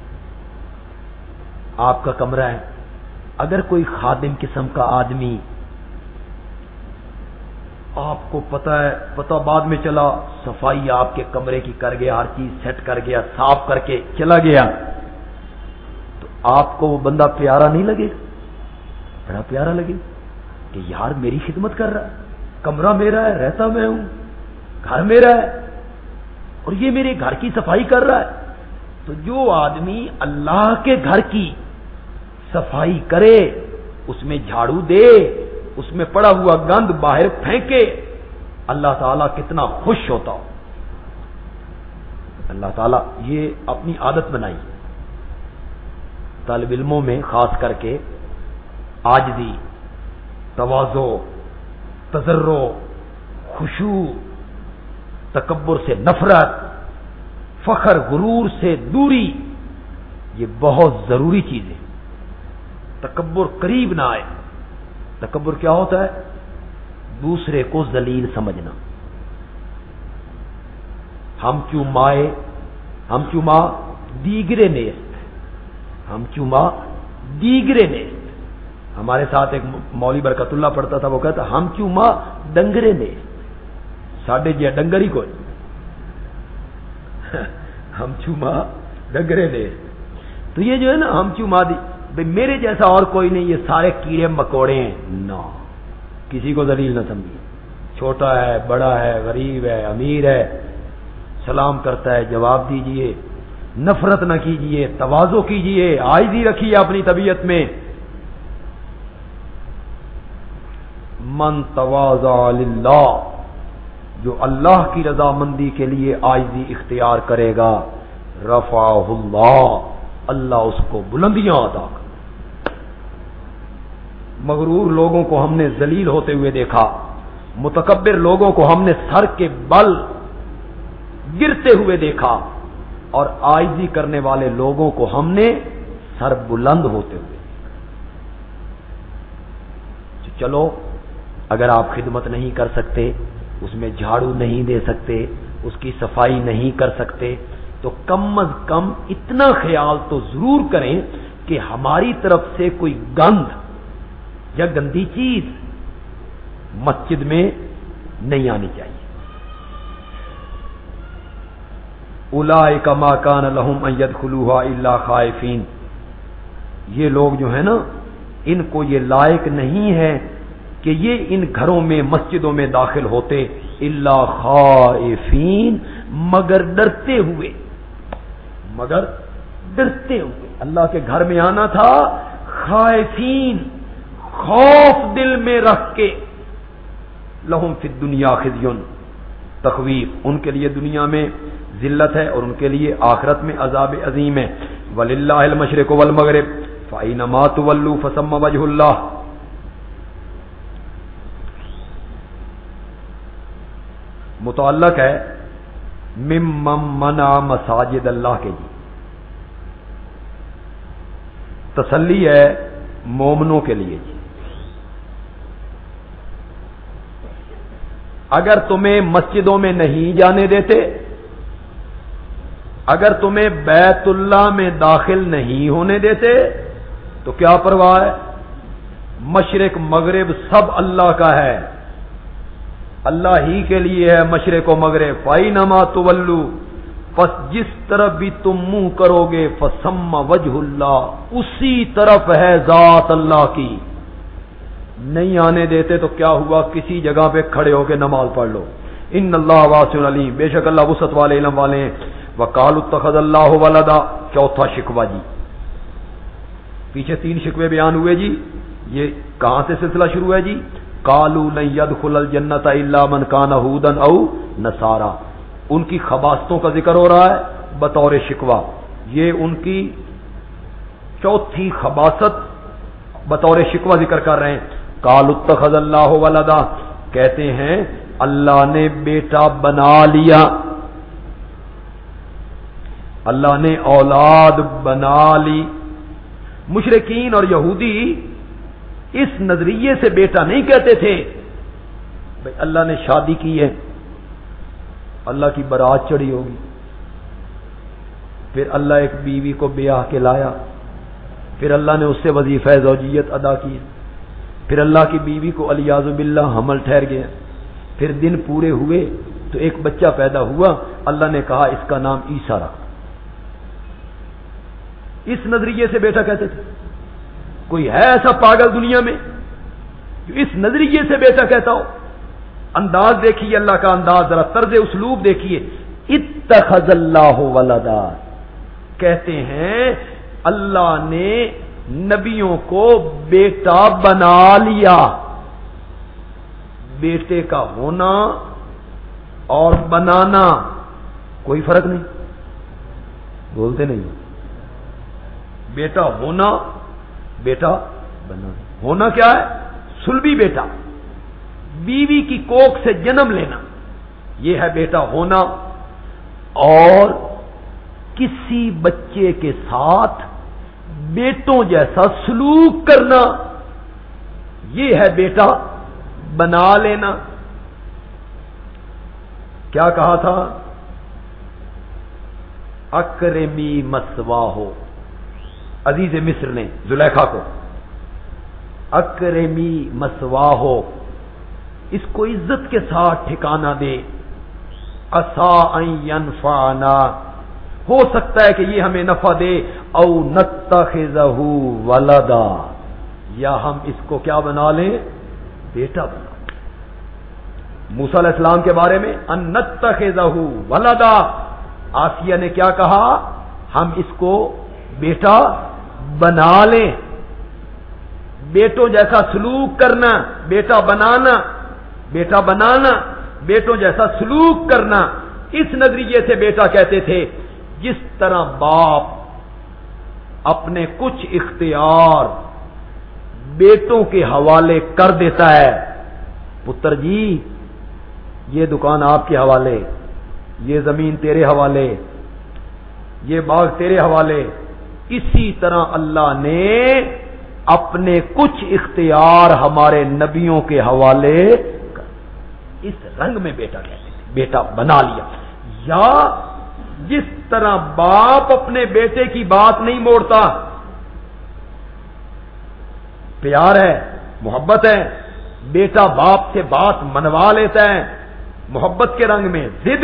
آپ کا کمرہ ہے، اگر کوئی خادم قسم کا آدمی، آپ کو پتہ بعد میں چلا، صفائی آپ کے کمرے کی کر گیا، ہر چیز سیٹ کر گیا، صاف کر کے چلا گیا، تو آپ کو وہ بندہ پیارا نہیں لگے؟ بڑا پیارا لگے کہ یار میری خدمت کر رہا ہے، کمرہ میرا ہے، رہتا میں ہوں، گھر میرا ہے، اور یہ میرے گھر کی صفائی کر رہا ہے۔ تو جو آدمی اللہ کے گھر کی صفائی کرے، اس میں جھاڑو دے، اس میں پڑا ہوا گند باہر پھینکے، اللہ تعالیٰ کتنا خوش ہوتا ہو۔ اللہ تعالیٰ یہ اپنی عادت بنائی طالب علموں میں، خاص کر کے عاجزی، تواضع، تضرع، خشوع، تکبر سے نفرت، فخر غرور سے دوری، یہ بہت ضروری چیز ہے۔ تکبر قریب نہ آئے۔ تکبر کیا ہوتا ہے؟ دوسرے کو ذلیل سمجھنا۔ ہم چوں ماں دیگرے نیست، ہم چوں ماں دیگرے نیست۔ ہمارے ساتھ ایک مولوی برکت اللہ پڑھتا تھا، وہ کہتا ہم چوں ماں ڈنگرے نیست، ساڈے جی ڈنگر ہی کوئی، ہم چوں ماں ڈنگرے نیست۔ تو یہ جو ہے نا ہم چوں ماں دی بھئی میرے جیسا اور کوئی نہیں، یہ سارے کیڑے مکوڑے ہیں، نہ کسی کو ذلیل نہ سمجھیے۔ چھوٹا ہے، بڑا ہے، غریب ہے، امیر ہے، سلام کرتا ہے جواب دیجئے، نفرت نہ کیجئے، تواضع کیجئے، عاجزی رکھیے اپنی طبیعت میں۔ من تواضع للہ، جو اللہ کی رضامندی کے لیے عاجزی اختیار کرے گا، رفعہ اللہ، اللہ اس کو بلندیاں عطا کرے۔ مغرور لوگوں کو ہم نے ذلیل ہوتے ہوئے دیکھا، متکبر لوگوں کو ہم نے سر کے بل گرتے ہوئے دیکھا، اور عاجزی کرنے والے لوگوں کو ہم نے سر بلند ہوتے ہوئے دیکھا۔ چلو اگر آپ خدمت نہیں کر سکتے، اس میں جھاڑو نہیں دے سکتے، اس کی صفائی نہیں کر سکتے، تو کم از کم اتنا خیال تو ضرور کریں کہ ہماری طرف سے کوئی گند یا گندی چیز مسجد میں نہیں آنی چاہیے۔ اولئک ما کان لهم ان يدخلوها الا خائفین، یہ لوگ جو ہیں نا، ان کو یہ لائق نہیں ہے کہ یہ ان گھروں میں، مسجدوں میں داخل ہوتے، الا خائفین، مگر ڈرتے ہوئے، مگر ڈرتے ہوئے۔ اللہ کے گھر میں آنا تھا خائفین، خوف دل میں رکھ کے۔ لہم فی الدنیا خزی، تخویف، ان کے لیے دنیا میں ذلت ہے اور ان کے لیے آخرت میں عذاب عظیم ہے۔ وللہ المشرق والمغرب فأینما تولوا فثم وجہ اللہ۔ متعلق ہے ممن منع مساجد اللہ کے جی، تسلی ہے مومنوں کے لیے جی۔ اگر تمہیں مسجدوں میں نہیں جانے دیتے، اگر تمہیں بیت اللہ میں داخل نہیں ہونے دیتے، تو کیا پرواہ ہے؟ مشرق مغرب سب اللہ کا ہے، اللہ ہی کے لیے ہے مشرق و مغرب۔ فَأَيْنَمَا تُوَلُّوا، پس جس طرف بھی تم منہ کرو گے، فَثَمَّ وَجْهُ اللَّهِ، اسی طرف ہے ذات اللہ کی۔ نہیں آنے دیتے تو کیا ہوا؟ کسی جگہ پہ کھڑے ہو کے نماز پڑھ لو۔ ان اللہ واسع علیم، بے شک اللہ وسعت والے، علم والے ہیں۔ وقالوا اتخذ اللہ ولدا، چوتھا شکوہ جی، پیچھے 3 شکوے بیان ہوئے جی، یہ کہاں سے سلسلہ شروع ہے جی؟ قالوا لن يدخل الجنة الا من كان هودا او نصارى، ان کی خباثتوں کا ذکر ہو رہا ہے بطور شکوہ۔ یہ ان کی چوتھی خباثت بطور شکوہ ذکر کر رہے ہیں۔ قالوا اتخذ اللہ ولدا، کہتے ہیں اللہ نے بیٹا بنا لیا، اللہ نے اولاد بنا لی۔ مشرکین اور یہودی اس نظریے سے بیٹا نہیں کہتے تھے بھائی اللہ نے شادی کی ہے، اللہ کی بارات چڑھی ہوگی، پھر اللہ ایک بیوی کو بیاہ کے لایا، پھر اللہ نے اس سے وظیفہ زوجیت ادا کی، پھر اللہ کی بیوی کو الیاذ باللہ حمل ٹھہر گیا، پھر دن پورے ہوئے تو ایک بچہ پیدا ہوا، اللہ نے کہا اس کا نام عیسیٰ رکھ۔ اس نظریے سے بیٹا کہتے تھے۔ کوئی ہے ایسا پاگل دنیا میں جو اس نظریے سے بیٹا کہتا ہو؟ انداز دیکھیے اللہ کا، انداز ذرا طرز اسلوب دیکھیے۔ اتخذ اللہ ولدا، کہتے ہیں اللہ نے نبیوں کو بیٹا بنا لیا۔ بیٹے کا ہونا اور بنانا کوئی فرق نہیں. بولتے نہیں. بیٹا ہونا, بیٹا بنانا. ہونا کیا ہے؟ سلبی بیٹا, بیوی کی کوکھ سے جنم لینا, یہ ہے بیٹا ہونا. اور کسی بچے کے ساتھ بیٹوں جیسا سلوک کرنا, یہ ہے بیٹا بنا لینا. کیا کہا تھا؟ اکرمی مسواہو, عزیز مصر نے زلیخا کو اکرمی مسواہو, اس کو عزت کے ساتھ ٹھکانہ دے. عسا ان ینفعنا, ہو سکتا ہے کہ یہ ہمیں نفع دے. او نتخذہ ولدا, یا ہم اس کو کیا بنا لیں؟ بیٹا بنا. موسیٰ علیہ السلام کے بارے میں ان نتخذہ ولدا, آسیہ نے کیا کہا؟ ہم اس کو بیٹا بنا لیں. بیٹوں جیسا سلوک کرنا, بیٹا بنانا, بیٹا بنانا, بیٹوں جیسا سلوک کرنا, اس نظریے سے بیٹا کہتے تھے. جس طرح باپ اپنے کچھ اختیار بیٹوں کے حوالے کر دیتا ہے, پتر جی یہ دکان آپ کے حوالے, یہ زمین تیرے حوالے, یہ باغ تیرے حوالے, اسی طرح اللہ نے اپنے کچھ اختیار ہمارے نبیوں کے حوالے کر. اس رنگ میں بیٹا کہتے ہیں, بیٹا بنا لیا. یا جس طرح باپ اپنے بیٹے کی بات نہیں موڑتا, پیار ہے, محبت ہے, بیٹا باپ سے بات منوا لیتا ہے, محبت کے رنگ میں ضد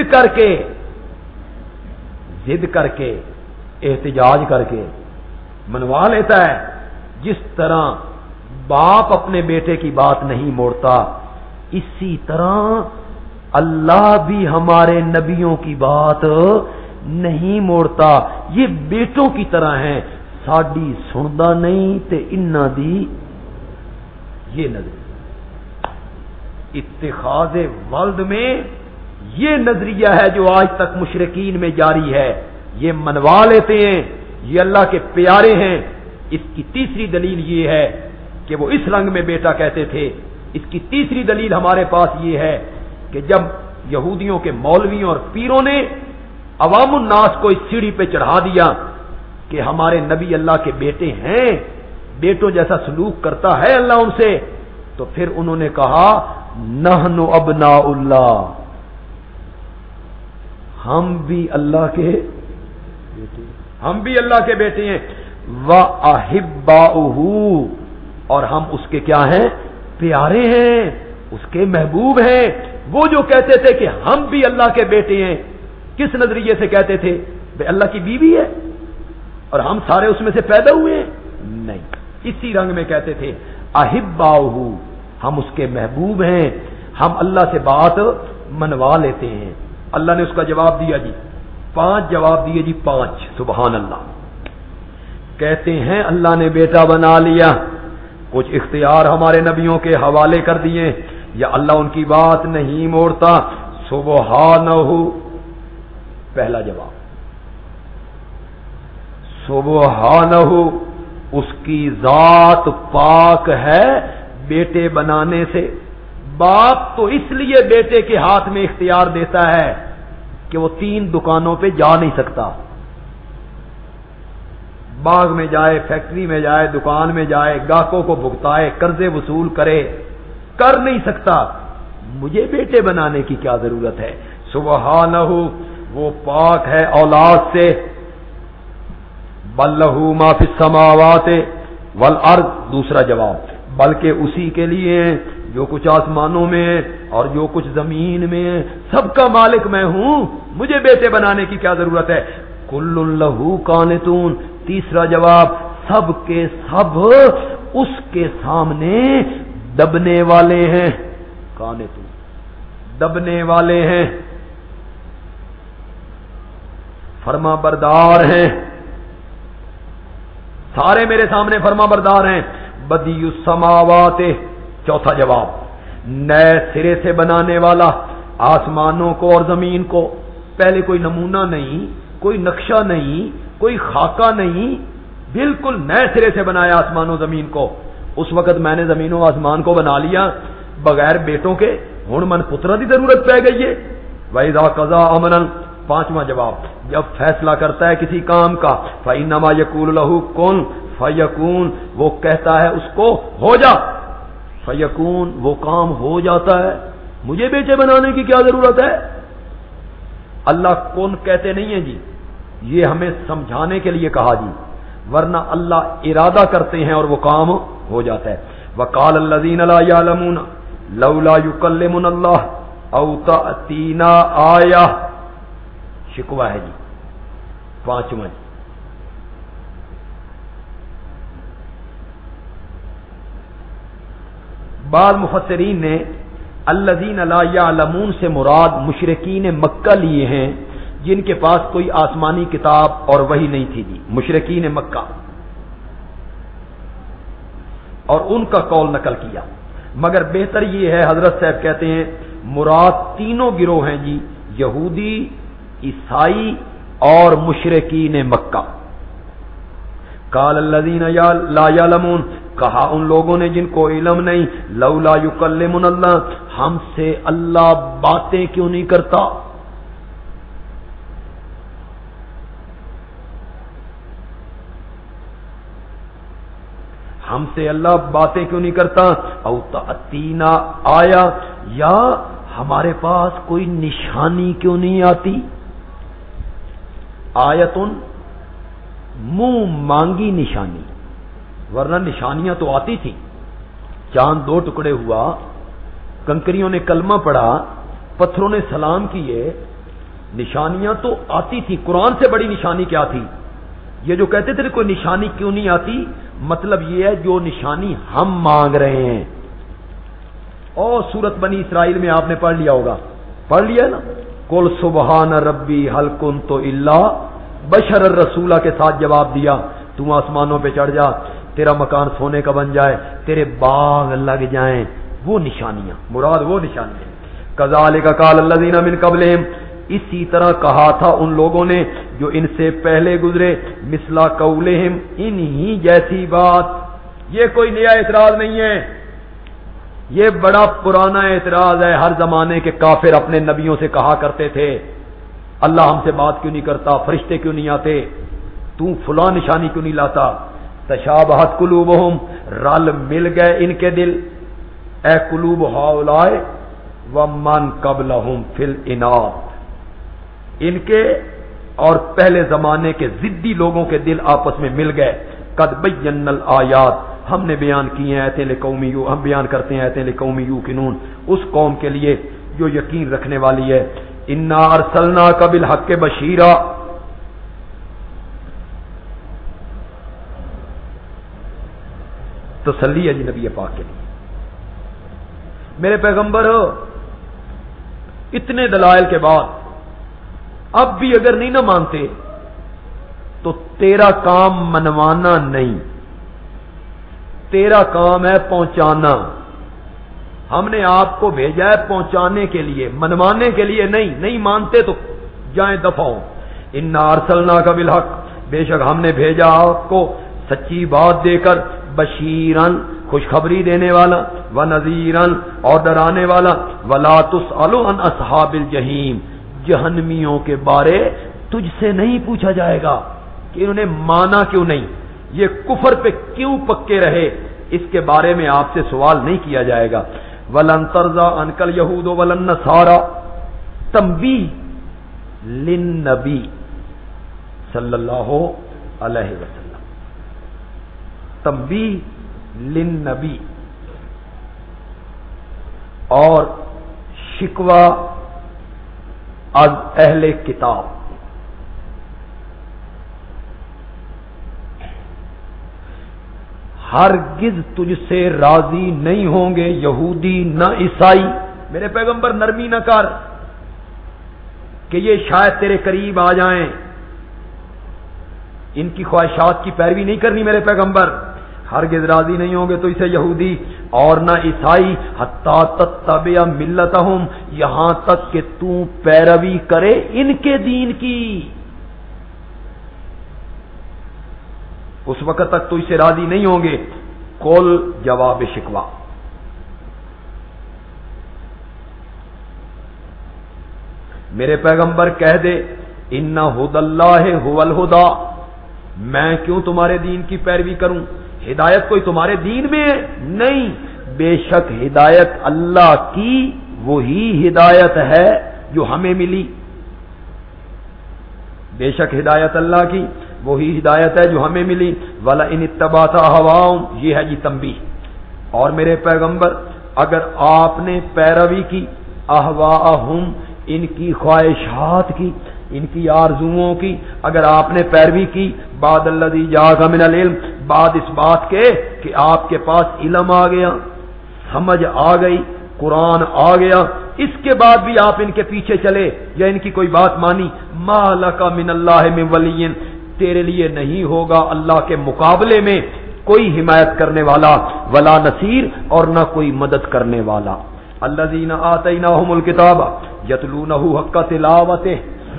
کر کے احتجاج کر کے منوا لیتا ہے. جس طرح باپ اپنے بیٹے کی بات نہیں موڑتا, اسی طرح اللہ بھی ہمارے نبیوں کی بات نہیں موڑتا. یہ بیٹوں کی طرح ہیں, ساڈی سندا نہیں تے انہاں دی. یہ نظر اتخاذ ولد میں یہ نظریہ ہے جو آج تک مشرکین میں جاری ہے. یہ منوا لیتے ہیں, یہ اللہ کے پیارے ہیں. اس کی تیسری دلیل یہ ہے کہ وہ اس رنگ میں بیٹا کہتے تھے. اس کی تیسری دلیل ہمارے پاس یہ ہے کہ جب یہودیوں کے مولویوں اور پیروں نے عوام الناس کو اس سیڑھی پہ چڑھا دیا کہ ہمارے نبی اللہ کے بیٹے ہیں, بیٹوں جیسا سلوک کرتا ہے اللہ ان سے, تو پھر انہوں نے کہا نحن ابناء اللہ, ہم بھی اللہ کے بیٹے, ہم بھی اللہ کے بیٹے ہیں. وَأَحِبَّاؤُهُ, اور ہم اس کے کیا ہیں؟ پیارے ہیں, اس کے محبوب ہیں. وہ جو کہتے تھے کہ ہم بھی اللہ کے بیٹے ہیں, کس نظریے سے کہتے تھے؟ بے اللہ کی بیوی ہے اور ہم سارے اس میں سے پیدا ہوئے ہیں؟ نہیں, اسی رنگ میں کہتے تھے احباؤہ, ہم اس کے محبوب ہیں, ہم اللہ سے بات منوا لیتے ہیں. اللہ نے اس کا جواب دیا جی, 5 جواب دیے جی, 5. سبحان اللہ. کہتے ہیں اللہ نے بیٹا بنا لیا, کچھ اختیار ہمارے نبیوں کے حوالے کر دیے, یا اللہ ان کی بات نہیں موڑتا. سبحانہ, پہلا جواب سبحانہ, اس کی ذات پاک ہے بیٹے بنانے سے. باپ تو اس لیے بیٹے کے ہاتھ میں اختیار دیتا ہے کہ وہ 3 دکانوں پہ جا نہیں سکتا. باغ میں جائے, فیکٹری میں جائے, دکان میں جائے, گاہکوں کو بھگتائے, قرضے وصول کرے, کر نہیں سکتا. مجھے بیٹے بنانے کی کیا ضرورت ہے؟ سبحانہ, وہ پاک ہے اولاد سے. بل لہ ما فی السماوات والارض, دوسرا جواب, بلکہ اسی کے لیے جو کچھ آسمانوں میں اور جو کچھ زمین میں, سب کا مالک میں ہوں, مجھے بیٹے بنانے کی کیا ضرورت ہے؟ کل لہ قانتون, تیسرا جواب, سب کے سب اس کے سامنے دبنے والے ہیں. قانتون, دبنے والے ہیں, فرما بردار ہیں, سارے میرے سامنے فرما بردار ہیں. بدیع السماوات, چوتھا جواب, نئے سرے سے بنانے والا آسمانوں کو اور زمین کو. پہلے کوئی نمونہ نہیں, کوئی نقشہ نہیں, کوئی خاکہ نہیں, بالکل نئے سرے سے بنایا آسمان و زمین کو. اس وقت میں نے زمین و آسمان کو بنا لیا بغیر بیٹوں کے, ہن من پترا کی ضرورت پہ گئی ہے. وَإِذَا قَضَىٰ أَمْرًا, پانچواں جواب, جب فیصلہ کرتا ہے کسی کام کا, فَإِنَّمَا يَقُولُ لَهُ كُن فَيَكُونُ, وہ کہتا ہے اس کو ہو جا, فَيَكُونُ, وہ کام ہو جاتا ہے. مجھے بیٹے بنانے کی کیا ضرورت ہے؟ اللہ کون کہتے نہیں ہیں جی, یہ ہمیں سمجھانے کے لیے کہا جی, ورنہ اللہ ارادہ کرتے ہیں اور وہ کام ہو جاتا ہے. وَقَالَ الَّذِينَ لَا يَعْلَمُونَ لَوْلَا يُكَلِّمُنَا اللَّهُ أَوْ تَأْتِينَا آیَةٌ, شکوہ ہے جی. پانچواں جی, بعض مفسرین نے الذین لا یعلمون سے مراد مشرکین مکہ لیے ہیں جن کے پاس کوئی آسمانی کتاب اور وحی نہیں تھی جی, مشرکین مکہ, اور ان کا قول نقل کیا. مگر بہتر یہ ہے, حضرت صاحب کہتے ہیں مراد تینوں گروہ ہیں جی, یہودی, عیسائی اور مشرکین مکہ. قال الذین لا یعلمون, کہا ان لوگوں نے جن کو علم نہیں, لولا یکلمنا اللہ, ہم سے اللہ باتیں کیوں نہیں کرتا. ہم سے اللہ باتیں کیوں نہیں کرتا. او تأتینا آیا, یا ہمارے پاس کوئی نشانی کیوں نہیں آتی. آیتن, منہ مانگی نشانی, ورنہ نشانیاں تو آتی تھی. چاند دو ٹکڑے ہوا, کنکریوں نے کلمہ پڑھا, پتھروں نے سلام کیے, نشانیاں تو آتی تھی. قرآن سے بڑی نشانی کیا تھی؟ یہ جو کہتے تھے کوئی نشانی کیوں نہیں آتی, مطلب یہ ہے جو نشانی ہم مانگ رہے ہیں. اور سورت بنی اسرائیل میں آپ نے پڑھ لیا ہوگا, پڑھ لیا نا, قل سبحان ربی هل کنت الا بشر الرسولہ کے ساتھ جواب دیا, تو آسمانوں پہ چڑھ جا, تیرا مکان سونے کا بن جائے, تیرے باغ لگ جائیں. وہ نشانیاں, مراد وہ نشانیاں. کذالک قال الذین من قبلہم, اسی طرح کہا تھا ان لوگوں نے جو ان سے پہلے گزرے, مثلا قولہم, انہی جیسی بات. یہ کوئی نیا اعتراض نہیں ہے, یہ بڑا پرانا اعتراض ہے. ہر زمانے کے کافر اپنے نبیوں سے کہا کرتے تھے اللہ ہم سے بات کیوں نہیں کرتا, فرشتے کیوں نہیں آتے, تو فلاں نشانی کیوں نہیں لاتا. تشابہت قلوبہم, رل مل گئے ان کے دل, اے قلوب ہؤلاء ومن قبلہم فی الاناد, ان کے اور پہلے زمانے کے ضدی لوگوں کے دل آپس میں مل گئے. قد بینا الآیات, ہم نے بیان کی ہیں آیتیں لقوم یو, ہم بیان کرتے ہیں آیتیں لقوم یوقنون, اس قوم کے لیے جو یقین رکھنے والی ہے. انا ارسلناک بالحق بشیرا, تسلی ہے جی نبی پاک کے لیے. میرے پیغمبر اتنے دلائل کے بعد اب بھی اگر نہیں نہ مانتے تو تیرا کام منوانا نہیں, تیرا کام ہے پہنچانا. ہم نے آپ کو بھیجا ہے پہنچانے کے لیے, منوانے کے لیے نہیں. نہیں مانتے تو جائیں دفع ہو. انا ارسلناک بالحق, بے شک ہم نے بھیجا آپ کو سچی بات دے کر, بشیرن, خوشخبری دینے والا, ونذیرن, اور ڈرانے والا, ولا تسأل عن اصحاب الجحیم, جہنمیوں کے بارے تجھ سے نہیں پوچھا جائے گا کہ انہوں نے مانا کیوں نہیں, یہ کفر پہ کیوں پکے رہے, اس کے بارے میں آپ سے سوال نہیں کیا جائے گا. ولن ترضى عنك اليهود ولا النصارى, تنبیہ للنبی صلی اللہ علیہ وسلم, تنبیہ للنبی, اور شکوہ از اہل کتاب. ہرگز تجھ سے راضی نہیں ہوں گے یہودی نہ عیسائی. میرے پیغمبر نرمی نہ کر کہ یہ شاید تیرے قریب آ جائیں, ان کی خواہشات کی پیروی نہیں کرنی میرے پیغمبر. ہرگز راضی نہیں ہوں گے تو اسے یہودی اور نہ عیسائی، حتی تتبع ملتہم، یہاں تک کہ تو پیروی کرے ان کے دین کی، اس وقت تک تو اسے راضی نہیں ہوں گے۔ قل جواب شکوہ، میرے پیغمبر کہہ دے ان ھدی اللہ ھو الھدی، میں کیوں تمہارے دین کی پیروی کروں؟ ہدایت کوئی تمہارے دین میں ہے؟ نہیں، بے شک ہدایت اللہ کی وہی ہدایت ہے جو ہمیں ملی، بے شک ہدایت اللہ کی وہی ہدایت ہے جو ہمیں ملی۔ وَلَئِنِ اتَّبَعْتَ أَهْوَاءَهُمْ، یہ ہے جی تنبیہ، اور میرے پیغمبر اگر آپ نے پیروی کی احواءہم، ان کی خواہشات کی، ان کی آرزوؤں کی، اگر آپ نے پیروی کی بعد الذی جاءک من العلم، بعد اس بات کے کہ آپ کے پاس علم آ گیا، سمجھ آ گئی، قرآن آ گیا، اس کے بعد بھی آپ ان کے پیچھے چلے یا ان کی کوئی بات مانی، ما لک من اللہ من ولی، تیرے لیے نہیں ہوگا اللہ کے مقابلے میں کوئی حمایت کرنے والا، ولا نصیر، اور نہ کوئی مدد کرنے والا۔ الذین آتیناہم الکتاب یتلونہ حق تلاوتہ،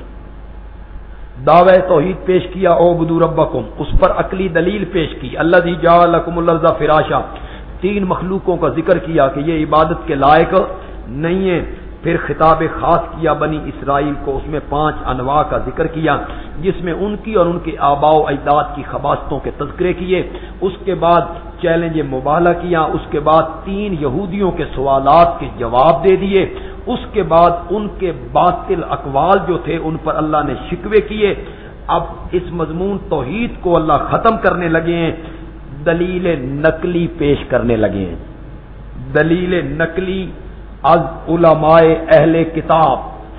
دعوی توحید پیش کیا، اعبدوا ربکم، اس پر عقلی دلیل پیش کی، الذی جعل لکم الارض فراشا، تین مخلوقوں کا ذکر کیا کہ یہ عبادت کے لائق نہیں ہے، پھر خطاب خاص کیا بنی اسرائیل کو، اس میں 5 انواع کا ذکر کیا جس میں ان کی اور ان کے آباء و اجداد کی خباثتوں کے تذکرے کیے، اس کے بعد چیلنج مباہلہ کیا، اس کے بعد 3 یہودیوں کے سوالات کے جواب دے دیے، اس کے بعد ان کے باطل اقوال جو تھے ان پر اللہ نے شکوے کیے۔ اب اس مضمون توحید کو اللہ ختم کرنے لگے ہیں، دلیل نقلی پیش کرنے لگے ہیں، دلیل نقلی از علماء اہل کتاب۔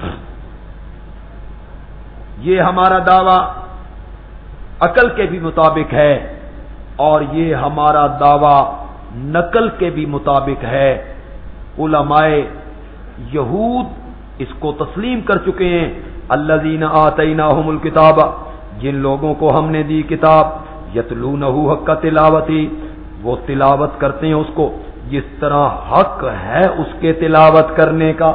یہ ہمارا دعویٰ عقل کے بھی مطابق ہے اور یہ ہمارا دعویٰ نقل کے بھی مطابق ہے۔ علماء یہود اس کو تسلیم کر چکے ہیں، الذین آتیناہم الکتاب، جن لوگوں کو ہم نے دی کتاب، یتلونہ حق تلاوتی، وہ تلاوت کرتے ہیں اس کو جس طرح حق ہے اس کے تلاوت کرنے کا۔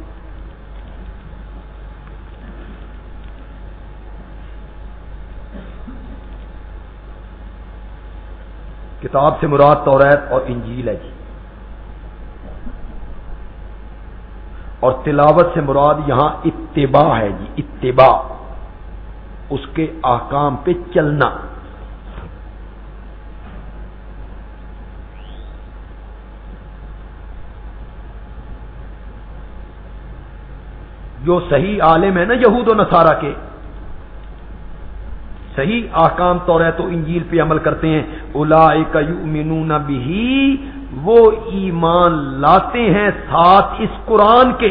کتاب سے مراد توریت اور انجیل ہے جی، اور تلاوت سے مراد یہاں اتباع ہے جی، اتباع، اس کے احکام پہ چلنا۔ جو صحیح عالم ہے نا یہود و نصارہ کے، صحیح احکام توریت و انجیل پہ عمل کرتے ہیں، اولئک یؤمنون بہ، وہ ایمان لاتے ہیں ساتھ اس قرآن کے۔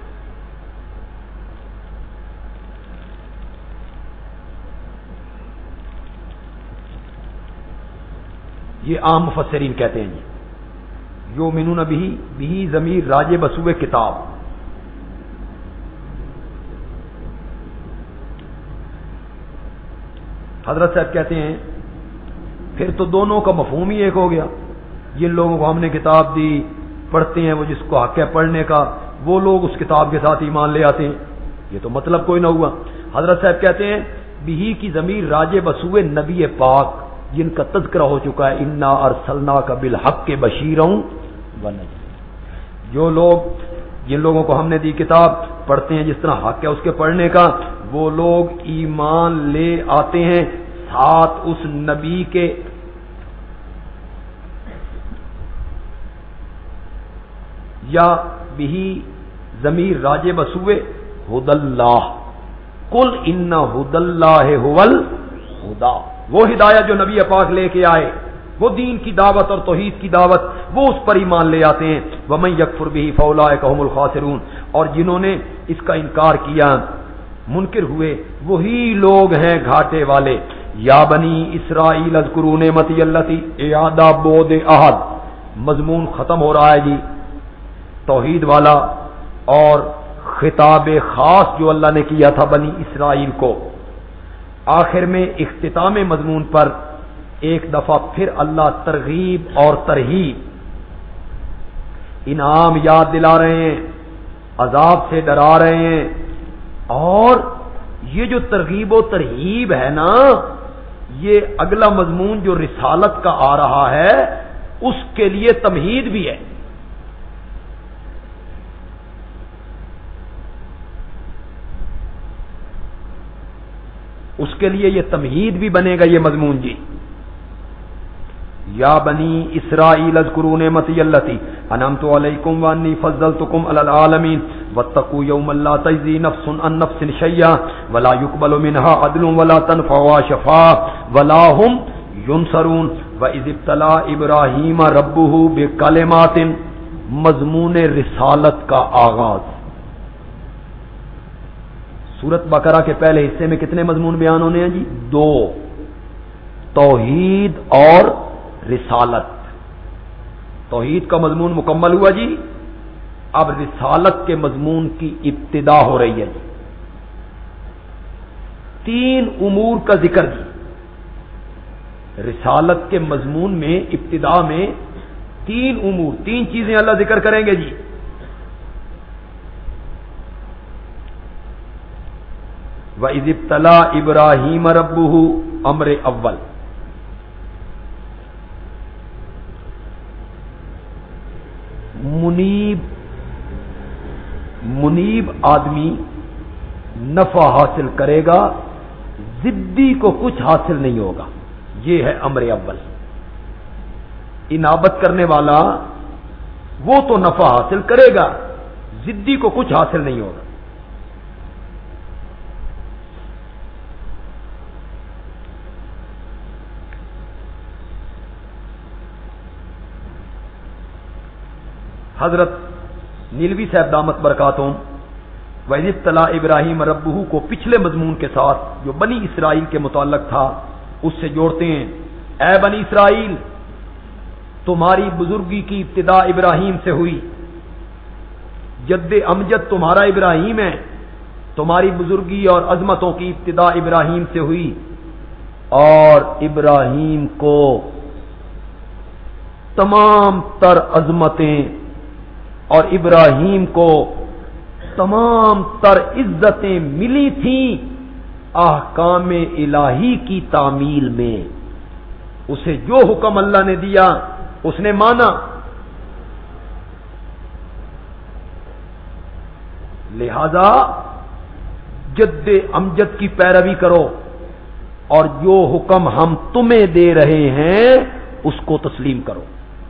یہ عام مفسرین کہتے ہیں جی، یؤمنون بہ، بہ ضمیر راجع بسوئے کتاب۔ حضرت صاحب کہتے ہیں پھر تو دونوں کا مفہوم ہی ایک ہو گیا، جن لوگوں کو ہم نے کتاب دی پڑھتے ہیں، وہ جس کو حق ہے پڑھنے کا، وہ لوگ اس کتاب کے ساتھ ایمان لے آتے ہیں، یہ تو مطلب کوئی نہ ہوا۔ حضرت صاحب کہتے ہیں بہی کی ضمیر راجع بسوئے نبی پاک جن کا تذکرہ ہو چکا ہے، انا ارسلناک بالحق بشیرا ونذیرا، جو لوگ جن لوگوں کو ہم نے دی کتاب پڑھتے ہیں جس طرح حق ہے اس کے پڑھنے کا، وہ لوگ ایمان لے آتے ہیں ساتھ اس نبی کے۔ یا بہی ضمیر راجع بسوئے ہدی اللہ، قل ان ہدی اللہ هو الہدی، وہ ہدایت جو نبی پاک لے کے آئے، وہ دین کی دعوت اور توحید کی دعوت، وہ اس پر ایمان لے آتے ہیں۔ ومن یکفر بہ فاولئک هم الخاسرون، اور جنہوں نے اس کا انکار کیا، منکر ہوئے، وہی لوگ ہیں گھاٹے والے۔ یا بنی اسرائیل اذکروا نعمتی التی، اعادہ بود عہد، مضمون ختم ہو رہا ہے جی توحید والا، اور خطاب خاص جو اللہ نے کیا تھا بنی اسرائیل کو، آخر میں اختتام مضمون پر ایک دفعہ پھر اللہ ترغیب اور ترہیب، انعام یاد دلا رہے ہیں، عذاب سے ڈرا رہے ہیں، اور یہ جو ترغیب و ترہیب ہے نا، یہ اگلا مضمون جو رسالت کا آ رہا ہے اس کے لیے تمہید بھی ہے۔ اس کے لیے یہ تمہید بھی بنے گا یہ مضمون جی۔ یا بنی اسرائیل اذکروا نعمتی التی انعمت علیکم وانی فضلتکم علی العالمین واتقوا یوما لا تجزی نفس عن نفس شیئا ولا یقبل منها عدل ولا تنفعها شفاعۃ ولا هم ینصرون واذ ابتلی ابراہیم ربہ بکلمات، مضمون رسالت کا آغاز۔ سورت بقرہ کے پہلے حصے میں کتنے مضمون بیان ہونے ہیں جی؟ 2، توحید اور رسالت۔ توحید کا مضمون مکمل ہوا جی، اب رسالت کے مضمون کی ابتدا ہو رہی ہے جی۔ 3 امور کا ذکر جی رسالت کے مضمون میں، ابتدا میں 3 امور، 3 چیزیں اللہ ذکر کریں گے جی۔ وَإِذِ ابْتَلَىٰ إِبْرَاهِيمَ رَبُّهُ، امر اول۔ منیب آدمی نفع حاصل کرے گا، ضدی کو کچھ حاصل نہیں ہوگا، یہ ہے امر اول۔ انابت کرنے والا وہ تو نفع حاصل کرے گا، ضدی کو کچھ حاصل نہیں ہوگا۔ حضرت نیلوی صاحب دامت برکاتہم وَإِذِ ابْتَلَىٰ إِبْرَاهِيمَ رَبُّهُ کو پچھلے مضمون کے ساتھ جو بنی اسرائیل کے متعلق تھا اس سے جوڑتے ہیں۔ اے بنی اسرائیل، تمہاری بزرگی کی ابتدا ابراہیم سے ہوئی، جد امجد تمہارا ابراہیم ہے، تمہاری بزرگی اور عظمتوں کی ابتدا ابراہیم سے ہوئی، اور ابراہیم کو تمام تر عظمتیں اور ابراہیم کو تمام تر عزتیں ملی تھیں احکام الہی کی تعمیل میں۔ اسے جو حکم اللہ نے دیا اس نے مانا، لہذا جد امجد کی پیروی کرو اور جو حکم ہم تمہیں دے رہے ہیں اس کو تسلیم کرو۔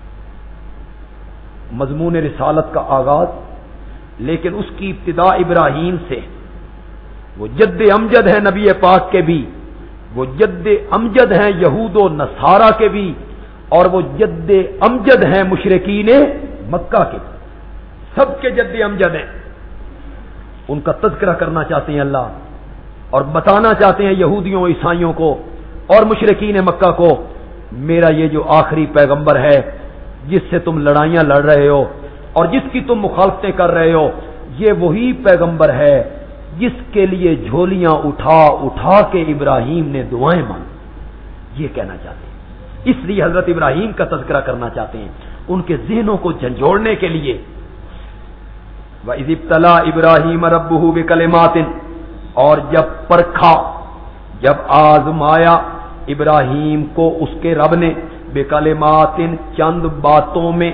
مضمون رسالت کا آغاز، لیکن اس کی ابتدا ابراہیم سے۔ وہ جد امجد ہے نبی پاک کے بھی، وہ جد امجد ہیں یہود و نصارہ کے بھی، اور وہ جد امجد ہیں مشرکین مکہ کے، سب کے جد امجد ہیں۔ ان کا تذکرہ کرنا چاہتے ہیں اللہ، اور بتانا چاہتے ہیں یہودیوں عیسائیوں کو اور مشرکین مکہ کو، میرا یہ جو آخری پیغمبر ہے جس سے تم لڑائیاں لڑ رہے ہو اور جس کی تم مخالفتیں کر رہے ہو، یہ وہی پیغمبر ہے جس کے لیے جھولیاں اٹھا اٹھا کے ابراہیم نے دعائیں مانگی۔ یہ کہنا چاہتے ہیں، اس لیے حضرت ابراہیم کا تذکرہ کرنا چاہتے ہیں، ان کے ذہنوں کو جھنجھوڑنے کے لیے۔ وَإِذِ ابْتَلَىٰ إِبْرَاهِيمَ رَبُّهُ بِكَلِمَاتٍ، اور جب پرکھا، جب آزمایا ابراہیم کو اس کے رب نے، بِكَلِمَاتٍ چند باتوں میں،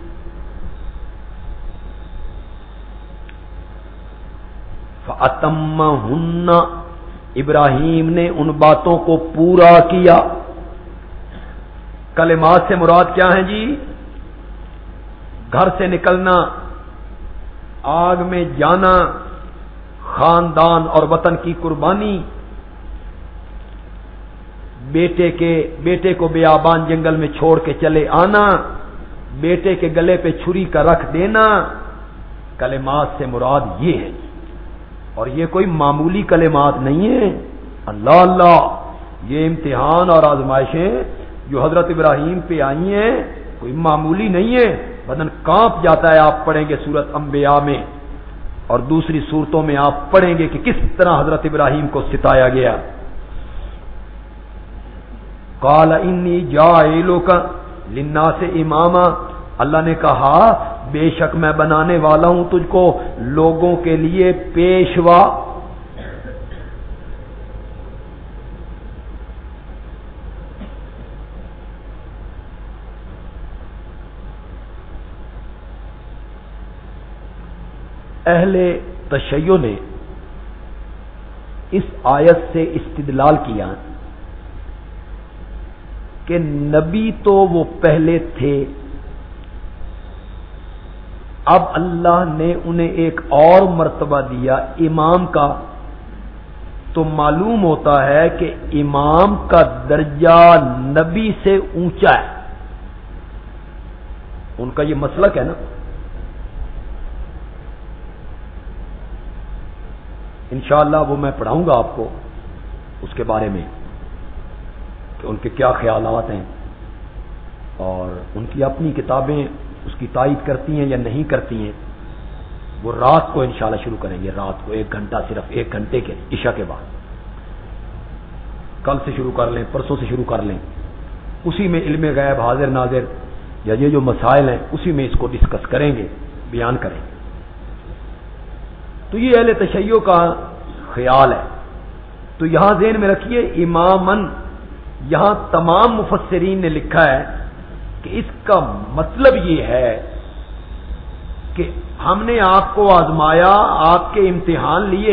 فَأَتَمَّهُنَّ ابراہیم نے ان باتوں کو پورا کیا۔ کلمات سے مراد کیا ہیں جی؟ گھر سے نکلنا، آگ میں جانا، خاندان اور وطن کی قربانی، بیٹے کو بیابان جنگل میں چھوڑ کے چلے آنا، بیٹے کے گلے پہ چھری کا رکھ دینا، کلمات سے مراد یہ ہے۔ اور یہ کوئی معمولی کلمات نہیں ہے، اللہ اللہ، یہ امتحان اور آزمائشیں جو حضرت ابراہیم پہ آئی ہیں کوئی معمولی نہیں ہے، بدن کانپ جاتا ہے۔ آپ پڑھیں گے سورت انبیاء میں اور دوسری سورتوں میں آپ پڑھیں گے کہ کس طرح حضرت ابراہیم کو ستایا گیا۔ قال انی جاعلک للناس اماما، اللہ نے کہا بے شک میں بنانے والا ہوں تجھ کو لوگوں کے لیے پیشوا۔ اہل تشیع نے اس آیت سے استدلال کیا کہ نبی تو وہ پہلے تھے، اب اللہ نے انہیں ایک اور مرتبہ دیا امام کا، تو معلوم ہوتا ہے کہ امام کا درجہ نبی سے اونچا ہے۔ ان کا یہ مسلک ہے نا۔ انشاءاللہ وہ میں پڑھاؤں گا آپ کو اس کے بارے میں کہ ان کے کیا خیالات ہیں، اور ان کی اپنی کتابیں اس کی تائید کرتی ہیں یا نہیں کرتی ہیں۔ وہ رات کو انشاءاللہ شروع کریں گے، رات کو 1 گھنٹہ، صرف 1 گھنٹے کے عشاء کے بعد۔ کل سے شروع کر لیں، پرسوں سے شروع کر لیں، اسی میں علم غیب حاضر ناظر یا یہ جو مسائل ہیں اسی میں اس کو ڈسکس کریں گے، بیان کریں گے۔ تو یہ اہل تشیع کا خیال ہے۔ تو یہاں ذہن میں رکھیے امامن، یہاں تمام مفسرین نے لکھا ہے کہ اس کا مطلب یہ ہے کہ ہم نے آپ کو آزمایا، آپ کے امتحان لیے،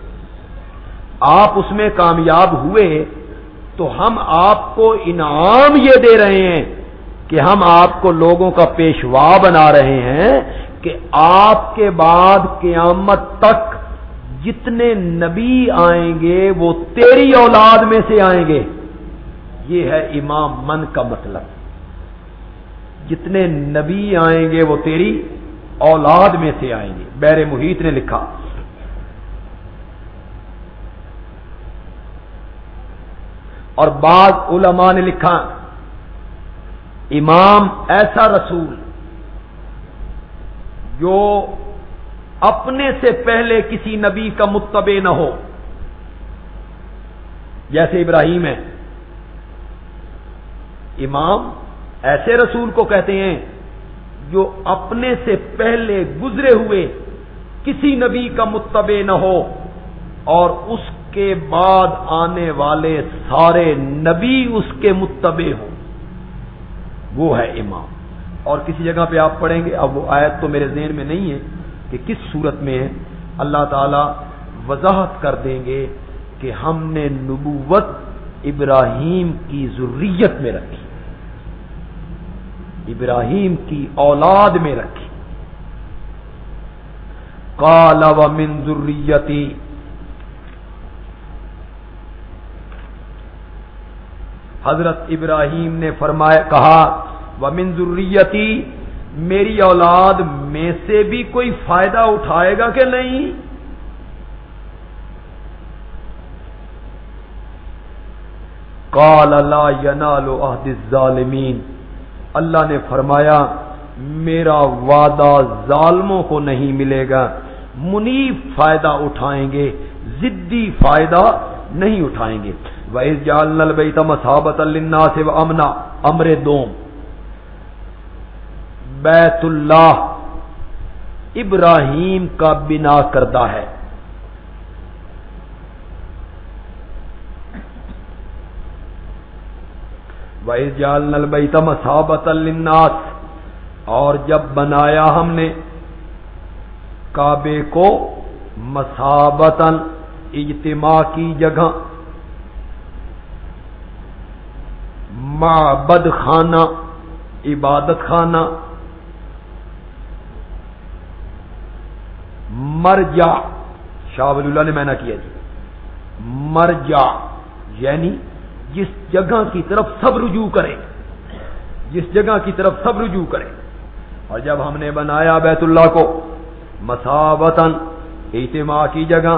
آپ اس میں کامیاب ہوئے، تو ہم آپ کو انعام یہ دے رہے ہیں کہ ہم آپ کو لوگوں کا پیشوا بنا رہے ہیں کہ آپ کے بعد قیامت تک جتنے نبی آئیں گے وہ تیری اولاد میں سے آئیں گے۔ یہ ہے امام من کا مطلب، جتنے نبی آئیں گے وہ تیری اولاد میں سے آئیں گے۔ بحر محیط نے لکھا۔ اور بعض علماء نے لکھا امام ایسا رسول جو اپنے سے پہلے کسی نبی کا متبع نہ ہو، جیسے ابراہیم ہے۔ امام ایسے رسول کو کہتے ہیں جو اپنے سے پہلے گزرے ہوئے کسی نبی کا متبع نہ ہو اور اس کے بعد آنے والے سارے نبی اس کے متبع ہوں، وہ ہے امام۔ اور کسی جگہ پہ آپ پڑھیں گے، اب وہ آیت تو میرے ذہن میں نہیں ہے کہ کس صورت میں ہے، اللہ تعالی وضاحت کر دیں گے کہ ہم نے نبوت ابراہیم کی ذریت میں رکھی، ابراہیم کی اولاد میں رکھی۔ قال ومن ذریتی، حضرت ابراہیم نے فرمایا، کہا ومن ذریتی، میری اولاد میں سے بھی کوئی فائدہ اٹھائے گا کہ نہیں؟ قال لا ینال عہد الظالمین، اللہ نے فرمایا میرا وعدہ ظالموں کو نہیں ملے گا، منیب فائدہ اٹھائیں گے، ضدی فائدہ نہیں اٹھائیں گے۔ وَإِذْ جَعَلْنَا الْبَيْتَ مَثَابَةً لِلنَّاسِ وَأَمْنًا، امر دوم، بیت اللہ ابراہیم کا بنا کردہ ہے۔ وَإِذْ جَعَلْنَا الْبَيْتَ مَثَابَةً لِلنَّاسِ، اور جب بنایا ہم نے کعبے کو مثابتاً، اجتماع کی جگہ، معبد خانہ، عبادت خانہ، مرجع، شاہ ولی اللہ نے معنی کیا جی، مرجع یعنی جس جگہ کی طرف سب رجوع کریں، جس جگہ کی طرف سب رجوع کریں۔ اور جب ہم نے بنایا بیت اللہ کو مثابتاً، اجتماع کی جگہ،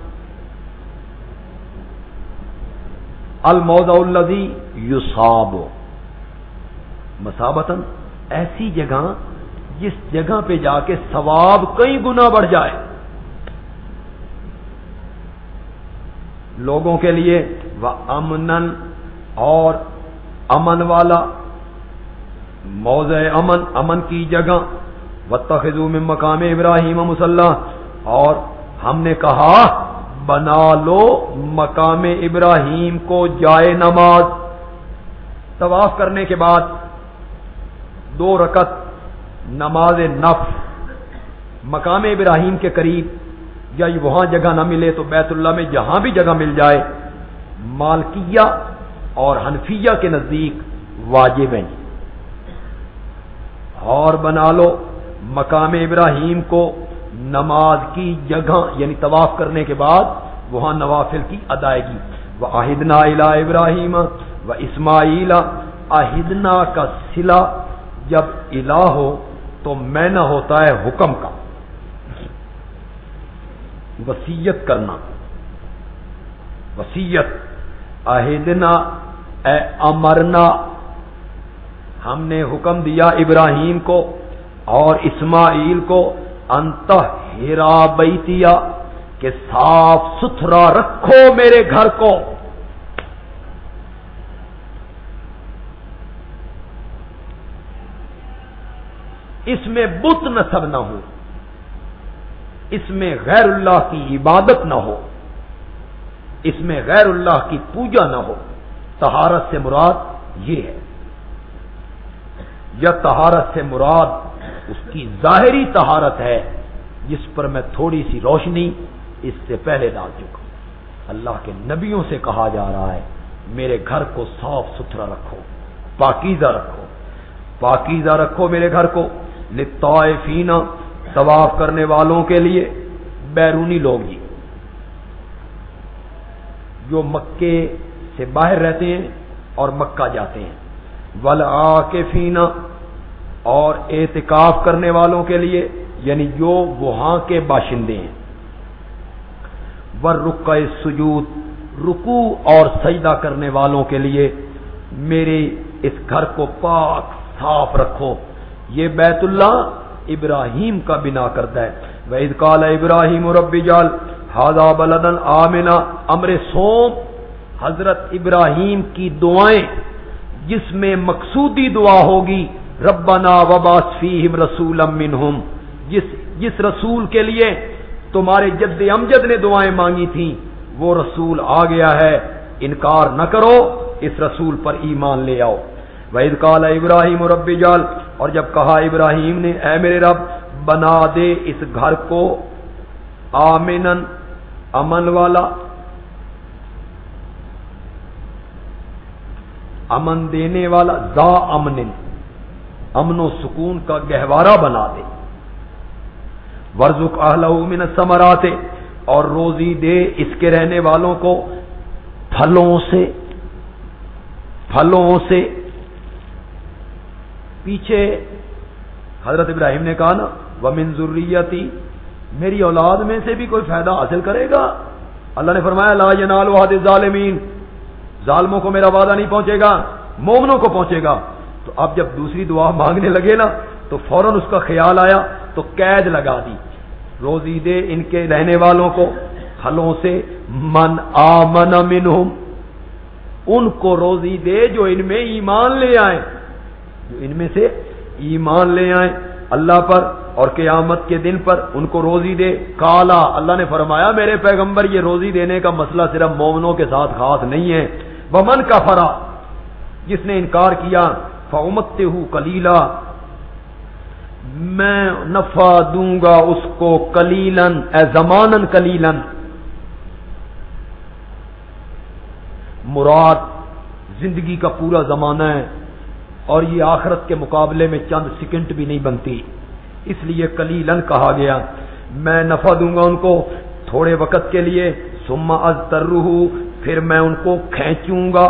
الموضع الذی یصاب، مثابتاً ایسی جگہ جس جگہ پہ جا کے ثواب کئی گنا بڑھ جائے لوگوں کے لیے، وَأَمْنًا، اور امن والا، موضع امن، امن کی جگہ، واتخذوا من مقام ابراہیم مصلی، اور ہم نے کہا بنا لو مقام ابراہیم کو جائے نماز۔ طواف کرنے کے بعد 2 رکعت نماز نفل مقام ابراہیم کے قریب، یا وہاں جگہ نہ ملے تو بیت اللہ میں جہاں بھی جگہ مل جائے، مالکیہ اور حنفیہ کے نزدیک واجب ہیں۔ اور بنا لو مقام ابراہیم کو نماز کی جگہ، یعنی طواف کرنے کے بعد وہاں نوافل کی ادائیگی۔ وَعَهِدْنَا إِلَىٰ إِبْرَاهِيمَ وَإِسْمَاعِيلَ، عہدنا کا صلہ جب الہ ہو تو معنی ہوتا ہے حکم کا، وصیت کرنا، وصیت۔ عہدنا اے امرنا، ہم نے حکم دیا ابراہیم کو اور اسماعیل کو، انطہرا بیتیا، کہ صاف ستھرا رکھو میرے گھر کو۔ اس میں بت نصب نہ ہو، اس میں غیر اللہ کی عبادت نہ ہو، اس میں غیر اللہ کی پوجا نہ ہو۔ طہارت سے مراد یہ ہے، یا طہارت سے مراد اس کی ظاہری طہارت ہے، جس پر میں تھوڑی سی روشنی اس سے پہلے ڈال چکا۔ اللہ کے نبیوں سے کہا جا رہا ہے میرے گھر کو صاف ستھرا رکھو، پاکیزہ رکھو، پاکیزہ رکھو میرے گھر کو۔ للطائفین، طواف کرنے والوں کے لیے، بیرونی لوگ جی جو مکے سے باہر رہتے ہیں اور مکہ جاتے ہیں، والعاکفین، اور اعتکاف کرنے والوں کے لیے، یعنی جو وہاں کے باشندے ہیں، والرکع السجود، رکوع اور سجدہ کرنے والوں کے لیے میرے اس گھر کو پاک صاف رکھو۔ یہ بیت اللہ ابراہیم کا بنا کرتا ہے۔ وَإِذْ قَالَ إِبْرَاهِيمُ رَبِّ اجْعَلْ هَٰذَا بَلَدًا آمِنًا، امر سوم حضرت ابراہیم کی دعائیں، جس میں مقصودی دعا ہوگی ربنا وبعث فیہم رسولا منہم، جس رسول کے لیے تمہارے جد امجد نے دعائیں مانگی تھیں وہ رسول آ گیا ہے، انکار نہ کرو، اس رسول پر ایمان لے آؤ۔ وَإِذْ قَالَ إِبْرَاهِيمُ رَبِّ اجْعَلْ، اور جب کہا ابراہیم نے اے میرے رب بنا دے اس گھر کو آمنن، امن والا، امن دینے والا، ذا امن، امن و سکون کا گہوارہ بنا دے۔ وَارْزُقْ أَهْلَهُ مِنَ الثَّمَرَاتِ، اور روزی دے اس کے رہنے والوں کو پھلوں سے، پھلوں سے۔ پیچھے حضرت ابراہیم نے کہا نا وَمِن ذُرِّيَّتِي، میری اولاد میں سے بھی کوئی فائدہ حاصل کرے گا، اللہ نے فرمایا لا ينال عهد الظالمین، ظالموں کو میرا وعدہ نہیں پہنچے گا، مومنوں کو پہنچے گا۔ تو اب جب دوسری دعا مانگنے لگے نا تو فوراً اس کا خیال آیا تو قید لگا دی، روزی دے ان کے رہنے والوں کو پھلوں سے، من آمن منہم، ان کو روزی دے جو ان میں ایمان لے آئیں، جو ان میں سے ایمان لے آئیں اللہ پر اور قیامت کے دن پر، ان کو روزی دے۔ کالا، اللہ نے فرمایا میرے پیغمبر یہ روزی دینے کا مسئلہ صرف مومنوں کے ساتھ خاص نہیں ہے۔ ومن کفر، جس نے انکار کیا، فامتہ قلیلا، میں نفع دوں گا اس کو قلیلاً، اے زماناً قلیلاً، مراد زندگی کا پورا زمانہ ہے، اور یہ آخرت کے مقابلے میں چند سیکنڈ بھی نہیں بنتی، اس لیے قلیلاً کہا گیا۔ میں نفع دوں گا ان کو تھوڑے وقت کے لیے، ثم اضطرہ، پھر میں ان کو کھینچوں گا،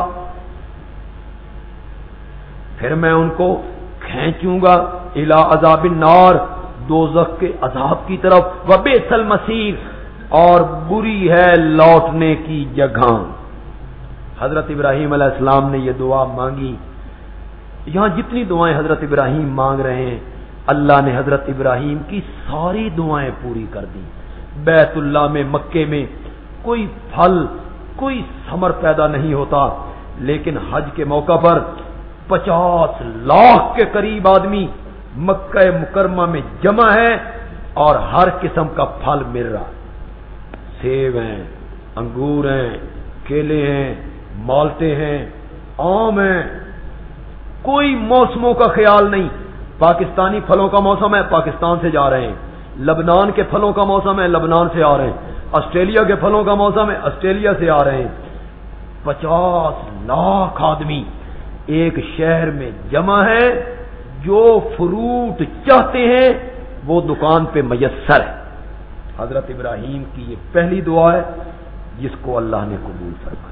پھر میں ان کو کھینچوں گا الی عذاب النار، دوزخ کے عذاب کی طرف، وبئس المصیر، اور بری ہے لوٹنے کی جگہ۔ حضرت ابراہیم علیہ السلام نے یہ دعا مانگی۔ یہاں جتنی دعائیں حضرت ابراہیم مانگ رہے ہیں اللہ نے حضرت ابراہیم کی ساری دعائیں پوری کر دی۔ بیت اللہ میں، مکے میں کوئی پھل، کوئی ثمر پیدا نہیں ہوتا، لیکن حج کے موقع پر 50 लाख کے قریب آدمی مکہ مکرمہ میں جمع ہے اور ہر قسم کا پھل مل رہا ہے. سیب ہیں، انگور ہیں، کیلے ہیں، مالٹے ہیں، آم ہیں. کوئی موسموں کا خیال نہیں. پاکستانی پھلوں کا موسم ہے، پاکستان سے جا رہے ہیں. لبنان کے پھلوں کا موسم ہے، لبنان سے آ رہے ہیں. آسٹریلیا کے پھلوں کا موسم ہے، آسٹریلیا سے آ رہے ہیں. 50 لاکھ آدمی ایک شہر میں جمع ہے. جو فروٹ چاہتے ہیں وہ دکان پہ میسر ہے. حضرت ابراہیم کی یہ پہلی دعا ہے جس کو اللہ نے قبول فرمایا.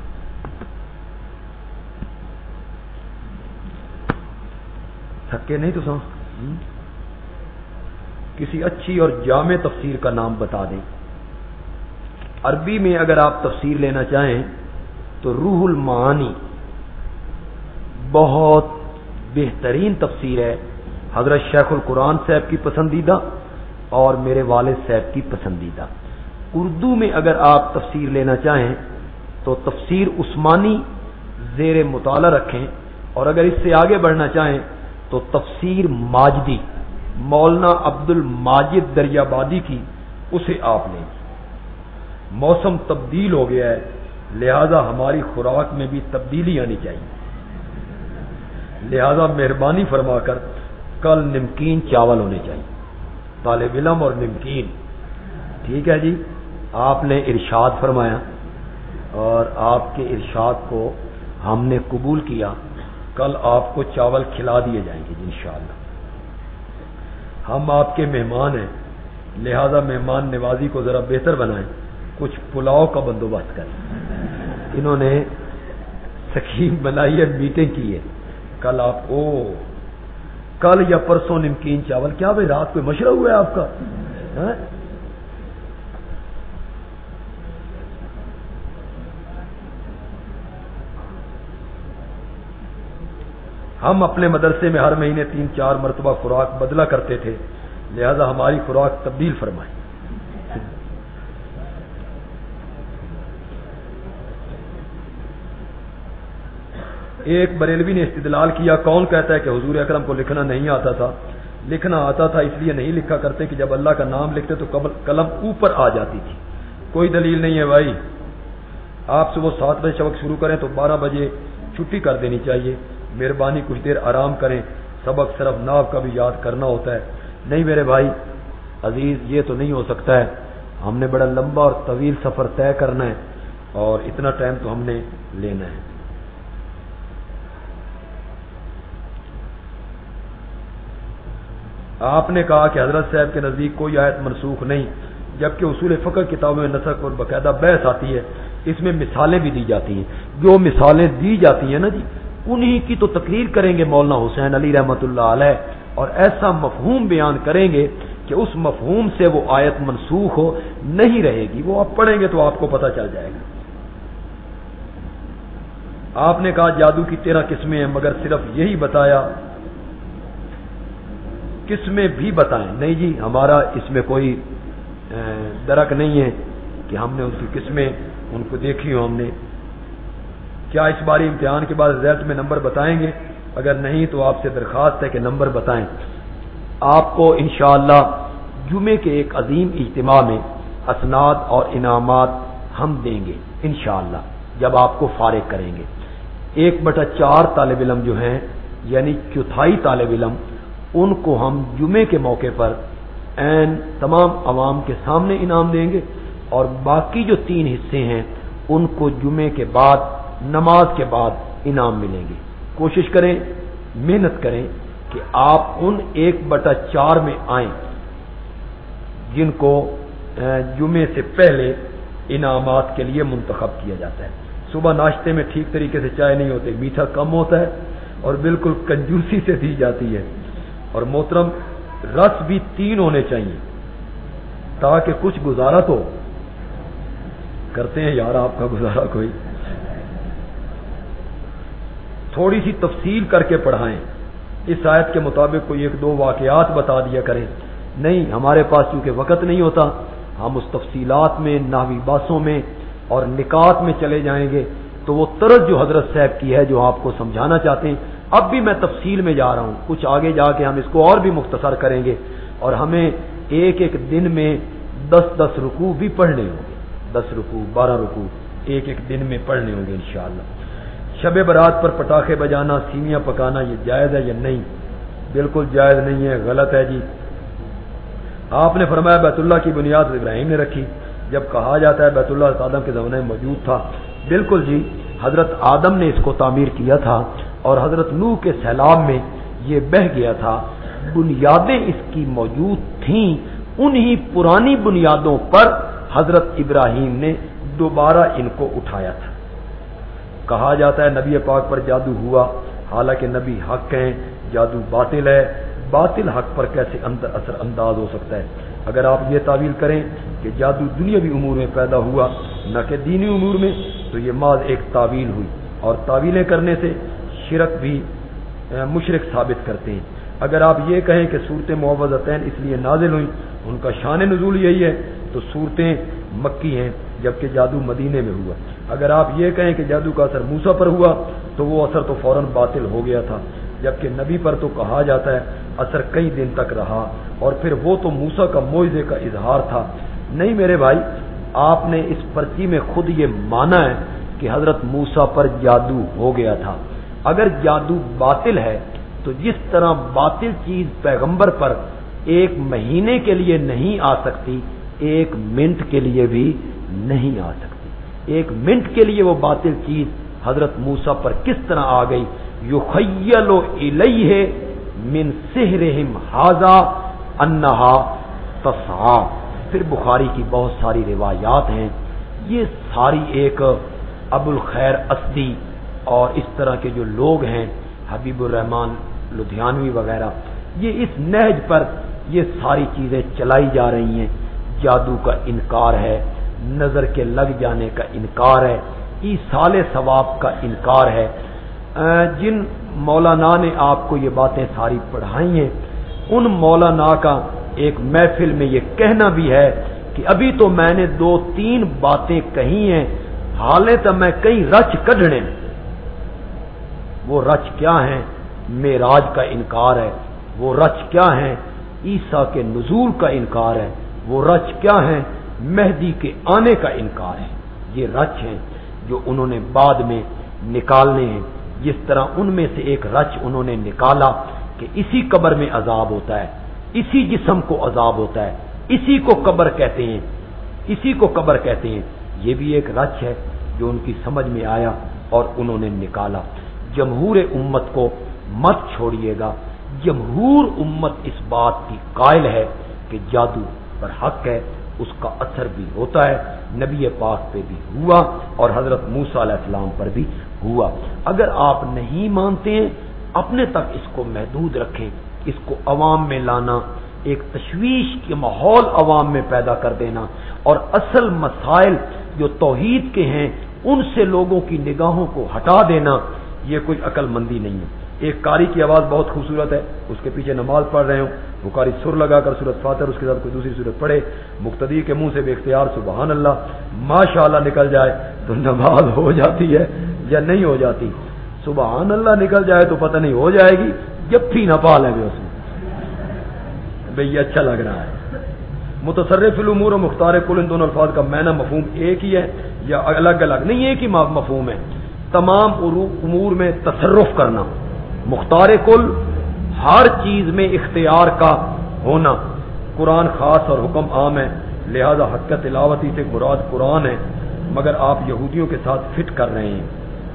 تھکے نہیں تو سمجھ. کسی اچھی اور جامع تفسیر کا نام بتا دیں. عربی میں اگر آپ تفسیر لینا چاہیں تو روح المعانی بہت بہترین تفسیر ہے. حضرت شیخ القرآن صاحب کی پسندیدہ اور میرے والد صاحب کی پسندیدہ. اردو میں اگر آپ تفسیر لینا چاہیں تو تفسیر عثمانی زیر مطالعہ رکھیں، اور اگر اس سے آگے بڑھنا چاہیں تو تفسیر ماجدی مولانا عبد الماجد دریابادی کی، اسے آپ لیں. موسم تبدیل ہو گیا ہے، لہذا ہماری خوراک میں بھی تبدیلی آنی چاہیے. لہذا مہربانی فرما کر کل نمکین چاول ہونے چاہیے. طالب علم اور نمکین، ٹھیک ہے جی. آپ نے ارشاد فرمایا اور آپ کے ارشاد کو ہم نے قبول کیا. کل آپ کو چاول کھلا دیے جائیں گے انشاءاللہ. ہم آپ کے مہمان ہیں، لہذا مہمان نوازی کو ذرا بہتر بنائیں. کچھ پلاؤ کا بندوبست کریں. انہوں نے سکیم بنائی ہے، میٹنگ کی ہے. کل آپ کو کل یا پرسوں نمکین چاول. کیا بھائی رات کو مشورہ ہوا ہے آپ کا؟ ہم اپنے مدرسے میں ہر مہینے 3-4 مرتبہ خوراک بدلا کرتے تھے، لہذا ہماری خوراک تبدیل فرمائیں. ایک بریلوی نے استدلال کیا، کون کہتا ہے کہ حضور اکرم کو لکھنا نہیں آتا تھا؟ لکھنا آتا تھا، اس لیے نہیں لکھا کرتے کہ جب اللہ کا نام لکھتے تو قلم اوپر آ جاتی تھی. کوئی دلیل نہیں ہے بھائی. آپ صبح 7 بجے سبق شروع کریں تو 12 بجے چھٹی کر دینی چاہیے. مہربانی کچھ دیر آرام کریں. سبق صرف ناو کا بھی یاد کرنا ہوتا ہے. نہیں میرے بھائی عزیز، یہ تو نہیں ہو سکتا ہے. ہم نے بڑا لمبا اور طویل سفر طے کرنا ہے اور اتنا ٹائم تو ہم نے لینا ہے. آپ نے کہا کہ حضرت صاحب کے نزدیک کوئی آیت منسوخ نہیں، جبکہ اصول فقہ کتابوں میں نسخ اور باقاعدہ بحث آتی ہے. اس میں مثالیں بھی دی جاتی ہیں. جو مثالیں دی جاتی ہیں نا جی، انہی کی تو تقریر کریں گے مولانا حسین علی رحمۃ اللہ علیہ، اور ایسا مفہوم بیان کریں گے کہ اس مفہوم سے وہ آیت منسوخ ہو نہیں رہے گی. وہ آپ پڑھیں گے تو آپ کو پتہ چل جائے گا. آپ نے کہا جادو کی 13 قسمیں ہیں، مگر صرف یہی بتایا، قسمیں بھی بتائیں. نہیں جی، ہمارا اس میں کوئی درک نہیں ہے کہ ہم نے اس کی قسمیں ان کو دیکھی ہو. ہم نے کیا اس باری امتحان کے بعد رزلٹ میں نمبر بتائیں گے؟ اگر نہیں تو آپ سے درخواست ہے کہ نمبر بتائیں. آپ کو انشاءاللہ جمعے کے ایک عظیم اجتماع میں اسناد اور انعامات ہم دیں گے انشاءاللہ، جب آپ کو فارغ کریں گے. 1/4 طالب علم جو ہیں، یعنی چوتھائی طالب علم، ان کو ہم جمعے کے موقع پر تمام عوام کے سامنے انعام دیں گے، اور باقی جو 3 حصے ہیں ان کو جمعے کے بعد نماز کے بعد انعام ملیں گے. کوشش کریں، محنت کریں کہ آپ ان 1/4 میں آئیں جن کو جمعے سے پہلے انعامات کے لیے منتخب کیا جاتا ہے. صبح ناشتے میں ٹھیک طریقے سے چائے نہیں ہوتے، میٹھا کم ہوتا ہے اور بالکل کنجوسی سے دی جاتی ہے. اور محترم رس بھی 3 ہونے چاہیے تاکہ کچھ گزارا تو کرتے ہیں یار. آپ کا گزارا کوئی تھوڑی سی تفصیل کر کے پڑھائیں. اس آیت کے مطابق کوئی 1-2 واقعات بتا دیا کریں. نہیں، ہمارے پاس چونکہ وقت نہیں ہوتا، ہم اس تفصیلات میں، نحوی باسوں میں اور نکات میں چلے جائیں گے. تو وہ طرز جو حضرت صاحب کی ہے، جو آپ کو سمجھانا چاہتے ہیں، اب بھی میں تفصیل میں جا رہا ہوں، کچھ آگے جا کے ہم اس کو اور بھی مختصر کریں گے، اور ہمیں ایک ایک دن میں 10 رکوع بھی پڑھنے ہوں گے، 10 رکوع 12 رکوع ایک ایک دن میں پڑھنے ہوں گے انشاءاللہ۔ شب برات پر پٹاخے بجانا، سیویاں پکانا، یہ جائز ہے یا نہیں؟ بالکل جائز نہیں ہے، غلط ہے جی۔ آپ نے فرمایا بیت اللہ کی بنیاد ابراہیم نے رکھی، جب کہا جاتا ہے بیت اللہ حضرت آدم کے زمانے میں موجود تھا، بالکل جی، حضرت آدم نے اس کو تعمیر کیا تھا اور حضرت نوح کے سیلاب میں یہ بہہ گیا تھا، بنیادیں اس کی موجود تھیں، انہی پرانی بنیادوں پر حضرت ابراہیم نے دوبارہ ان کو اٹھایا تھا۔ کہا جاتا ہے نبی پاک پر جادو ہوا، حالانکہ نبی حق ہیں، جادو باطل ہے، باطل حق پر کیسے اثر انداز ہو سکتا ہے؟ اگر آپ یہ تعویل کریں کہ جادو دنیاوی امور میں پیدا ہوا نہ کہ دینی امور میں، تو یہ محض ایک تعویل ہوئی، اور تعویلیں کرنے سے شرک بھی مشرک ثابت کرتے ہیں۔ اگر آپ یہ کہیں کہ صورتیں معوذتین اس لیے نازل ہوئیں، ان کا شان نزول یہی ہے، تو صورتیں مکی ہیں جبکہ جادو مدینے میں ہوا۔ اگر آپ یہ کہیں کہ جادو کا اثر موسیٰ پر ہوا تو وہ اثر تو فوراً باطل ہو گیا تھا، جبکہ نبی پر تو کہا جاتا ہے اثر کئی دن تک رہا، اور پھر وہ تو موسیٰ کا معجزے کا اظہار تھا۔ نہیں میرے بھائی، آپ نے اس پرچی میں خود یہ مانا ہے کہ حضرت موسیٰ پر جادو ہو گیا تھا۔ اگر جادو باطل ہے تو جس طرح باطل چیز پیغمبر پر 1 مہینے کے لیے نہیں آ سکتی، 1 منٹ کے لیے بھی نہیں آ سکتی۔ 1 منٹ کے لیے وہ باطل چیز حضرت موسیٰ پر کس طرح آ گئی؟ یخیل الیہ من سحرہم ھذا انہا تسعی۔ پھر بخاری کی بہت ساری روایات ہیں، یہ ساری ایک ابو الخیر اسدی اور اس طرح کے جو لوگ ہیں، حبیب الرحمان لدھیانوی وغیرہ، یہ اس نہج پر یہ ساری چیزیں چلائی جا رہی ہیں۔ جادو کا انکار ہے، نظر کے لگ جانے کا انکار ہے، ایصال ثواب کا انکار ہے۔ جن مولانا نے آپ کو یہ باتیں ساری پڑھائی ہیں، ان مولانا کا ایک محفل میں یہ کہنا بھی ہے کہ ابھی تو میں نے 2-3 باتیں کہی ہیں، حالیں تو میں کئی رچ کڈنے۔ وہ رچ کیا ہیں؟ معراج کا انکار ہے۔ وہ رچ کیا ہیں؟ عیسیٰ کے نزول کا انکار ہے۔ وہ رچ کیا ہیں؟ مہدی کے آنے کا انکار ہے۔ یہ رچ ہیں جو انہوں نے بعد میں نکالنے ہیں۔ جس طرح ان میں سے ایک رچ انہوں نے نکالا کہ اسی قبر میں عذاب ہوتا ہے، اسی جسم کو عذاب ہوتا ہے، اسی کو قبر کہتے ہیں، اسی کو قبر کہتے ہیں۔ یہ بھی ایک رچ ہے جو ان کی سمجھ میں آیا اور انہوں نے نکالا۔ جمہور امت کو مت چھوڑیے گا، جمہور امت اس بات کی قائل ہے کہ جادو پر حق ہے، اس کا اثر بھی ہوتا ہے، نبی پاک پہ بھی ہوا اور حضرت موسیٰ علیہ السلام پر بھی ہوا۔ اگر آپ نہیں مانتے ہیں، اپنے تک اس کو محدود رکھیں، اس کو عوام میں لانا، ایک تشویش کے ماحول عوام میں پیدا کر دینا، اور اصل مسائل جو توحید کے ہیں ان سے لوگوں کی نگاہوں کو ہٹا دینا، یہ کوئی عقل مندی نہیں ہے۔ ایک قاری کی آواز بہت خوبصورت ہے، اس کے پیچھے نماز پڑھ رہے ہوں، وہ قاری سر لگا کر سورۃ فاتر اس کے ساتھ کوئی دوسری سورت پڑھے، مقتدی کے منہ سے بے اختیار سبحان اللہ ماشاءاللہ نکل جائے تو نماز ہو جاتی ہے یا نہیں ہو جاتی؟ سبحان اللہ نکل جائے تو پتہ نہیں ہو جائے گی، جب بھی نہ پال ہے اس میں بھئی یہ اچھا لگ رہا ہے۔ متصرف الامور و مختار کل، ان دونوں الفاظ کا معنی مفہوم ایک ہی ہے یا الگ الگ؟ نہیں، ایک ہی مفہوم ہے، تمام امور میں تصرف کرنا، مختار کل ہر چیز میں اختیار کا ہونا۔ قرآن خاص اور حکم عام ہے، لہذا حق تلاوتی سے مراد قرآن ہے، مگر آپ یہودیوں کے ساتھ فٹ کر رہے ہیں۔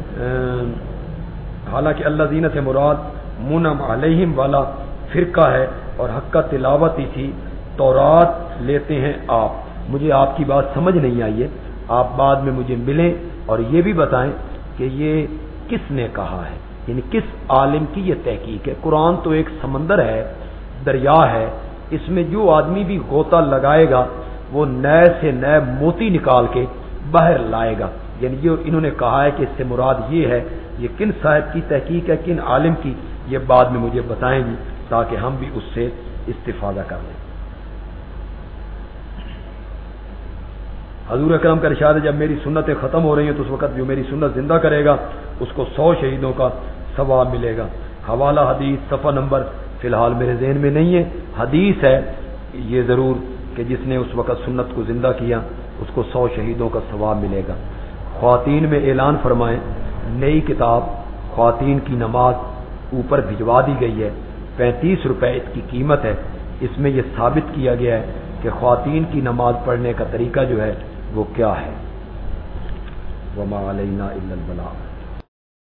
حالانکہ الذین سے مراد منعم علیہم والا فرقہ ہے اور حق تلاوتی تھی، تورات لیتے ہیں آپ۔ مجھے آپ کی بات سمجھ نہیں آئی ہے، آپ بعد میں مجھے ملیں اور یہ بھی بتائیں کہ یہ کس نے کہا ہے، یعنی کس عالم کی یہ تحقیق ہے۔ قرآن تو ایک سمندر ہے، دریا ہے، اس میں جو آدمی بھی غوطہ لگائے گا وہ نئے سے نئے موتی نکال کے باہر لائے گا، یعنی یہ انہوں نے کہا ہے کہ اس سے مراد یہ ہے۔ یہ کن صاحب کی تحقیق ہے، کن عالم کی، یہ بعد میں مجھے بتائیں گی تاکہ ہم بھی اس سے استفادہ کر لیں۔ حضور اکرم کا ارشاد ہے جب میری سنتیں ختم ہو رہی ہیں تو اس وقت جو میری سنت زندہ کرے گا اس کو 100 شہیدوں کا ثواب ملے گا. حوالہ حدیث صفحہ نمبر فی الحال میرے ذہن میں نہیں ہے, حدیث ہے یہ ضرور کہ جس نے اس وقت سنت کو زندہ کیا اس کو 100 شہیدوں کا ثواب ملے گا. خواتین میں اعلان فرمائیں, نئی کتاب خواتین کی نماز اوپر بھجوا دی گئی ہے, 35 روپے اس کی قیمت ہے. اس میں یہ ثابت کیا گیا ہے کہ خواتین کی نماز پڑھنے کا طریقہ جو ہے وہ کیا ہے. وما علینا الا البلاغ.